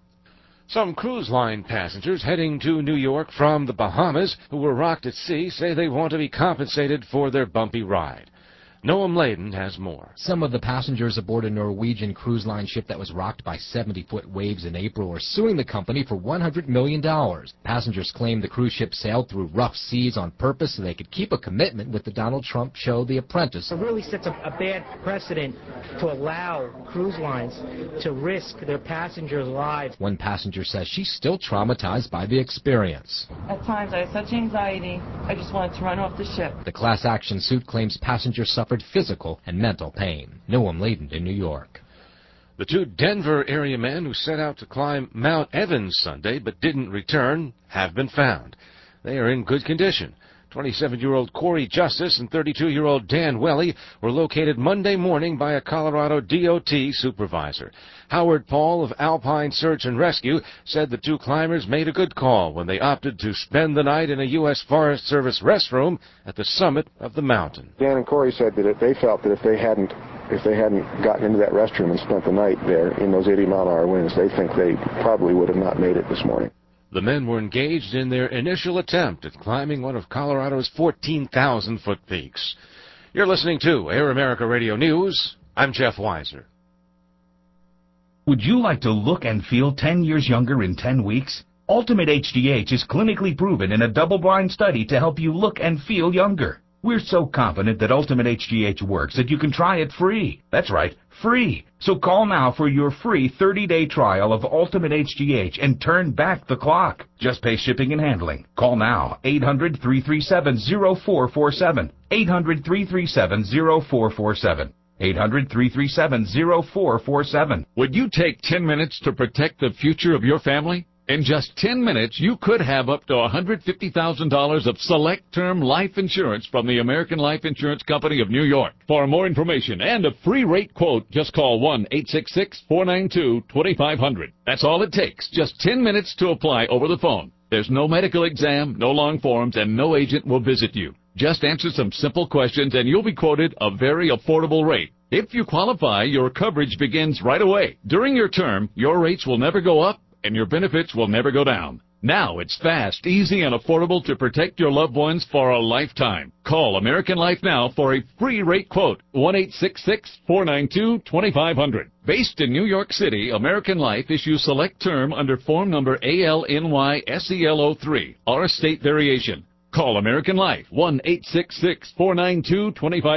Some cruise line passengers heading to New York from the Bahamas who were rocked at sea say they want to be compensated for their bumpy ride. Noam Laden has more. Some of the passengers aboard a Norwegian cruise line ship that was rocked by 70-foot waves in April are suing the company for $100 million. Passengers claim the cruise ship sailed through rough seas on purpose so they could keep a commitment with the Donald Trump show The Apprentice. It really sets a bad precedent to allow cruise lines to risk their passengers' lives. One passenger says she's still traumatized by the experience. At times I had such anxiety, I just wanted to run off the ship. The class action suit claims passengers suffered physical and mental pain. Noam Laden in New York. The 2 Denver area men who set out to climb Mount Evans Sunday but didn't return have been found. They are in good condition. 27-year-old Corey Justice and 32-year-old Dan Welly were located Monday morning by a Colorado DOT supervisor. Howard Paul of Alpine Search and Rescue said the 2 climbers made a good call when they opted to spend the night in a U.S. Forest Service restroom at the summit of the mountain. Dan and Corey said that they felt that if they hadn't gotten into that restroom and spent the night there in those 80-mile-an-hour winds, they think they probably would have not made it this morning. The men were engaged in their initial attempt at climbing one of Colorado's 14,000-foot peaks. You're listening to Air America Radio News. I'm Jeff Weiser. Would you like to look and feel 10 years younger in 10 weeks? Ultimate HGH is clinically proven in a double-blind study to help you look and feel younger. We're so confident that Ultimate HGH works that you can try it free. That's right, free. So call now for your free 30-day trial of Ultimate HGH and turn back the clock. Just pay shipping and handling. Call now, 800-337-0447. 800-337-0447. 800-337-0447. Would you take 10 minutes to protect the future of your family? In just 10 minutes, you could have up to $150,000 of select term life insurance from the American Life Insurance Company of New York. For more information and a free rate quote, just call 1-866-492-2500. That's all it takes, just 10 minutes to apply over the phone. There's no medical exam, no long forms, and no agent will visit you. Just answer some simple questions and you'll be quoted a very affordable rate. If you qualify, your coverage begins right away. During your term, your rates will never go up and your benefits will never go down. Now it's fast, easy, and affordable to protect your loved ones for a lifetime. Call American Life now for a free rate quote, 1-866-492-2500. Based in New York City, American Life issues select term under form number ALNY-SEL03, or a state variation. Call American Life, 1-866-492-2500.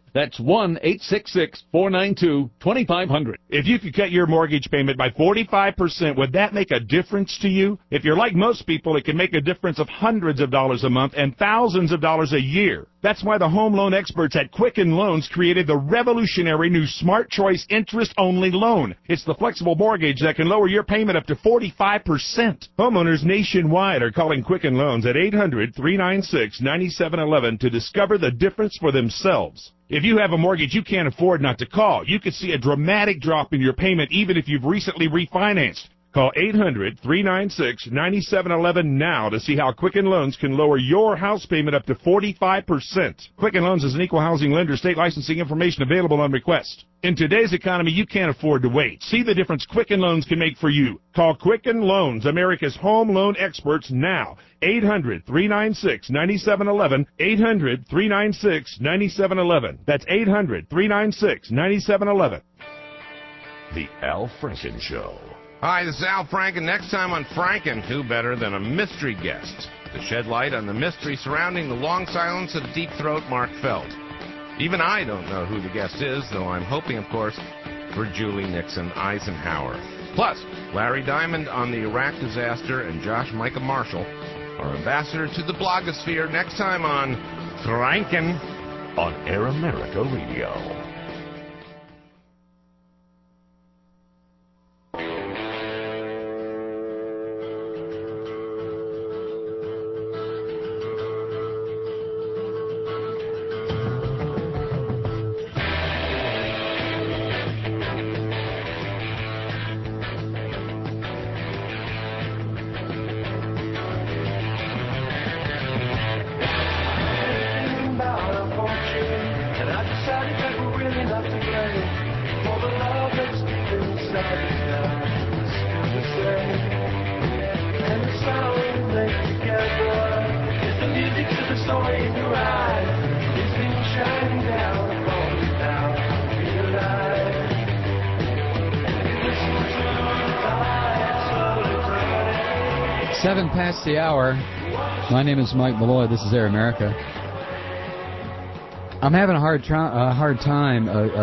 That's 1-866-492-2500. If you could cut your mortgage payment by 45%, would that make a difference to you? If you're like most people, it can make a difference of hundreds of dollars a month and thousands of dollars a year. That's why the home loan experts at Quicken Loans created the revolutionary new Smart Choice interest-only loan. It's the flexible mortgage that can lower your payment up to 45%. Homeowners nationwide are calling Quicken Loans at 800-396-9711 to discover the difference for themselves. If you have a mortgage you can't afford not to call, you could see a dramatic drop in your payment even if you've recently refinanced. Call 800-396-9711 now to see how Quicken Loans can lower your house payment up to 45%. Quicken Loans is an equal housing lender. State licensing information available on request. In today's economy, you can't afford to wait. See the difference Quicken Loans can make for you. Call Quicken Loans, America's home loan experts, now. 800-396-9711. 800-396-9711. That's 800-396-9711. The Al Franken Show. Hi, this is Al Franken. Next time on Franken, who better than a mystery guest to shed light on the mystery surrounding the long silence of Deep Throat Mark Felt. Even I don't know who the guest is, though I'm hoping, of course, for Julie Nixon Eisenhower. Plus, Larry Diamond on the Iraq disaster and Josh Micah Marshall, our ambassador to the blogosphere, next time on Franken on Air America Radio. Past the hour. My name is Mike Malloy. This is Air America. I'm having a hard time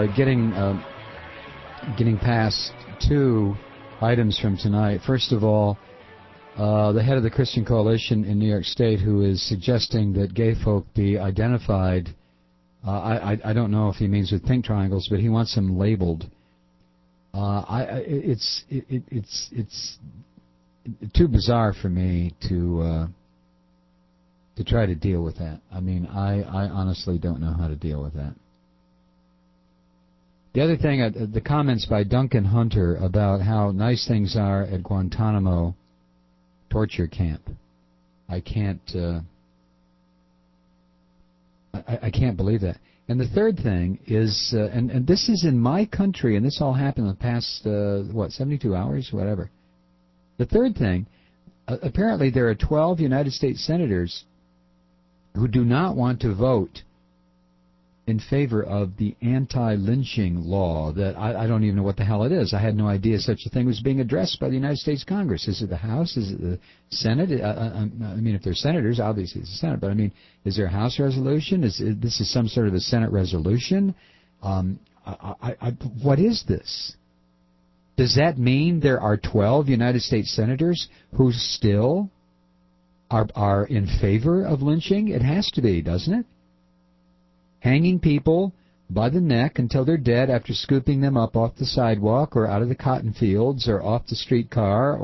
getting past two items from tonight. First of all, the head of the Christian Coalition in New York State, who is suggesting that gay folk be identified. I don't know if he means with pink triangles, but he wants them labeled. It's too bizarre for me to try to deal with that. I mean, I honestly don't know how to deal with that. The other thing, the comments by Duncan Hunter about how nice things are at Guantanamo torture camp. I can't believe that. And the third thing is, and this is in my country, and this all happened in the past 72 hours, whatever. The third thing, apparently there are 12 United States senators who do not want to vote in favor of the anti-lynching law that I don't even know what the hell it is. I had no idea such a thing was being addressed by the United States Congress. Is it the House? Is it the Senate? I mean, if they're senators, obviously it's the Senate. But, I mean, is there a House resolution? This is some sort of a Senate resolution? What is this? Does that mean there are 12 United States senators who still are in favor of lynching? It has to be, doesn't it? Hanging people by the neck until they're dead after scooping them up off the sidewalk or out of the cotton fields or off the streetcar,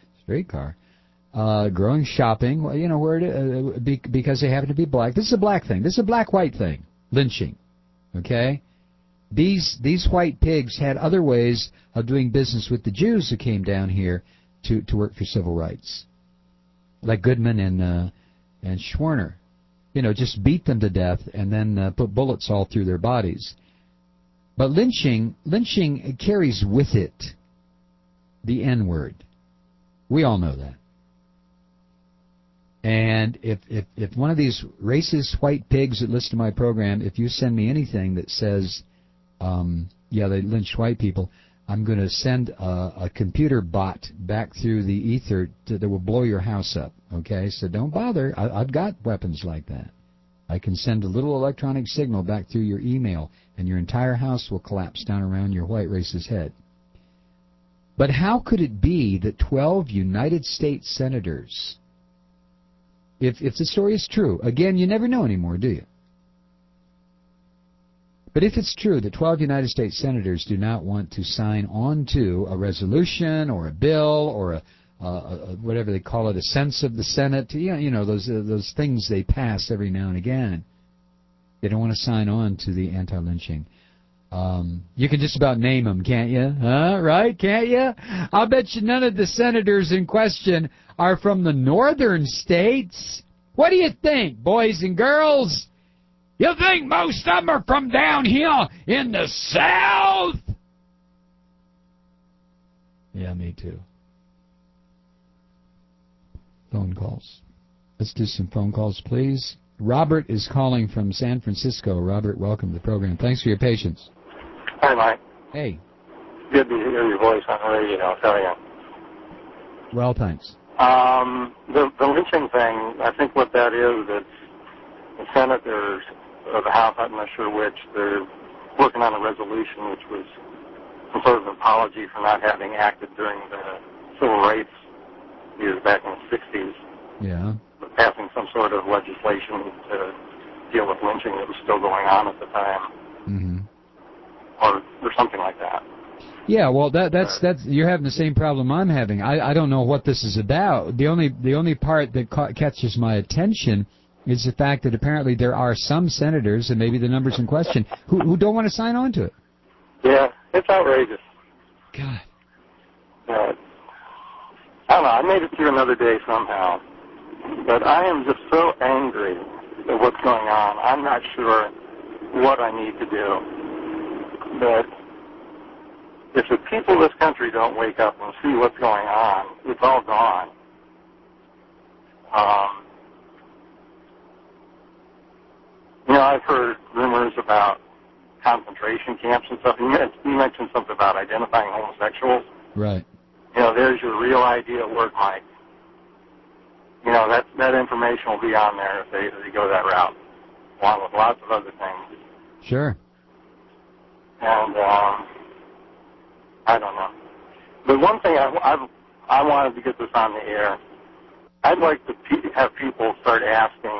growing shopping, because they happen to be black. This is a black thing. This is a black-white thing, lynching, okay? These white pigs had other ways of doing business with the Jews who came down here to work for civil rights, like Goodman and Schwerner. Just beat them to death and then put bullets all through their bodies. But lynching carries with it the N-word. We all know that. And if one of these racist white pigs that listen to my program, if you send me anything that says, they lynched white people, I'm going to send a computer bot back through the ether that will blow your house up, okay? So don't bother. I've got weapons like that. I can send a little electronic signal back through your email, and your entire house will collapse down around your white racist head. But how could it be that 12 United States senators, if the story is true, again, you never know anymore, do you? But if it's true that 12 United States senators do not want to sign on to a resolution or a bill or a whatever they call it, a sense of the Senate, those things they pass every now and again. They don't want to sign on to the anti-lynching. You can just about name them, can't you? Right? Can't you? I'll bet you none of the senators in question are from the northern states. What do you think, boys and girls? You think most of them are from down here in the South? Yeah, me too. Phone calls. Let's do some phone calls, please. Robert is calling from San Francisco. Robert, welcome to the program. Thanks for your patience. Hi, Mike. Hey. Good to hear your voice on the radio, I'll tell you. Well, thanks. The lynching thing, I think what that is, it's the Senate or the House, I'm not sure which, they're working on a resolution which was some sort of apology for not having acted during the civil rights years back in the 60s. Yeah. Passing some sort of legislation to deal with lynching that was still going on at the time. Mm-hmm. Or something like that. Yeah, well, that's you're having the same problem I'm having. I don't know what this is about. The only part that catches my attention is the fact that apparently there are some senators, and maybe the numbers in question, who don't want to sign on to it. Yeah, it's outrageous. God. I don't know. I made it through another day somehow, but I am just so angry at what's going on. I'm not sure what I need to do. But if the people of this country don't wake up and see what's going on, it's all gone. I've heard rumors about concentration camps and stuff. You mentioned something about identifying homosexuals. Right. There's your real idea at work, Mike. That information will be on there if they go that route, along with lots of other things. Sure. And I don't know. But one thing I wanted to get this on the air. I'd like to have people start asking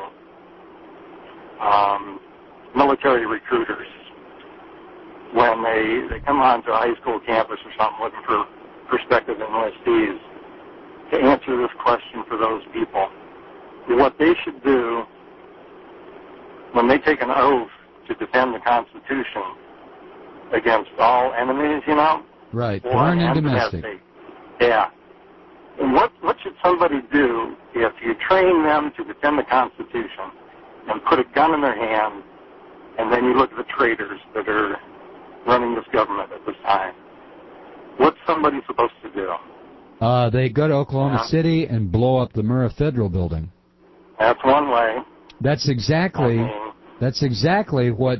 military recruiters when they come onto a high school campus or something looking for prospective enlistees to answer this question for those people. What they should do when they take an oath to defend the Constitution against all enemies, Right, foreign and domestic. Yeah. And what should somebody do if you train them to defend the Constitution and put a gun in their hand, and then you look at the traitors that are running this government at this time? What's somebody supposed to do? They go to Oklahoma City and blow up the Murrah Federal Building. That's one way. That's exactly what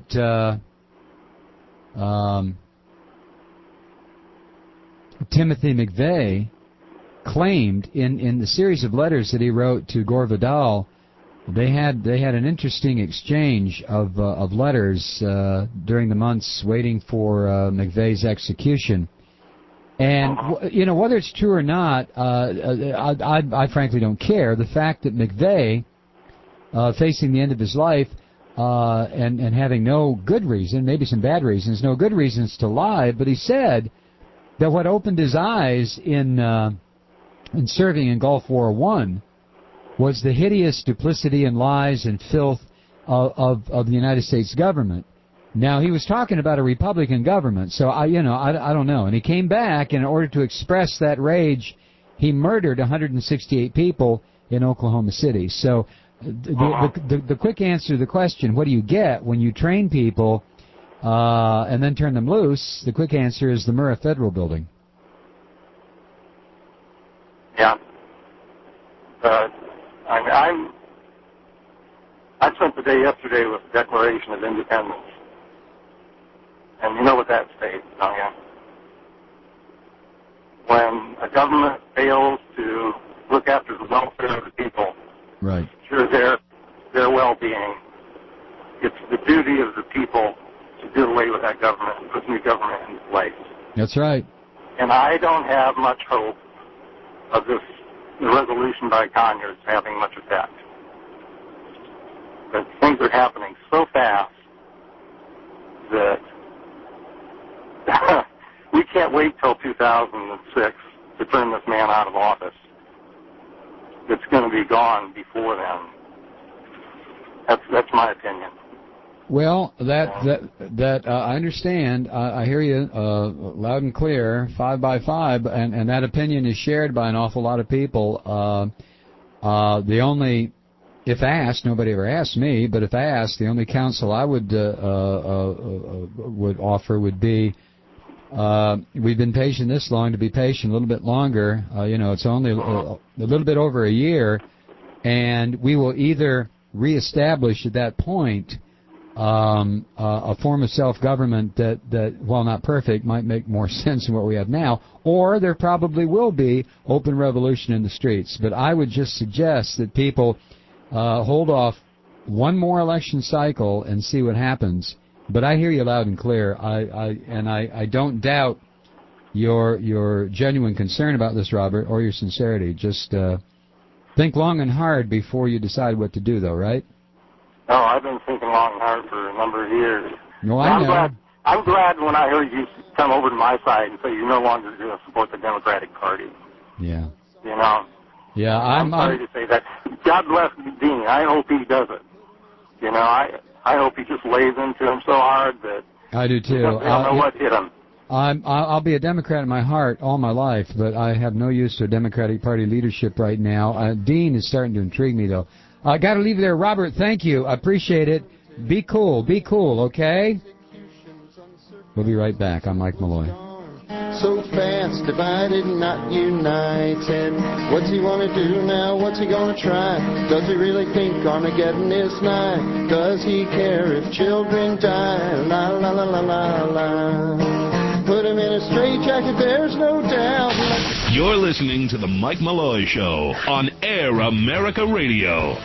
Timothy McVeigh claimed in the series of letters that he wrote to Gore Vidal. They had an interesting exchange of letters during the months waiting for McVeigh's execution. And whether it's true or not, I frankly don't care. The fact that McVeigh, facing the end of his life and having no good reason, maybe some bad reasons, no good reasons to lie, but he said that what opened his eyes in serving in Gulf War I was the hideous duplicity and lies and filth of the United States government. Now, he was talking about a Republican government, so I don't know. And he came back, and in order to express that rage, he murdered 168 people in Oklahoma City. So the quick answer to the question, what do you get when you train people and then turn them loose, the quick answer is the Murrah Federal Building. Yeah. I spent the day yesterday with the Declaration of Independence. And you know what that states, don't you? When a government fails to look after the welfare of the people, right, sure their well-being, It's the duty of the people to do away with that government and put new government in place. That's right. And I don't have much hope of the resolution by Conyers having much effect. But things are happening so fast that we can't wait till 2006 to turn this man out of office. It's going to be gone before then. That's my opinion. Well, I understand. I hear you loud and clear, 5 by 5, and that opinion is shared by an awful lot of people. The only, if asked, nobody ever asked me, but if asked, the only counsel I would offer would be, we've been patient this long, to be patient a little bit longer. It's only a little bit over a year, and we will either reestablish at that point a form of self-government that, while not perfect, might make more sense than what we have now, or there probably will be open revolution in the streets. But I would just suggest that people hold off one more election cycle and see what happens. But I hear you loud and clear. I don't doubt your genuine concern about this, Robert, or your sincerity. Just think long and hard before you decide what to do, though, right? No, I've been thinking long and hard for a number of years. No, I know. I'm glad when I heard you come over to my side and say you're no longer going to support the Democratic Party. Yeah. Yeah, I'm sorry to say that. God bless Dean. I hope he does it. I hope he just lays into him so hard that I do too. I don't know what hit him. I'll be a Democrat in my heart all my life, but I have no use to Democratic Party leadership right now. Dean is starting to intrigue me, though. I got to leave it there. Robert, thank you. I appreciate it. Be cool, okay? We'll be right back. I'm Mike Malloy. So fast, divided, not united. What's he want to do now? What's he going to try? Does he really think Armageddon is nigh? Does he care if children die? La la la la la la. Put him in a straitjacket, there's no doubt. You're listening to The Mike Malloy Show on Air America Radio.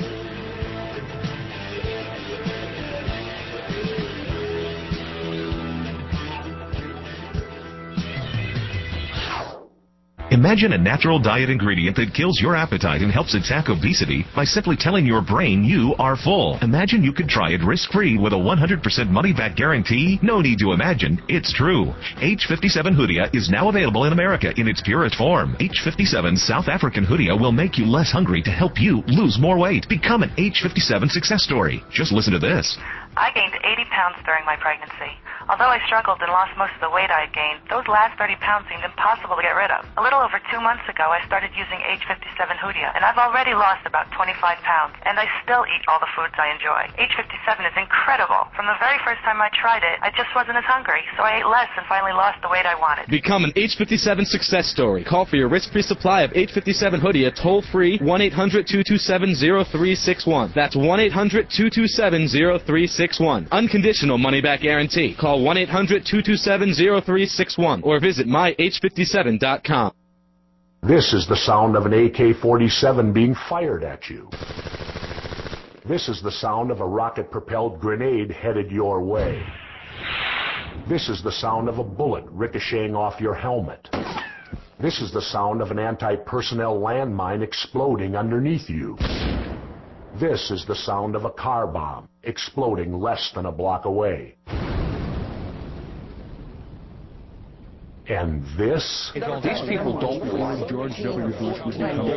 Imagine a natural diet ingredient that kills your appetite and helps attack obesity by simply telling your brain you are full. Imagine you could try it risk-free with a 100% money-back guarantee. No need to imagine. It's true. H57 Hoodia is now available in America in its purest form. H57 South African Hoodia will make you less hungry to help you lose more weight. Become an H57 success story. Just listen to this. I gained 80 pounds during my pregnancy. Although I struggled and lost most of the weight I had gained, those last 30 pounds seemed impossible to get rid of. A little over 2 months ago, I started using H57 Hoodia, and I've already lost about 25 pounds, and I still eat all the foods I enjoy. H57 is incredible. From the very first time I tried it, I just wasn't as hungry, so I ate less and finally lost the weight I wanted. Become an H57 success story. Call for your risk-free supply of H57 Hoodia toll-free 1-800-227-0361. That's 1-800-227-0361. Unconditional money-back guarantee. Call 1-800-227-0361 or visit myh57.com. This is the sound of an AK-47 being fired at you. This is the sound of a rocket-propelled grenade headed your way. This is the sound of a bullet ricocheting off your helmet. This is the sound of an anti-personnel landmine exploding underneath you. This is the sound of a car bomb exploding less than a block away. And this? These people don't believe George W. Bush would become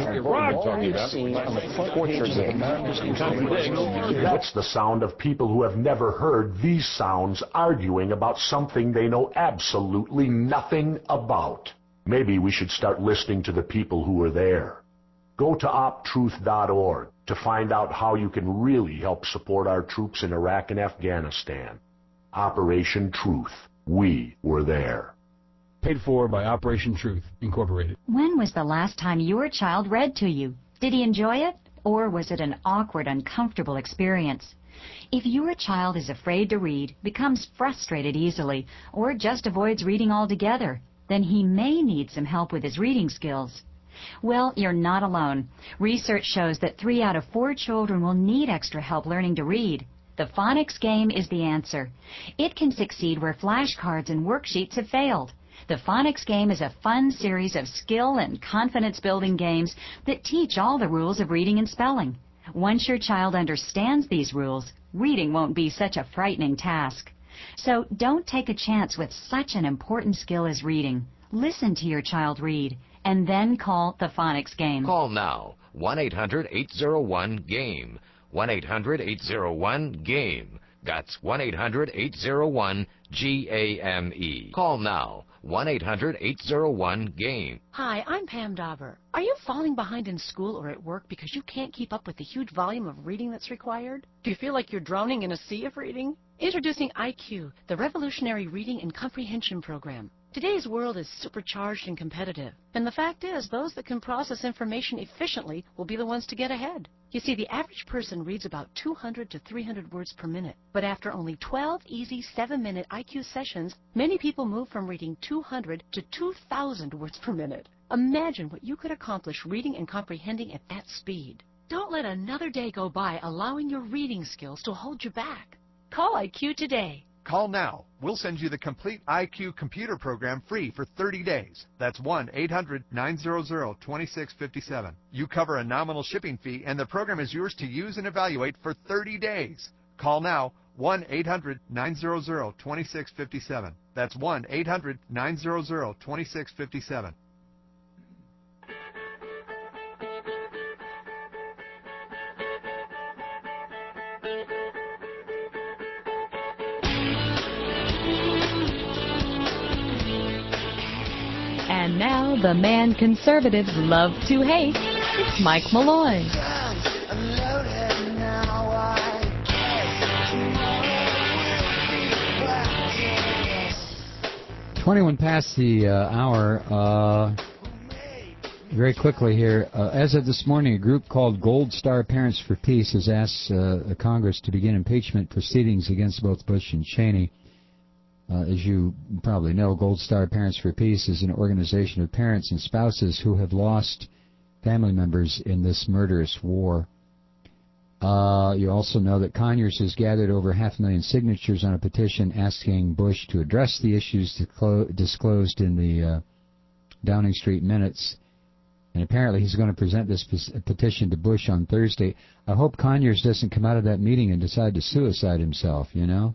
That's the sound of people who have never heard these sounds arguing about something they know absolutely nothing about. Maybe we should start listening to the people who are there. Go to optruth.org to find out how you can really help support our troops in Iraq and Afghanistan. Operation Truth. We were there. Paid for by Operation Truth, Incorporated. When was the last time your child read to you? Did he enjoy it? Or was it an awkward, uncomfortable experience? If your child is afraid to read, becomes frustrated easily, or just avoids reading altogether, then he may need some help with his reading skills. Well, you're not alone. Research shows that 3 out of 4 children will need extra help learning to read. The phonics game is the answer. It can succeed where flashcards and worksheets have failed. The phonics game is a fun series of skill and confidence-building games that teach all the rules of reading and spelling. Once your child understands these rules, reading won't be such a frightening task. So don't take a chance with such an important skill as reading. Listen to your child read, and then call the phonics game. Call now, 1-800-801-GAME. 1-800-801-GAME. That's 1-800-801-GAME. Call now, 1-800-801-GAME. Hi, I'm Pam Dauber. Are you falling behind in school or at work because you can't keep up with the huge volume of reading that's required? Do you feel like you're drowning in a sea of reading? Introducing IQ, the revolutionary reading and comprehension program. Today's world is supercharged and competitive, and the fact is those that can process information efficiently will be the ones to get ahead. You see, the average person reads about 200 to 300 words per minute, but after only 12 easy 7-minute IQ sessions, many people move from reading 200 to 2,000 words per minute. Imagine what you could accomplish reading and comprehending at that speed. Don't let another day go by allowing your reading skills to hold you back. Call IQ today. Call now. We'll send you the complete IQ computer program free for 30 days. That's 1-800-900-2657. You cover a nominal shipping fee, and the program is yours to use and evaluate for 30 days. Call now, 1-800-900-2657. That's 1-800-900-2657. And now, the man conservatives love to hate. It's Mike Malloy. 21 past the hour. Very quickly here. As of this morning, a group called Gold Star Parents for Peace has asked Congress to begin impeachment proceedings against both Bush and Cheney. As you probably know, Gold Star Parents for Peace is an organization of parents and spouses who have lost family members in this murderous war. You also know that Conyers has gathered over 500,000 signatures on a petition asking Bush to address the issues disclosed in the Downing Street minutes. And apparently he's going to present this petition to Bush on Thursday. I hope Conyers doesn't come out of that meeting and decide to suicide himself, you know.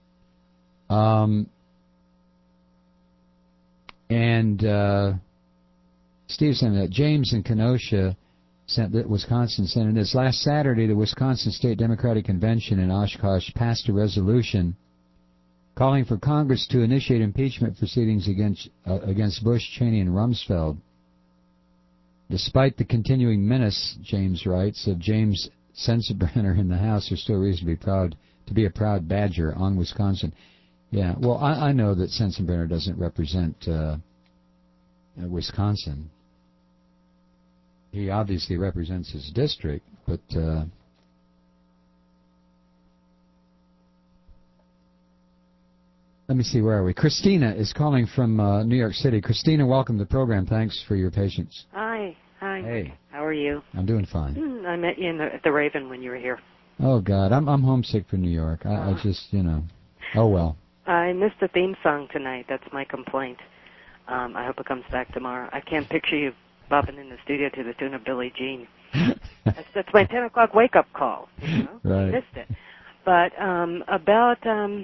Steve sent that James in Kenosha sent that Wisconsin sent this. Last Saturday, the Wisconsin State Democratic Convention in Oshkosh passed a resolution calling for Congress to initiate impeachment proceedings against Bush, Cheney, and Rumsfeld. Despite the continuing menace, James writes, of James Sensenbrenner in the House, there's still reason to be a proud Badger on Wisconsin. Yeah, well, I know that Sensenbrenner doesn't represent Wisconsin. He obviously represents his district, but let me see, where are we? Christina is calling from New York City. Christina, welcome to the program. Thanks for your patience. Hi. Hey. How are you? I'm doing fine. I met you at the Raven when you were here. Oh, God, I'm homesick for New York. I just, oh, well. I missed the theme song tonight. That's my complaint. I hope it comes back tomorrow. I can't picture you bopping in the studio to the tune of Billie Jean. That's my 10 o'clock wake-up call. Right. I missed it. But about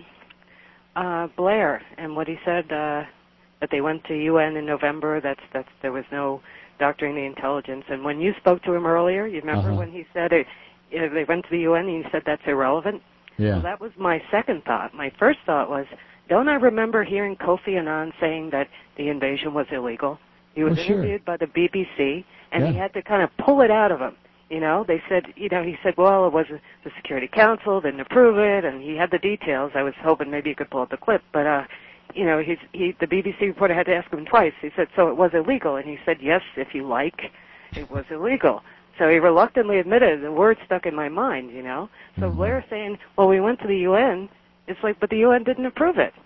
Blair and what he said, that they went to UN in November, there was no doctoring the intelligence. And when you spoke to him earlier, you remember when he said they went to the UN and he said that's irrelevant? Yeah. Well, that was my second thought. My first thought was, don't I remember hearing Kofi Annan saying that the invasion was illegal? He was interviewed by the BBC, and he had to kind of pull it out of him. They said, he said, well, it was the Security Council, didn't approve it, and he had the details. I was hoping maybe you could pull up the clip, but, the BBC reporter had to ask him twice. He said, so it was illegal, and he said, yes, if you like, it was illegal. So he reluctantly admitted it. The word stuck in my mind, So Blair saying, well, we went to the UN, it's like, but the UN didn't approve it.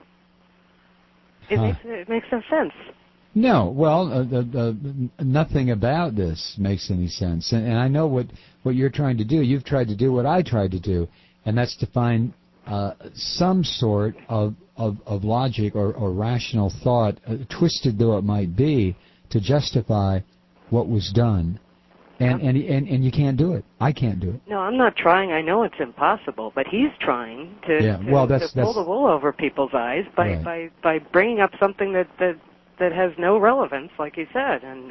It makes no sense. No, well, nothing about this makes any sense. And I know what you're trying to do. You've tried to do what I tried to do. and that's to find some sort of logic or rational thought, twisted though it might be, to justify what was done. And you can't do it. I can't do it. No, I'm not trying. I know it's impossible, but he's trying to pull the wool over people's eyes by bringing up something that has no relevance, like you said, and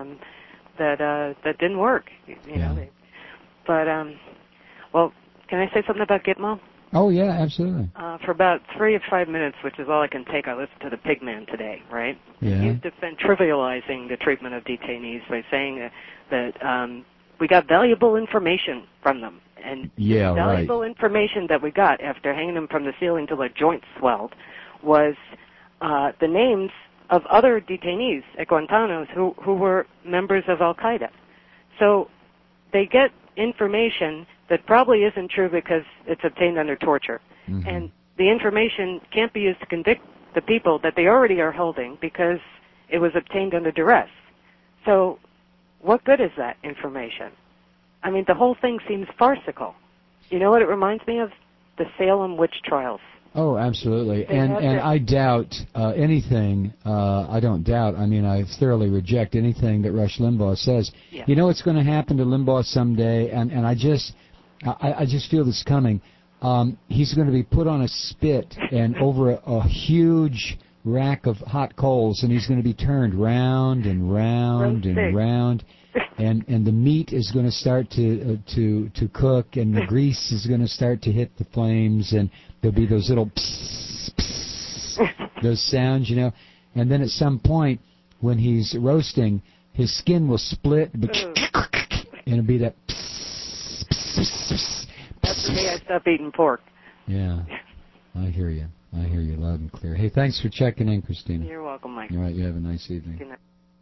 that didn't work. You know. But well, can I say something about Gitmo? Oh yeah, absolutely. For about 3 or 5 minutes, which is all I can take, I listened to the Pigman today, right? Yeah. He's trivializing the treatment of detainees by saying that we got valuable information from them. And valuable information that we got after hanging them from the ceiling till their joints swelled was the names of other detainees at Guantanamo who were members of Al-Qaeda. So they get information that probably isn't true because it's obtained under torture. Mm-hmm. And the information can't be used to convict the people that they already are holding because it was obtained under duress. So what good is that information? I mean, the whole thing seems farcical. You know what it reminds me of? The Salem witch trials. Oh, absolutely. And I doubt anything. I don't doubt. I mean, I thoroughly reject anything that Rush Limbaugh says. Yeah. You know what's going to happen to Limbaugh someday? And I just feel this coming. He's going to be put on a spit and over a huge rack of hot coals, and he's going to be turned round and round and round. And the meat is going to start to cook, and the grease is going to start to hit the flames, and there'll be those little psss, psss, those sounds, you know. And then at some point, when he's roasting, his skin will split, and it'll be that psss, psss, psss. That's the day I stop eating pork. Yeah, I hear you. I hear you loud and clear. Hey, thanks for checking in, Christina. You're welcome, Mike. All right, you have a nice evening. Good night.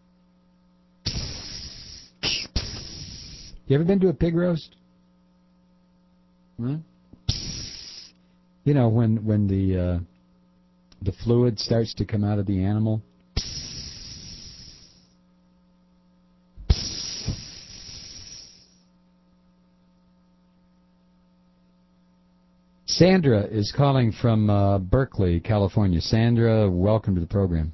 You ever been to a pig roast? Huh? You know, when the fluid starts to come out of the animal. Sandra is calling from Berkeley, California. Sandra, welcome to the program.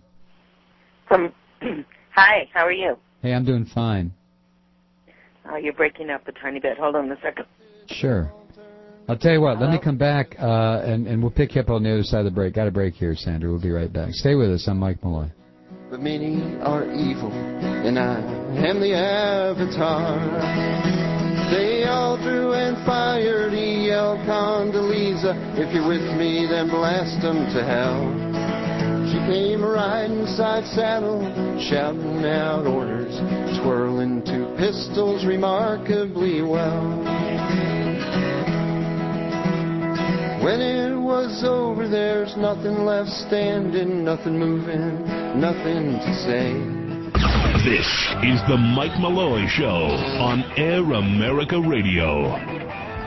Hi, how are you? Hey, I'm doing fine. You're breaking up a tiny bit. Hold on a second. Sure. I'll tell you what, let me come back, and we'll pick you up on the other side of the break. Got a break here, Sandra. We'll be right back. Stay with us. I'm Mike Malloy. But many are evil, and I am the avatar. They all threw and fired, he yelled, Condoleezza. If you're with me, then blast them to hell. She came riding side saddle, shouting out orders, twirling two pistols remarkably well. When it was over, there's nothing left standing, nothing moving, nothing to say. This is the Mike Malloy Show on Air America Radio.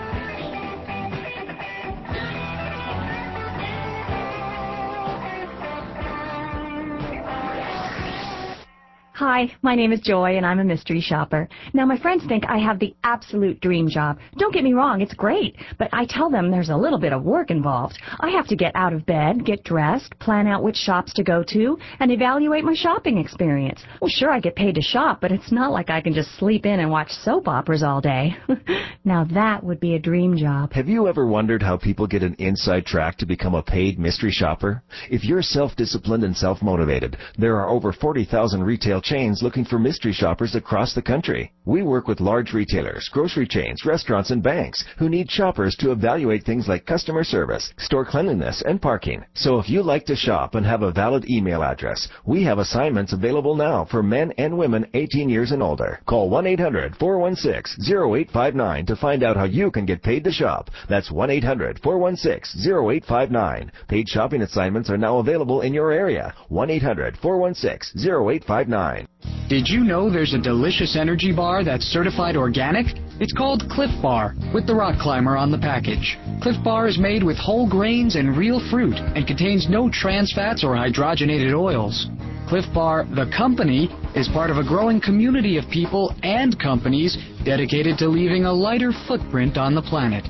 Hi, my name is Joy, and I'm a mystery shopper. Now, my friends think I have the absolute dream job. Don't get me wrong, it's great, but I tell them there's a little bit of work involved. I have to get out of bed, get dressed, plan out which shops to go to, and evaluate my shopping experience. Well, sure, I get paid to shop, but it's not like I can just sleep in and watch soap operas all day. Now, that would be a dream job. Have you ever wondered how people get an inside track to become a paid mystery shopper? If you're self-disciplined and self-motivated, there are over 40,000 retail chains looking for mystery shoppers across the country. We work with large retailers, grocery chains, restaurants, and banks who need shoppers to evaluate things like customer service, store cleanliness, and parking. So if you like to shop and have a valid email address, we have assignments available now for men and women 18 years and older. Call 1-800-416-0859 to find out how you can get paid to shop. That's 1-800-416-0859. Paid shopping assignments are now available in your area. 1-800-416-0859. Did you know there's a delicious energy bar that's certified organic? It's called Cliff Bar, with the rock climber on the package. Cliff Bar is made with whole grains and real fruit and contains no trans fats or hydrogenated oils. Cliff Bar, the company, is part of a growing community of people and companies dedicated to leaving a lighter footprint on the planet.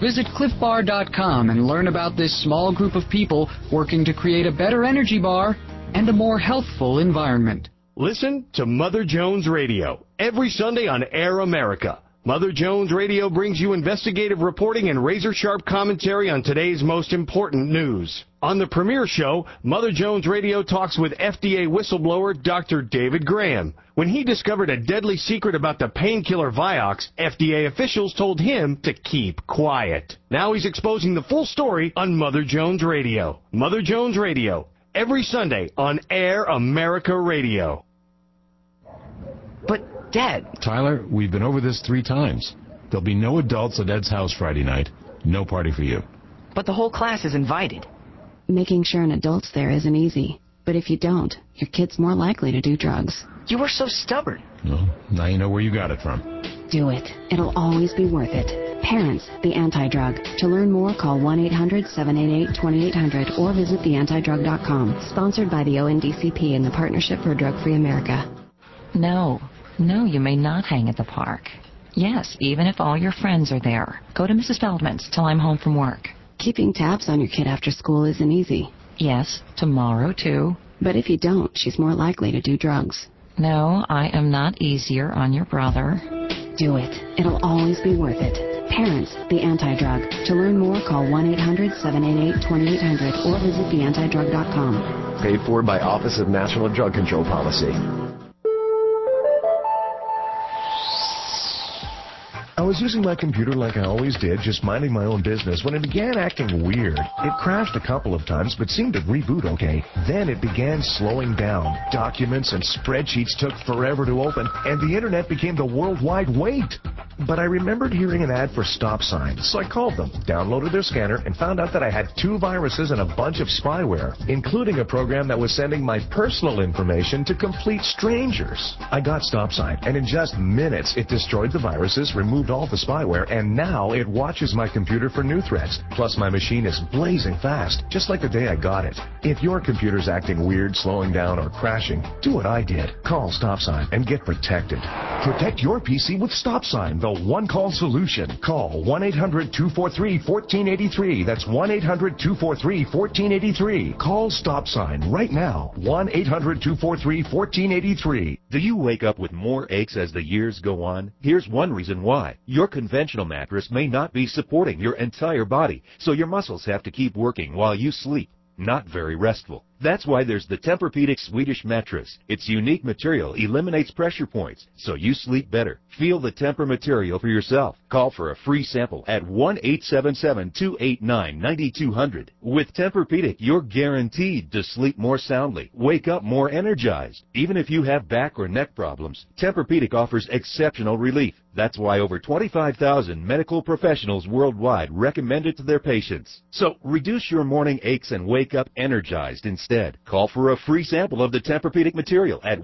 Visit CliffBar.com and learn about this small group of people working to create a better energy bar and a more healthful environment. Listen to Mother Jones Radio every Sunday on Air America. Mother Jones Radio brings you investigative reporting and razor-sharp commentary on today's most important news. On the premiere show, Mother Jones Radio talks with FDA whistleblower Dr. David Graham. When he discovered a deadly secret about the painkiller Vioxx, FDA officials told him to keep quiet. Now he's exposing the full story on Mother Jones Radio. Mother Jones Radio, every Sunday on Air America Radio. But, Dad... Tyler, we've been over this 3 times. There'll be no adults at Ed's house Friday night. No party for you. But the whole class is invited. Making sure an adult's there isn't easy. But if you don't, your kid's more likely to do drugs. You were so stubborn. Well, now you know where you got it from. Do it. It'll always be worth it. Parents, the Anti-Drug. To learn more, call 1-800-788-2800 or visit theantidrug.com. Sponsored by the ONDCP and the Partnership for a Drug-Free America. No, you may not hang at the park. Yes, even if all your friends are there. Go to Mrs. Feldman's till I'm home from work. Keeping tabs on your kid after school isn't easy. Yes, tomorrow too. But if you don't, she's more likely to do drugs. No, I am not easier on your brother. Do it. It'll always be worth it. Parents, the Anti-Drug. To learn more, call 1-800-788-2800 or visit theantidrug.com. Paid for by Office of National Drug Control Policy. I was using my computer like I always did, just minding my own business, when it began acting weird. It crashed a couple of times, but seemed to reboot okay. Then it began slowing down. Documents and spreadsheets took forever to open, and the internet became the worldwide wait. But I remembered hearing an ad for Stop Sign, so I called them, downloaded their scanner, and found out that I had 2 viruses and a bunch of spyware, including a program that was sending my personal information to complete strangers. I got Stop Sign, and in just minutes, it destroyed the viruses, removed all the spyware, and now it watches my computer for new threats. Plus, my machine is blazing fast, just like the day I got it. If your computer's acting weird, slowing down, or crashing, do what I did. Call Stop Sign and get protected. Protect your PC with Stop Sign, the one-call solution. Call 1-800-243-1483. That's 1-800-243-1483. Call Stop Sign right now. 1-800-243-1483. Do you wake up with more aches as the years go on? Here's one reason why. Your conventional mattress may not be supporting your entire body, so your muscles have to keep working while you sleep. Not very restful. That's why there's the Tempur-Pedic Swedish mattress. Its unique material eliminates pressure points, so you sleep better. Feel the Tempur material for yourself. Call for a free sample at 1-877-289-9200. With Tempur-Pedic, you're guaranteed to sleep more soundly, wake up more energized. Even if you have back or neck problems, Tempur-Pedic offers exceptional relief. That's why over 25,000 medical professionals worldwide recommend it to their patients. So reduce your morning aches and wake up energized instead. Call for a free sample of the Tempur-Pedic material at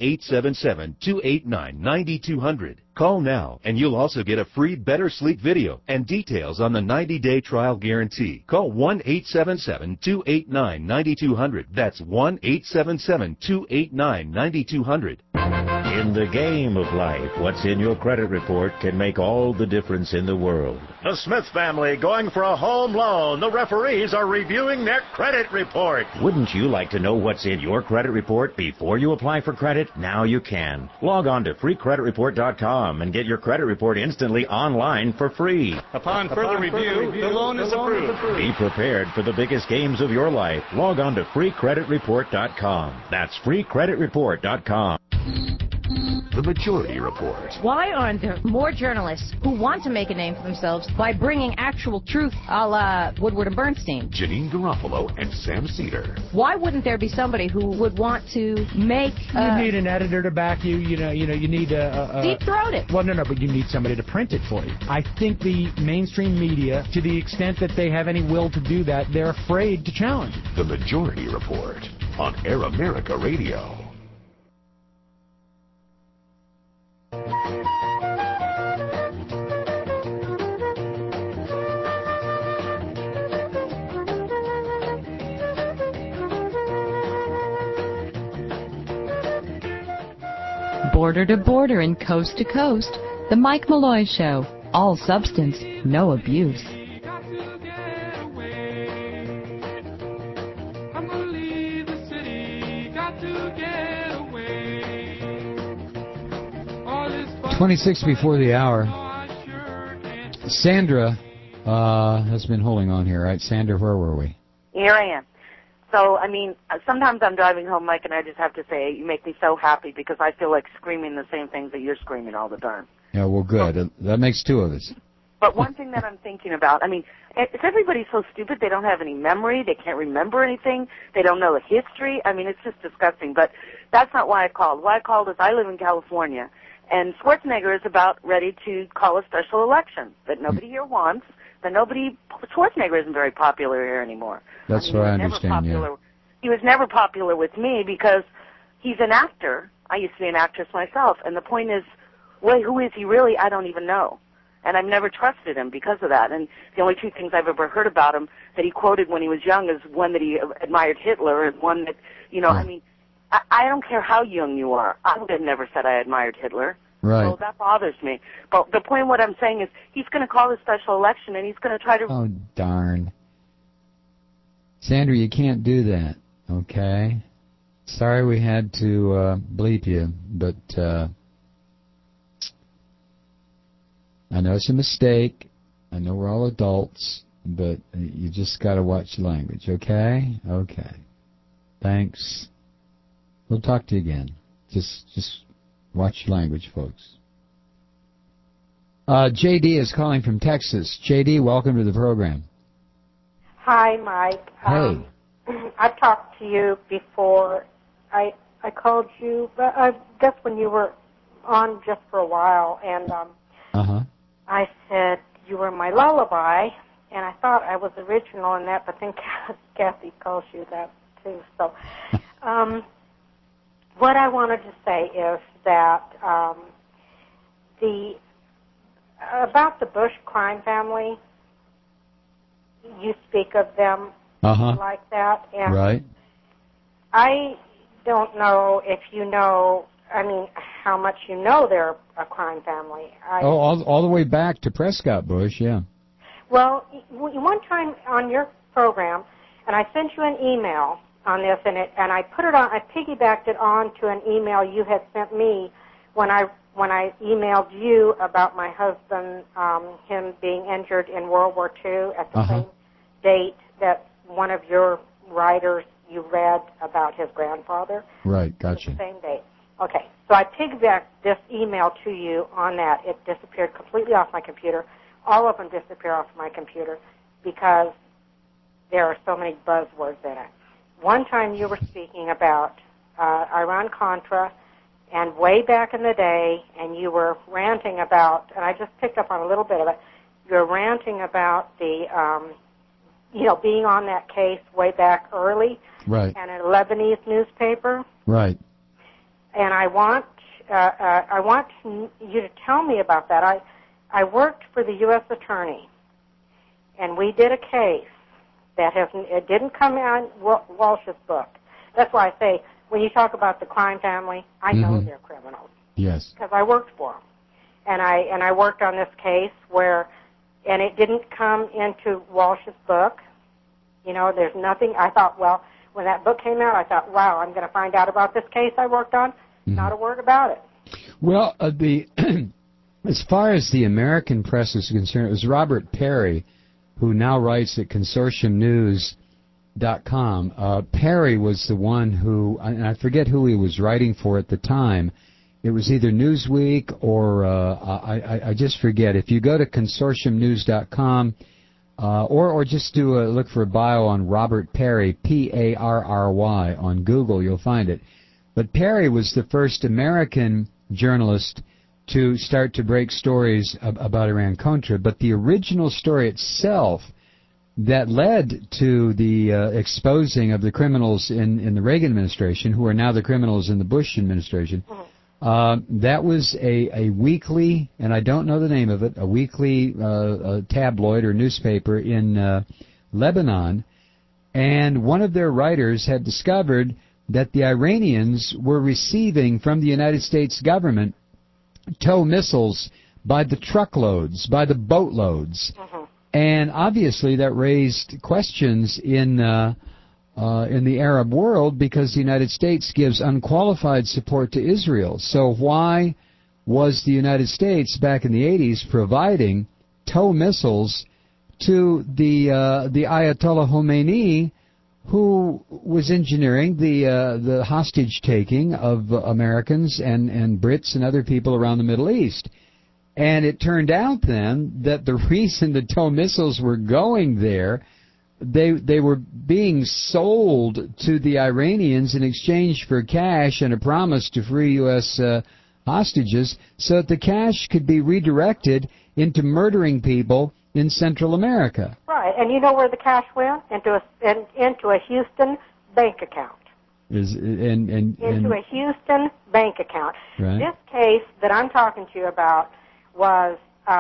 1-877-289-9200. Call now, and you'll also get a free Better Sleep video and details on the 90-day trial guarantee. Call 1-877-289-9200. That's 1-877-289-9200. In the game of life, what's in your credit report can make all the difference in the world. The Smith family going for a home loan. The referees are reviewing their credit report. Wouldn't you like to know what's in your credit report before you apply for credit? Now you can. Log on to freecreditreport.com and get your credit report instantly online for free. Upon further review, the loan is approved. Be prepared for the biggest games of your life. Log on to freecreditreport.com. That's freecreditreport.com. The Majority Report. Why aren't there more journalists who want to make a name for themselves by bringing actual truth a la Woodward and Bernstein? Janine Garofalo and Sam Cedar. Why wouldn't there be somebody who would want to make... You need an editor to back you. You need a... Deep-throat it. Well, no, but you need somebody to print it for you. I think the mainstream media, to the extent that they have any will to do that, they're afraid to challenge it. The Majority Report on Air America Radio. Border to border and coast to coast, The Mike Malloy Show. All substance, no abuse. 26 before the hour. Sandra has been holding on here, right? Sandra, where were we? Here I am. So, I mean, sometimes I'm driving home, Mike, and I just have to say, you make me so happy because I feel like screaming the same things that you're screaming all the time. Yeah, well, good. That makes two of us. But one thing that I'm thinking about, I mean, is everybody so stupid they don't have any memory, they can't remember anything, they don't know the history? I mean, it's just disgusting. But that's not why I called. Why I called is I live in California, and Schwarzenegger is about ready to call a special election that nobody here wants, Schwarzenegger isn't very popular here anymore. That's what I understand, yeah. He was never popular with me because he's an actor. I used to be an actress myself, and the point is, well, who is he really? I don't even know. And I've never trusted him because of that. And the only two things I've ever heard about him that he quoted when he was young is one that he admired Hitler and one that, I mean, I don't care how young you are. I would have never said I admired Hitler. Right. So that bothers me. But the point, what I'm saying is, he's going to call a special election and he's going to try to... Oh, darn. Sandra, you can't do that, okay? Sorry we had to bleep you, but I know it's a mistake. I know we're all adults, but you just got to watch your language, okay? Okay. Thanks. We'll talk to you again. Just watch your language, folks. J.D. is calling from Texas. J.D., welcome to the program. Hi, Mike. Hey. I've talked to you before. I called you, but I guess when you were on just for a while, and I said you were my lullaby, and I thought I was original in that, but then Kathy calls you that too. So what I wanted to say is that about the Bush crime family, you speak of them like that, and right. I don't know if you know, I mean, how much you know they're a crime family. All the way back to Prescott Bush, yeah. Well, one time on your program, and I sent you an email on this, and I put it on, I piggybacked it on to an email you had sent me when I emailed you about my husband, him being injured in World War II at the same date that one of your writers you read about his grandfather. Right, gotcha. The same date. Okay, so I piggybacked this email to you on that. It disappeared completely off my computer. All of them disappear off my computer because there are so many buzzwords in it. One time you were speaking about Iran-Contra, and way back in the day, and you were ranting about, and I just picked up on a little bit of it, you were ranting about the, being on that case way back early, right, and a Lebanese newspaper. Right. And I want you to tell me about that. I worked for the U.S. Attorney, and we did a case that it didn't come out in Walsh's book. That's why I say, when you talk about the crime family, I know they're criminals. Yes. Because I worked for them. And I worked on this case and it didn't come into Walsh's book. There's nothing. I thought, well, when that book came out, I thought, wow, I'm going to find out about this case I worked on. Not a word about it. Well, as far as the American press is concerned, it was Robert Perry, who now writes at consortiumnews.com. Perry was the one who, and I forget who he was writing for at the time. It was either Newsweek or I just forget. If you go to consortiumnews.com or just look for a bio on Robert Perry, Parry, on Google, you'll find it. But Perry was the first American journalist to start to break stories about Iran-Contra. But the original story itself that led to the exposing of the criminals in the Reagan administration, who are now the criminals in the Bush administration, that was a weekly, and I don't know the name of it, a weekly tabloid or newspaper in Lebanon, and one of their writers had discovered that the Iranians were receiving from the United States government tow missiles by the truckloads, by the boatloads. And obviously that raised questions in the Arab world because the United States gives unqualified support to Israel. So why was the United States back in the 80s providing TOW missiles to the Ayatollah Khomeini, who was engineering the hostage taking of Americans and Brits and other people around the Middle East. And it turned out then that the reason the TOW missiles were going there, they were being sold to the Iranians in exchange for cash and a promise to free U.S. Hostages, so that the cash could be redirected into murdering people in Central America. Right, and you know where the cash went? Into a Houston bank account. Into a Houston bank account. Right. This case that I'm talking to you about was,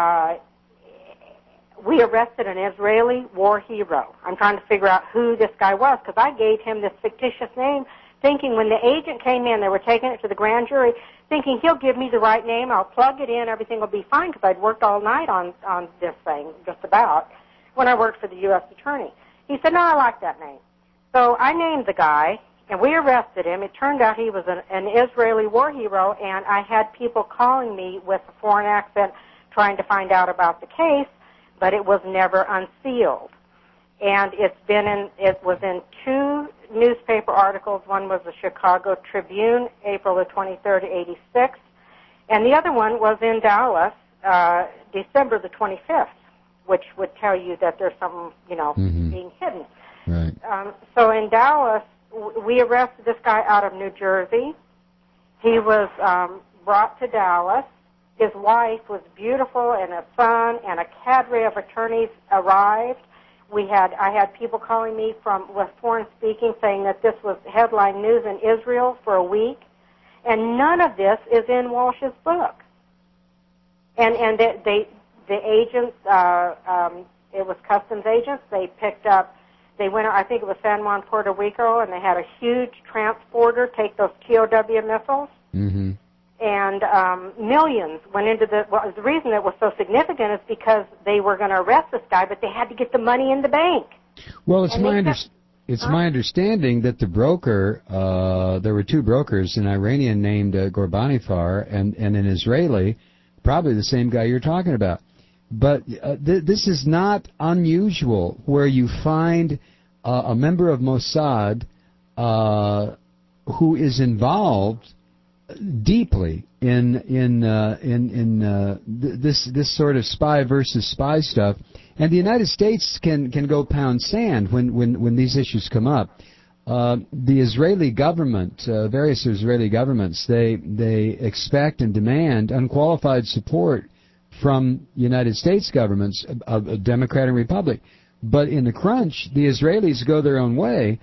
we arrested an Israeli war hero. I'm trying to figure out who this guy was, because I gave him this fictitious name, thinking when the agent came in, they were taking it to the grand jury, thinking he'll give me the right name, I'll plug it in, everything will be fine, because I'd worked all night on this thing, just about, when I worked for the U.S. Attorney. He said, no, I like that name. So I named the guy, and we arrested him. It turned out he was an Israeli war hero, and I had people calling me with a foreign accent trying to find out about the case, but it was never unsealed. And it was in 2 newspaper articles. One was the Chicago Tribune, April the 23rd, 86, and the other one was in Dallas, December the 25th, which would tell you that there's something, being hidden. Right. So in Dallas, we arrested this guy out of New Jersey. He was brought to Dallas. His wife was beautiful, and a son and a cadre of attorneys arrived. I had people calling me with foreign speaking saying that this was headline news in Israel for a week, and none of this is in Walsh's book. And the agents, it was customs agents. They went, I think it was San Juan, Puerto Rico, and they had a huge transporter take those TOW missiles. Mm-hmm. And millions went into the reason it was so significant is because they were going to arrest this guy, but they had to get the money in the bank. Well, it's my understanding that the broker, there were 2 brokers, an Iranian named Ghorbanifar and an Israeli, probably the same guy you're talking about. But this is not unusual, where you find a member of Mossad who is involved deeply in this sort of spy versus spy stuff, and the United States can go pound sand when these issues come up. The Israeli government, various Israeli governments, they expect and demand unqualified support from United States governments, Democrat and Republic. But in the crunch, the Israelis go their own way,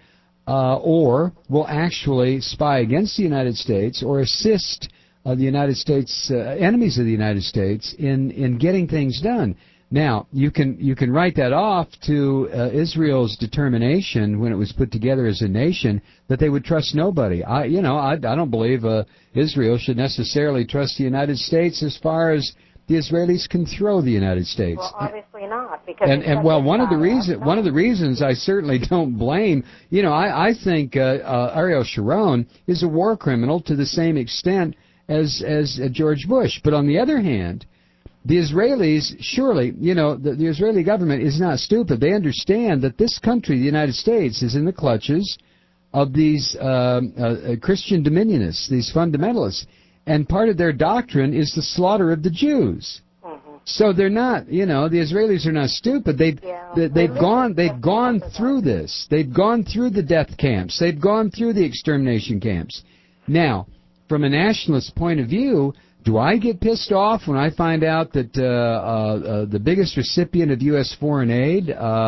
or will actually spy against the United States or assist the United States, enemies of the United States, in getting things done. Now, you can write that off to Israel's determination when it was put together as a nation that they would trust nobody. I don't believe Israel should necessarily trust the United States as far as the Israelis can throw the United States. Well, obviously not, because one of the reasons I certainly don't blame, I think Ariel Sharon is a war criminal to the same extent as George Bush. But on the other hand, the Israelis, surely, the Israeli government is not stupid. They understand that this country, the United States, is in the clutches of these Christian dominionists, these fundamentalists. And part of their doctrine is the slaughter of the Jews. Mm-hmm. So they're not, the Israelis are not stupid. They've gone through this. They've gone through the death camps. They've gone through the extermination camps. Now, from a nationalist point of view, do I get pissed off when I find out that the biggest recipient of U.S. foreign aid,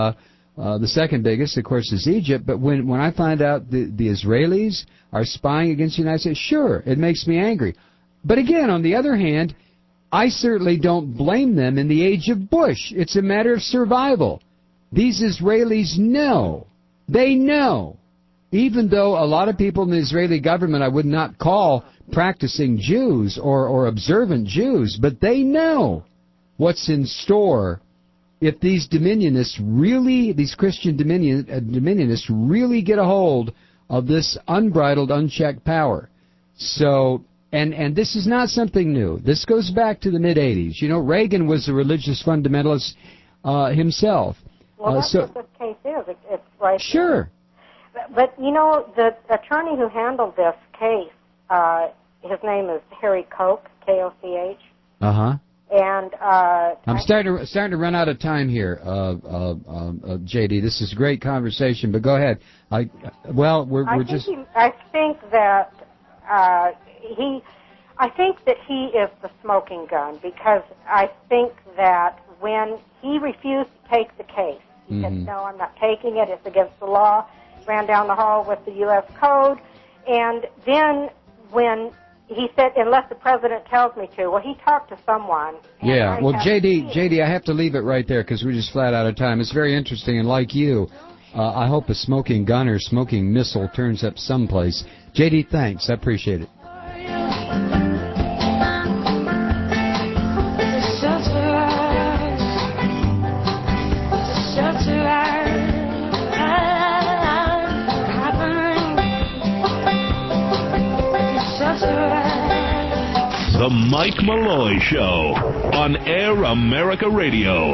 the second biggest, of course, is Egypt, but when I find out the Israelis are spying against the United States, sure, it makes me angry. But again, on the other hand, I certainly don't blame them in the age of Bush. It's a matter of survival. These Israelis know. They know. Even though a lot of people in the Israeli government I would not call practicing Jews or observant Jews, but they know what's in store if these dominionists really, these Christian dominionists really get a hold of this unbridled, unchecked power. So And this is not something new. This goes back to the mid-'80s. You know, Reagan was a religious fundamentalist himself. Well, that's what this case is. It's right. Sure. But, you know, the attorney who handled this case, his name is Harry Koch, K-O-C-H. Uh-huh. And I'm starting to run out of time here, JD. This is a great conversation, but go ahead. I think that he is the smoking gun, because I think that when he refused to take the case, he said, no, I'm not taking it, it's against the law, ran down the hall with the U.S. Code, and then when he said, unless the president tells me to, well, he talked to someone. Yeah, well, JD, I have to leave it right there because we're just flat out of time. It's very interesting, and like you, I hope a smoking gun or smoking missile turns up someplace. JD, thanks. I appreciate it. The Mike Malloy Show on Air America Radio.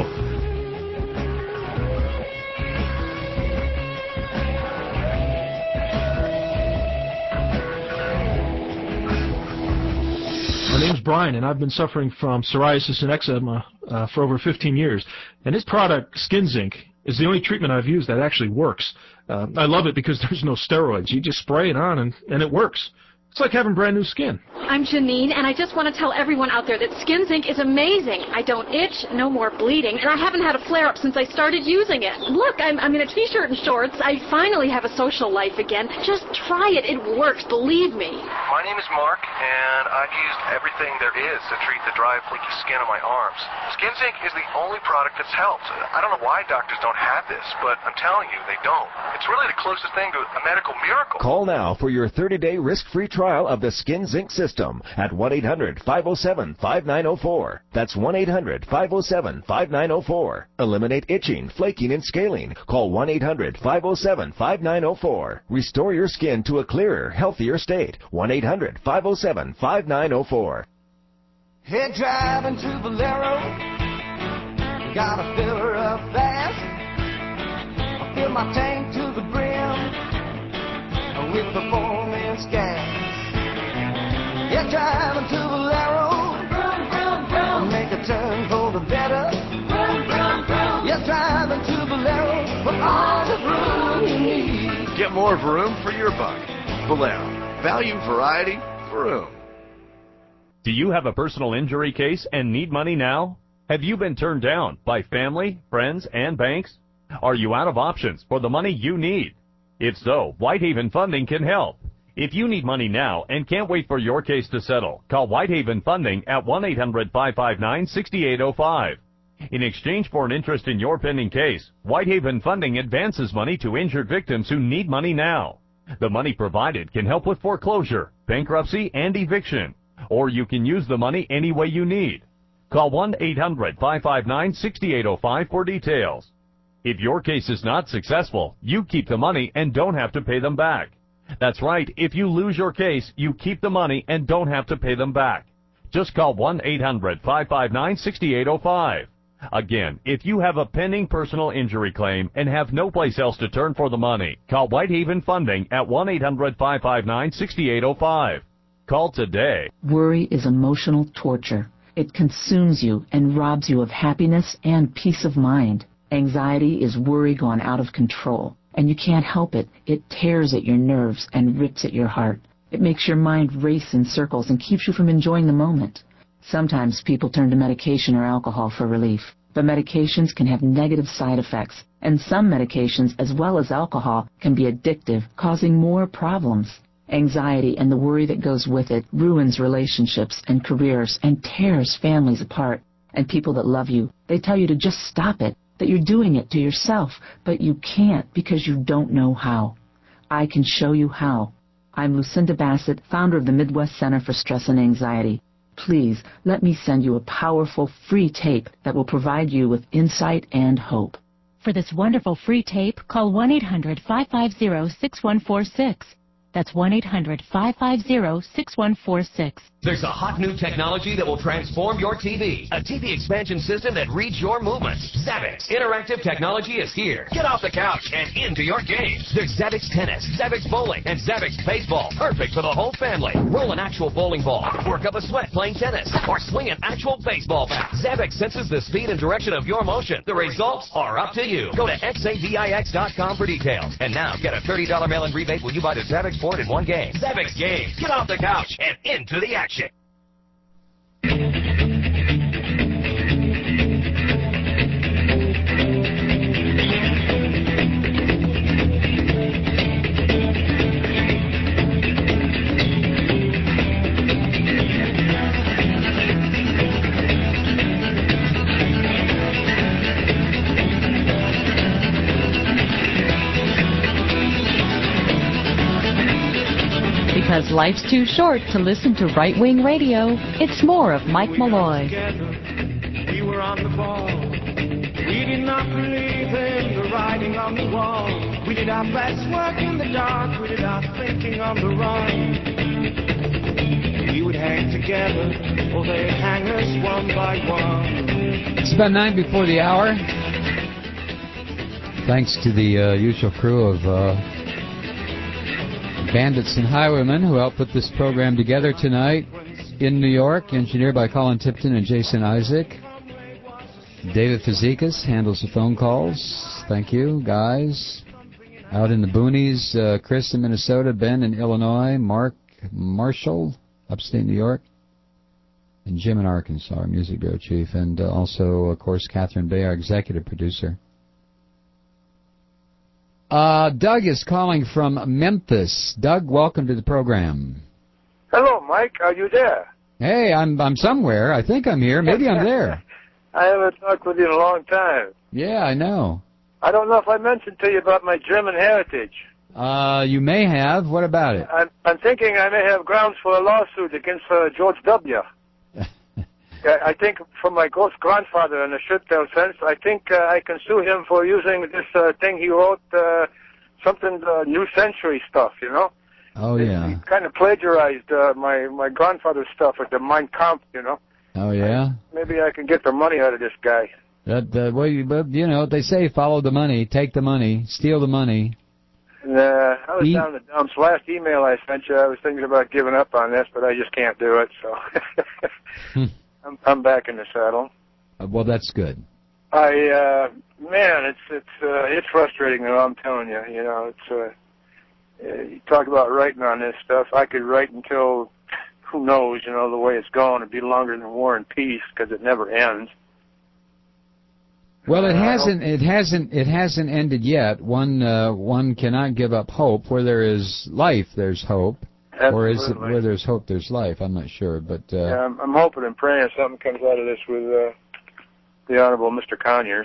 My name's Brian, and I've been suffering from psoriasis and eczema for over 15 years. And this product, Skin Zinc, is the only treatment I've used that actually works. I love it because there's no steroids. You just spray it on, and it works. It's like having brand new skin. I'm Janine, and I just want to tell everyone out there that Skin Zinc is amazing. I don't itch, no more bleeding, and I haven't had a flare-up since I started using it. Look, I'm in a t-shirt and shorts. I finally have a social life again. Just try it. It works, believe me. My name is Mark, and I've used everything there is to treat the dry, flaky skin on my arms. Skin Zinc is the only product that's helped. I don't know why doctors don't have this, but I'm telling you, they don't. It's really the closest thing to a medical miracle. Call now for your 30-day risk-free trial of the Skin Zinc system at 1-800-507-5904. That's 1-800-507-5904. Eliminate itching, flaking, and scaling. Call 1-800-507-5904. Restore your skin to a clearer, healthier state. 1-800-507-5904. Head driving to Valero, gotta fill her up fast. I fill my tank to the brim with performance gas. Yeah, driving to Valero, make a turn for the better. Yeah, driving to Valero, for all the room you need. Get more Vroom for your buck. Valero, value, variety, Vroom. Do you have a personal injury case and need money now? Have you been turned down by family, friends, and banks? Are you out of options for the money you need? If so, Whitehaven Funding can help. If you need money now and can't wait for your case to settle, call Whitehaven Funding at 1-800-559-6805. In exchange for an interest in your pending case, Whitehaven Funding advances money to injured victims who need money now. The money provided can help with foreclosure, bankruptcy, and eviction. Or you can use the money any way you need. Call 1-800-559-6805 for details. If your case is not successful, you keep the money and don't have to pay them back. That's right, if you lose your case, you keep the money and don't have to pay them back. Just call 1-800-559-6805. Again, if you have a pending personal injury claim and have no place else to turn for the money, call Whitehaven Funding at 1-800-559-6805. Call today. Worry is emotional torture. It consumes you and robs you of happiness and peace of mind. Anxiety is worry gone out of control, and you can't help it. It tears at your nerves and rips at your heart. It makes your mind race in circles and keeps you from enjoying the moment. Sometimes people turn to medication or alcohol for relief, but medications can have negative side effects, and some medications, as well as alcohol, can be addictive, causing more problems. Anxiety and the worry that goes with it ruins relationships and careers and tears families apart. And people that love you, they tell you to just stop it, that you're doing it to yourself, but you can't because you don't know how. I can show you how. I'm Lucinda Bassett, founder of the Midwest Center for Stress and Anxiety. Please let me send you a powerful free tape that will provide you with insight and hope. For this wonderful free tape, call 1-800-550-6146. That's 1-800-550-6146. There's a hot new technology that will transform your TV. A TV expansion system that reads your movements. Zabbix. Interactive technology is here. Get off the couch and into your games. There's Zabbix Tennis, Zabbix Bowling, and Zabbix Baseball. Perfect for the whole family. Roll an actual bowling ball. Work up a sweat playing tennis. Or swing an actual baseball bat. Zabbix senses the speed and direction of your motion. The results are up to you. Go to xavix.com for details. And now get a $30 mail-in rebate when you buy the Zabbix board in one game. Zabbix Games. Get off the couch and into the action. Because life's too short to listen to right-wing radio, it's more of Mike Malloy. We were on the ball. We did not believe in the writing on the wall. We did our best work in the dark. We did our thinking on the run. We would hang together, or they'd hang us one by one. It's about 9 before the hour. Thanks to the usual crew of bandits and highwaymen who helped put this program together tonight in New York, engineered by Colin Tipton and Jason Isaac. David Fazekas handles the phone calls. Thank you, guys. Out in the boonies, Chris in Minnesota, Ben in Illinois, Mark Marshall, upstate New York, and Jim in Arkansas, our music bureau chief, and also, of course, Catherine Bay, our executive producer. Doug is calling from Memphis. Doug, welcome to the program. Hello, Mike. Are you there? Hey, I'm somewhere. I think I'm here. Maybe I'm there. I haven't talked with you in a long time. Yeah, I know. I don't know if I mentioned to you about my German heritage. You may have. What about it? I'm thinking I may have grounds for a lawsuit against George W. I think from my grandfather in a short-term sense, I think I can sue him for using this thing he wrote, something New Century stuff, you know? Oh, yeah. He kind of plagiarized my grandfather's stuff at the Mein Kampf, you know? Oh, yeah? Maybe I can get the money out of this guy. Well, you know, they say follow the money, take the money, steal the money. I was down the dumps. Last email I sent you, I was thinking about giving up on this, but I just can't do it, so... I'm back in the saddle. Well, that's good. Man, it's frustrating though. I'm telling you. You know, you talk about writing on this stuff. I could write until who knows. You know, the way it's going, it'd be longer than War and Peace because it never ends. Well, it hasn't ended yet. One cannot give up hope. Where there is life, there's hope. Absolutely. Or is it where there's hope, there's life? I'm not sure, but yeah, I'm hoping and praying something comes out of this with the Honorable Mr. Conyers.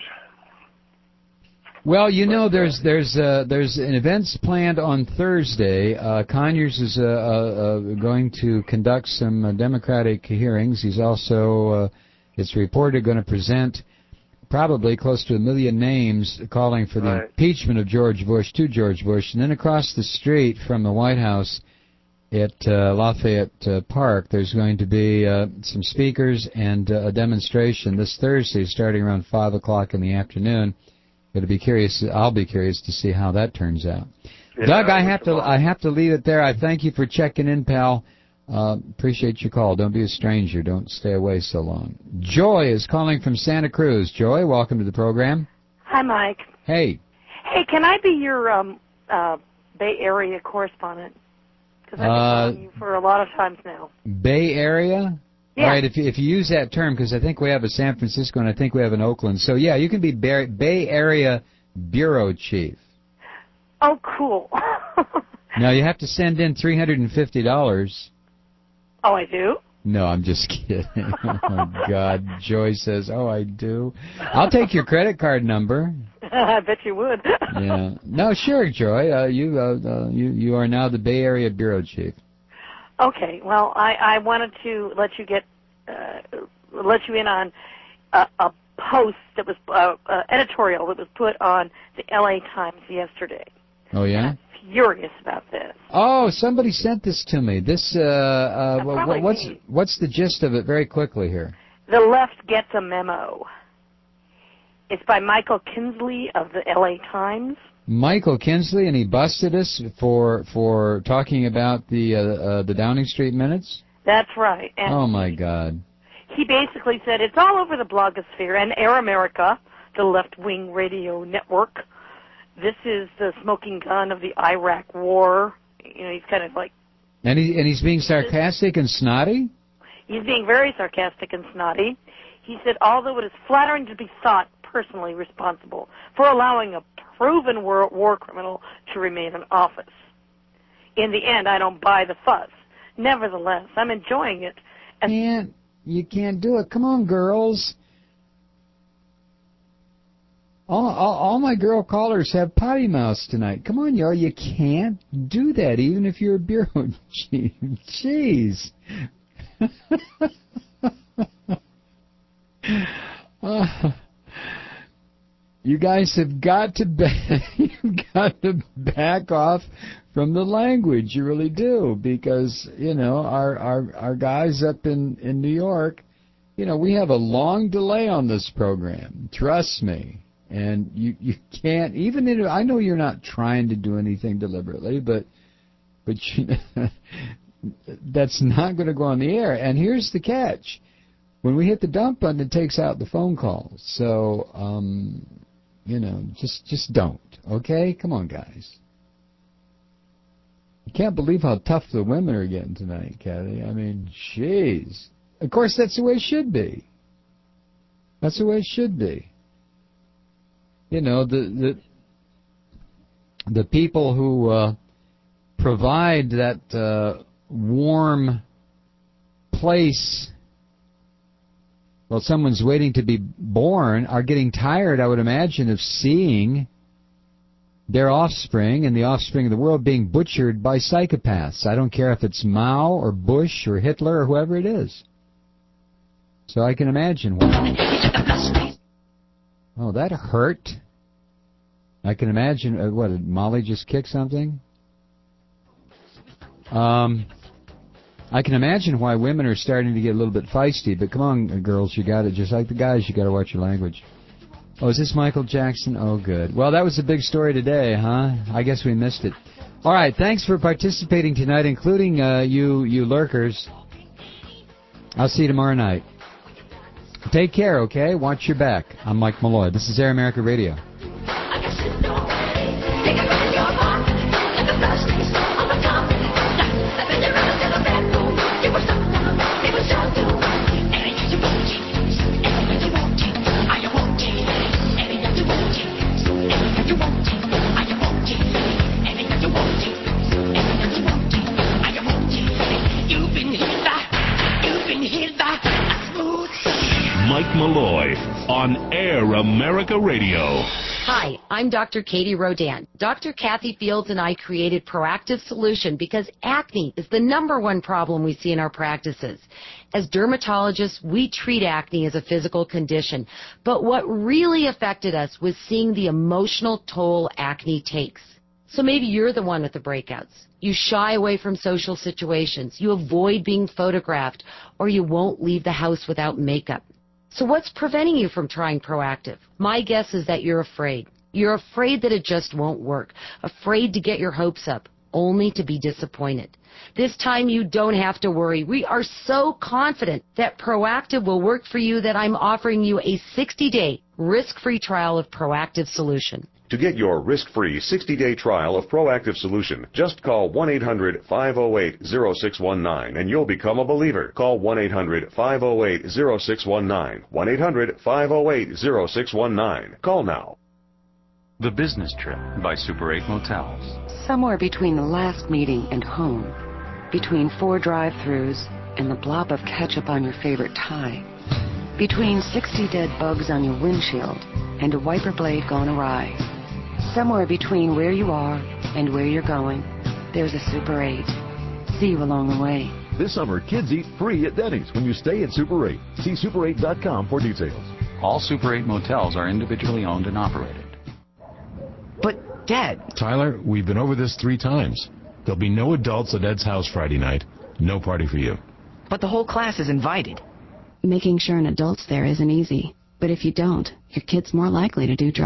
Well, you know, there's an event planned on Thursday. Conyers is going to conduct some Democratic hearings. He's also, it's reported, going to present probably close to 1 million names calling for the impeachment of George Bush to George Bush. And then across the street from the White House at Lafayette Park, there's going to be some speakers and a demonstration this Thursday starting around 5 o'clock in the afternoon. I'll be curious to see how that turns out. Yeah, Doug, I have to leave it there. I thank you for checking in, pal. Appreciate your call. Don't be a stranger. Don't stay away so long. Joy is calling from Santa Cruz. Joy, welcome to the program. Hi, Mike. Hey. Hey, can I be your Bay Area correspondent? Because I've been calling you for a lot of times now. Bay Area? Yeah. All right, if you use that term, because I think we have a San Francisco and I think we have an Oakland. So, yeah, you can be Bay Area Bureau Chief. Oh, cool. Now, you have to send in $350. Oh, I do? No, I'm just kidding. Oh, my God. Joy says, oh, I do. I'll take your credit card number. I bet you would. Yeah. No, sure, Joy. You are now the Bay Area Bureau Chief. Okay. Well, I wanted to let you in on a post that was editorial that was put on the LA Times yesterday. Oh, yeah? I'm furious about this. Oh, somebody sent this to me. This, probably me. what's the gist of it very quickly here? The left gets a memo. It's by Michael Kinsley of the LA Times. Michael Kinsley, and he busted us for talking about the Downing Street minutes? That's right. And oh, my God. He basically said it's all over the blogosphere and Air America, the left-wing radio network. This is the smoking gun of the Iraq war. You know, he's kind of like... And he's being sarcastic and snotty? He's being very sarcastic and snotty. He said, although it is flattering to be thought personally responsible for allowing a proven war criminal to remain in office, in the end, I don't buy the fuss. Nevertheless, I'm enjoying it. And you can't do it. Come on, girls. All my girl callers have potty mouths tonight. Come on, y'all. You can't do that, even if you're a bureau chief. Jeez. You guys have got to back off from the language. You really do, because you know our guys up in New York. You know, we have a long delay on this program. Trust me. And you can't, even if, I know you're not trying to do anything deliberately, but that's not going to go on the air. And here's the catch. When we hit the dump button, it takes out the phone calls. So, you know, just don't, okay? Come on, guys. I can't believe how tough the women are getting tonight, Kathy. I mean, jeez. Of course, that's the way it should be. That's the way it should be. You know, the people who provide that warm place while someone's waiting to be born are getting tired, I would imagine, of seeing their offspring and the offspring of the world being butchered by psychopaths. I don't care if it's Mao or Bush or Hitler or whoever it is. So I can imagine why. Oh, that hurt. I can imagine, what, did Molly just kick something? I can imagine why women are starting to get a little bit feisty, but come on, girls, you got it. Just like the guys, you got to watch your language. Oh, is this Michael Jackson? Oh, good. Well, that was a big story today, huh? I guess we missed it. All right, thanks for participating tonight, including you lurkers. I'll see you tomorrow night. Take care, okay? Watch your back. I'm Mike Malloy. This is Air America Radio. Mike Malloy on Air America Radio. Hi, I'm Dr. Katie Rodan. Dr. Kathy Fields and I created Proactive Solution because acne is the #1 problem we see in our practices. As dermatologists, we treat acne as a physical condition, but what really affected us was seeing the emotional toll acne takes. So maybe you're the one with the breakouts. You shy away from social situations, you avoid being photographed, or you won't leave the house without makeup. So what's preventing you from trying Proactive? My guess is that you're afraid. You're afraid that it just won't work, afraid to get your hopes up, only to be disappointed. This time you don't have to worry. We are so confident that Proactive will work for you that I'm offering you a 60-day risk-free trial of Proactive Solution. To get your risk-free 60-day trial of Proactive Solution, just call 1-800-508-0619 and you'll become a believer. Call 1-800-508-0619. 1-800-508-0619. Call now. The Business Trip by Super 8 Motels. Somewhere between the last meeting and home, between 4 drive-thrus and the blob of ketchup on your favorite tie, between 60 dead bugs on your windshield and a wiper blade gone awry. Somewhere between where you are and where you're going, there's a Super 8. See you along the way. This summer, kids eat free at Denny's when you stay at Super 8. See Super8.com for details. All Super 8 motels are individually owned and operated. But Dad. Tyler, we've been over this 3 times. There'll be no adults at Ed's house Friday night. No party for you. But the whole class is invited. Making sure an adult's there isn't easy. But if you don't, your kid's more likely to do drugs.